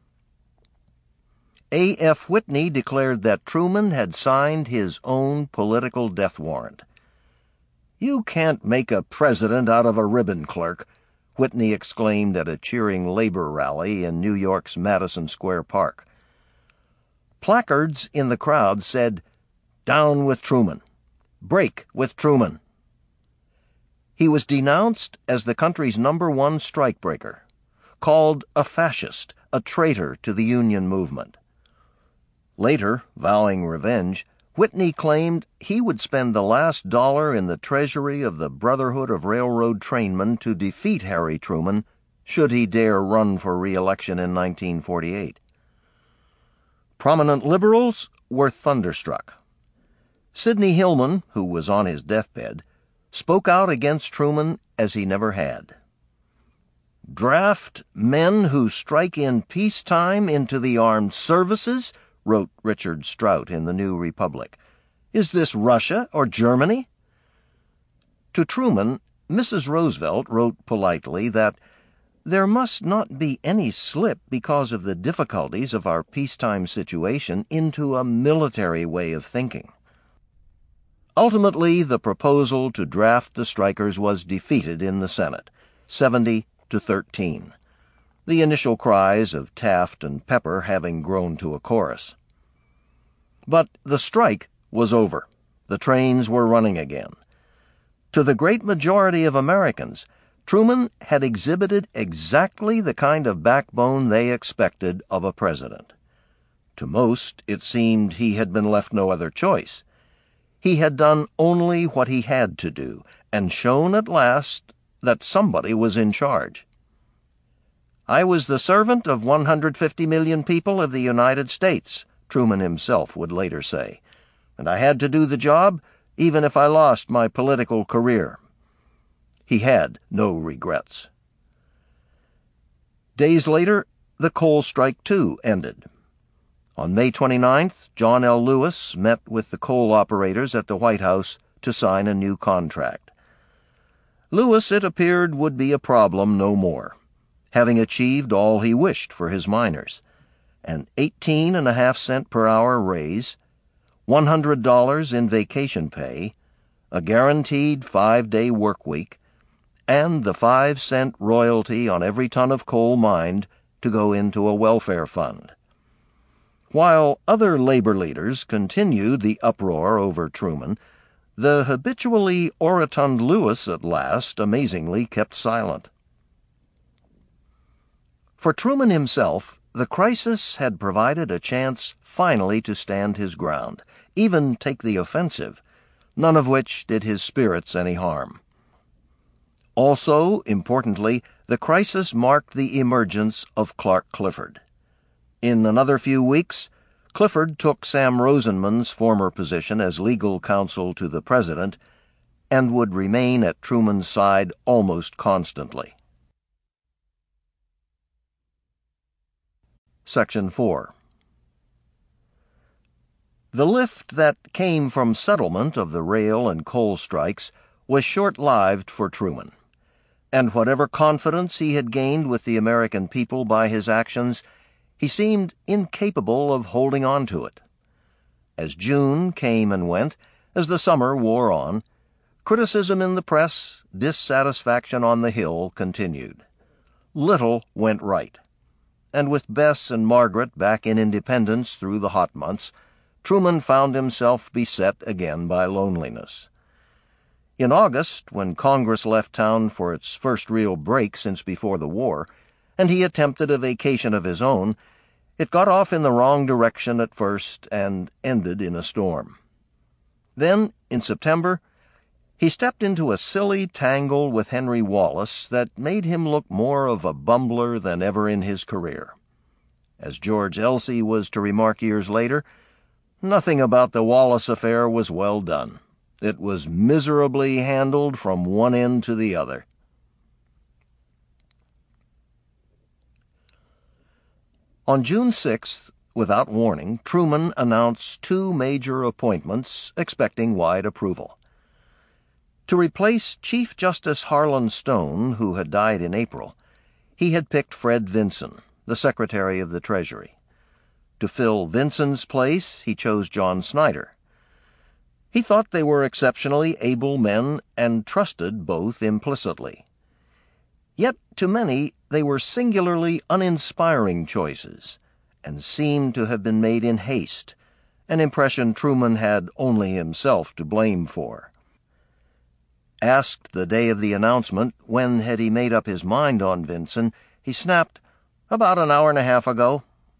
[SPEAKER 1] A.F. Whitney declared that Truman had signed his own political death warrant. "You can't make a president out of a ribbon clerk," Whitney exclaimed at a cheering labor rally in New York's Madison Square Park. Placards in the crowd said, "Down with Truman! Break with Truman!" He was denounced as the country's #1 strikebreaker, called a fascist, a traitor to the Union movement. Later, vowing revenge, Whitney claimed he would spend the last dollar in the treasury of the Brotherhood of Railroad Trainmen to defeat Harry Truman should he dare run for re-election in 1948. Prominent liberals were thunderstruck. Sidney Hillman, who was on his deathbed, spoke out against Truman as he never had. "Draft men who strike in peacetime into the armed services?" wrote Richard Strout in the New Republic. "Is this Russia or Germany?" To Truman, Mrs. Roosevelt wrote politely that there must not be any slip because of the difficulties of our peacetime situation into a military way of thinking. Ultimately, the proposal to draft the strikers was defeated in the Senate, 70-13. The initial cries of Taft and Pepper having grown to a chorus. But the strike was over. The trains were running again. To the great majority of Americans, Truman had exhibited exactly the kind of backbone they expected of a president. To most, it seemed he had been left no other choice. He had done only what he had to do, and shown at last that somebody was in charge. "I was the servant of 150 million people of the United States," Truman himself would later say, "and I had to do the job even if I lost my political career." He had no regrets. Days later, the coal strike, too, ended. On May 29th, John L. Lewis met with the coal operators at the White House to sign a new contract. Lewis, it appeared, would be a problem no more, having achieved all he wished for his miners: an 18.5 cent per hour raise, $100 in vacation pay, a guaranteed 5-day work week, and the 5-cent royalty on every ton of coal mined to go into a welfare fund. While other labor leaders continued the uproar over Truman, the habitually orotund Lewis at last amazingly kept silent. For Truman himself, the crisis had provided a chance finally to stand his ground, even take the offensive, none of which did his spirits any harm. Also, importantly, the crisis marked the emergence of Clark Clifford. In another few weeks, Clifford took Sam Rosenman's former position as legal counsel to the president and would remain at Truman's side almost constantly. Section 4. The lift that came from settlement of the rail and coal strikes was short-lived for Truman, and whatever confidence he had gained with the American people by his actions, he seemed incapable of holding on to it. As June came and went, as the summer wore on, criticism in the press, dissatisfaction on the Hill continued. Little went right, and with Bess and Margaret back in Independence through the hot months, Truman found himself beset again by loneliness. In August, when Congress left town for its first real break since before the war, and he attempted a vacation of his own, it got off in the wrong direction at first and ended in a storm. Then, in September, he stepped into a silly tangle with Henry Wallace that made him look more of a bumbler than ever in his career. As George Elsey was to remark years later, Nothing about the Wallace affair was well done. It was miserably handled from one end to the other. On June 6th, without warning, Truman announced two major appointments, expecting wide approval. To replace Chief Justice Harlan Stone, who had died in April, he had picked Fred Vinson, the Secretary of the Treasury. To fill Vinson's place, he chose John Snyder. He thought they were exceptionally able men and trusted both implicitly. Yet, to many, they were singularly uninspiring choices, and seemed to have been made in haste, an impression Truman had only himself to blame for. Asked the day of the announcement when had he made up his mind on Vinson, he snapped, "About an hour and a half ago."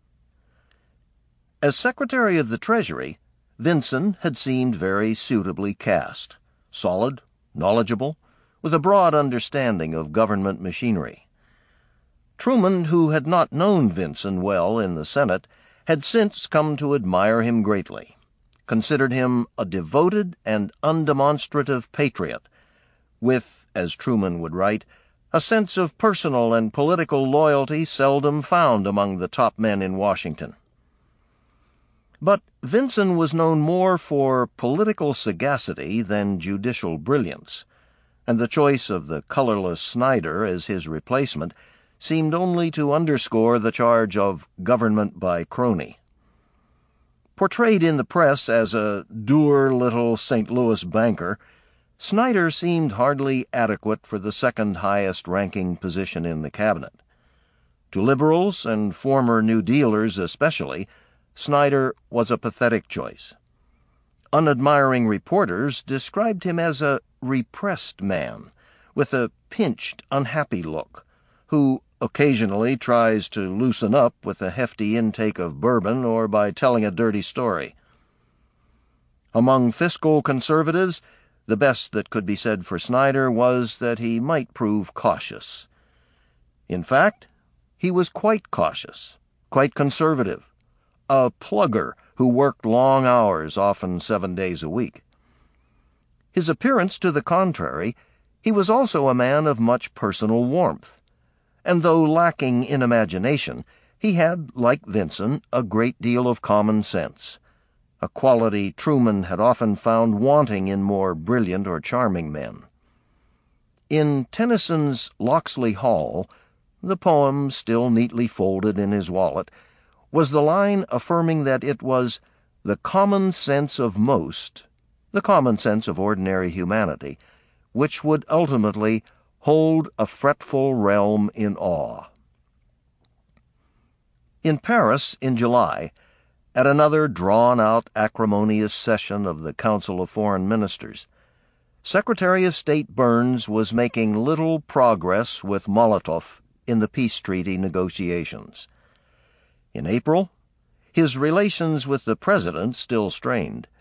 [SPEAKER 1] As Secretary of the Treasury, Vinson had seemed very suitably cast, solid, knowledgeable, with a broad understanding of government machinery. Truman, who had not known Vinson well in the Senate, had since come to admire him greatly, considered him a devoted and undemonstrative patriot, with, as Truman would write, a sense of personal and political loyalty seldom found among the top men in Washington. But Vinson was known more for political sagacity than judicial brilliance, and the choice of the colorless Snyder as his replacement seemed only to underscore the charge of government by crony. Portrayed in the press as a dour little St. Louis banker, Snyder seemed hardly adequate for the second highest-ranking position in the cabinet. To liberals and former New Dealers especially, Snyder was a pathetic choice. Unadmiring reporters described him as a repressed man, with a pinched, unhappy look, who occasionally tries to loosen up with a hefty intake of bourbon or by telling a dirty story. Among fiscal conservatives, the best that could be said for Snyder was that he might prove cautious. In fact, he was quite cautious, quite conservative, a plugger who worked long hours, often 7 days a week. His appearance to the contrary, he was also a man of much personal warmth, and though lacking in imagination, he had, like Vinson, a great deal of common sense, a quality Truman had often found wanting in more brilliant or charming men. In Tennyson's Locksley Hall, the poem still neatly folded in his wallet, was the line affirming that it was the common sense of most, the common sense of ordinary humanity, which would ultimately hold a fretful realm in awe. In Paris, in July, at another drawn-out, acrimonious session of the Council of Foreign Ministers, Secretary of State Burns was making little progress with Molotov in the peace treaty negotiations. In April, his relations with the President still strained.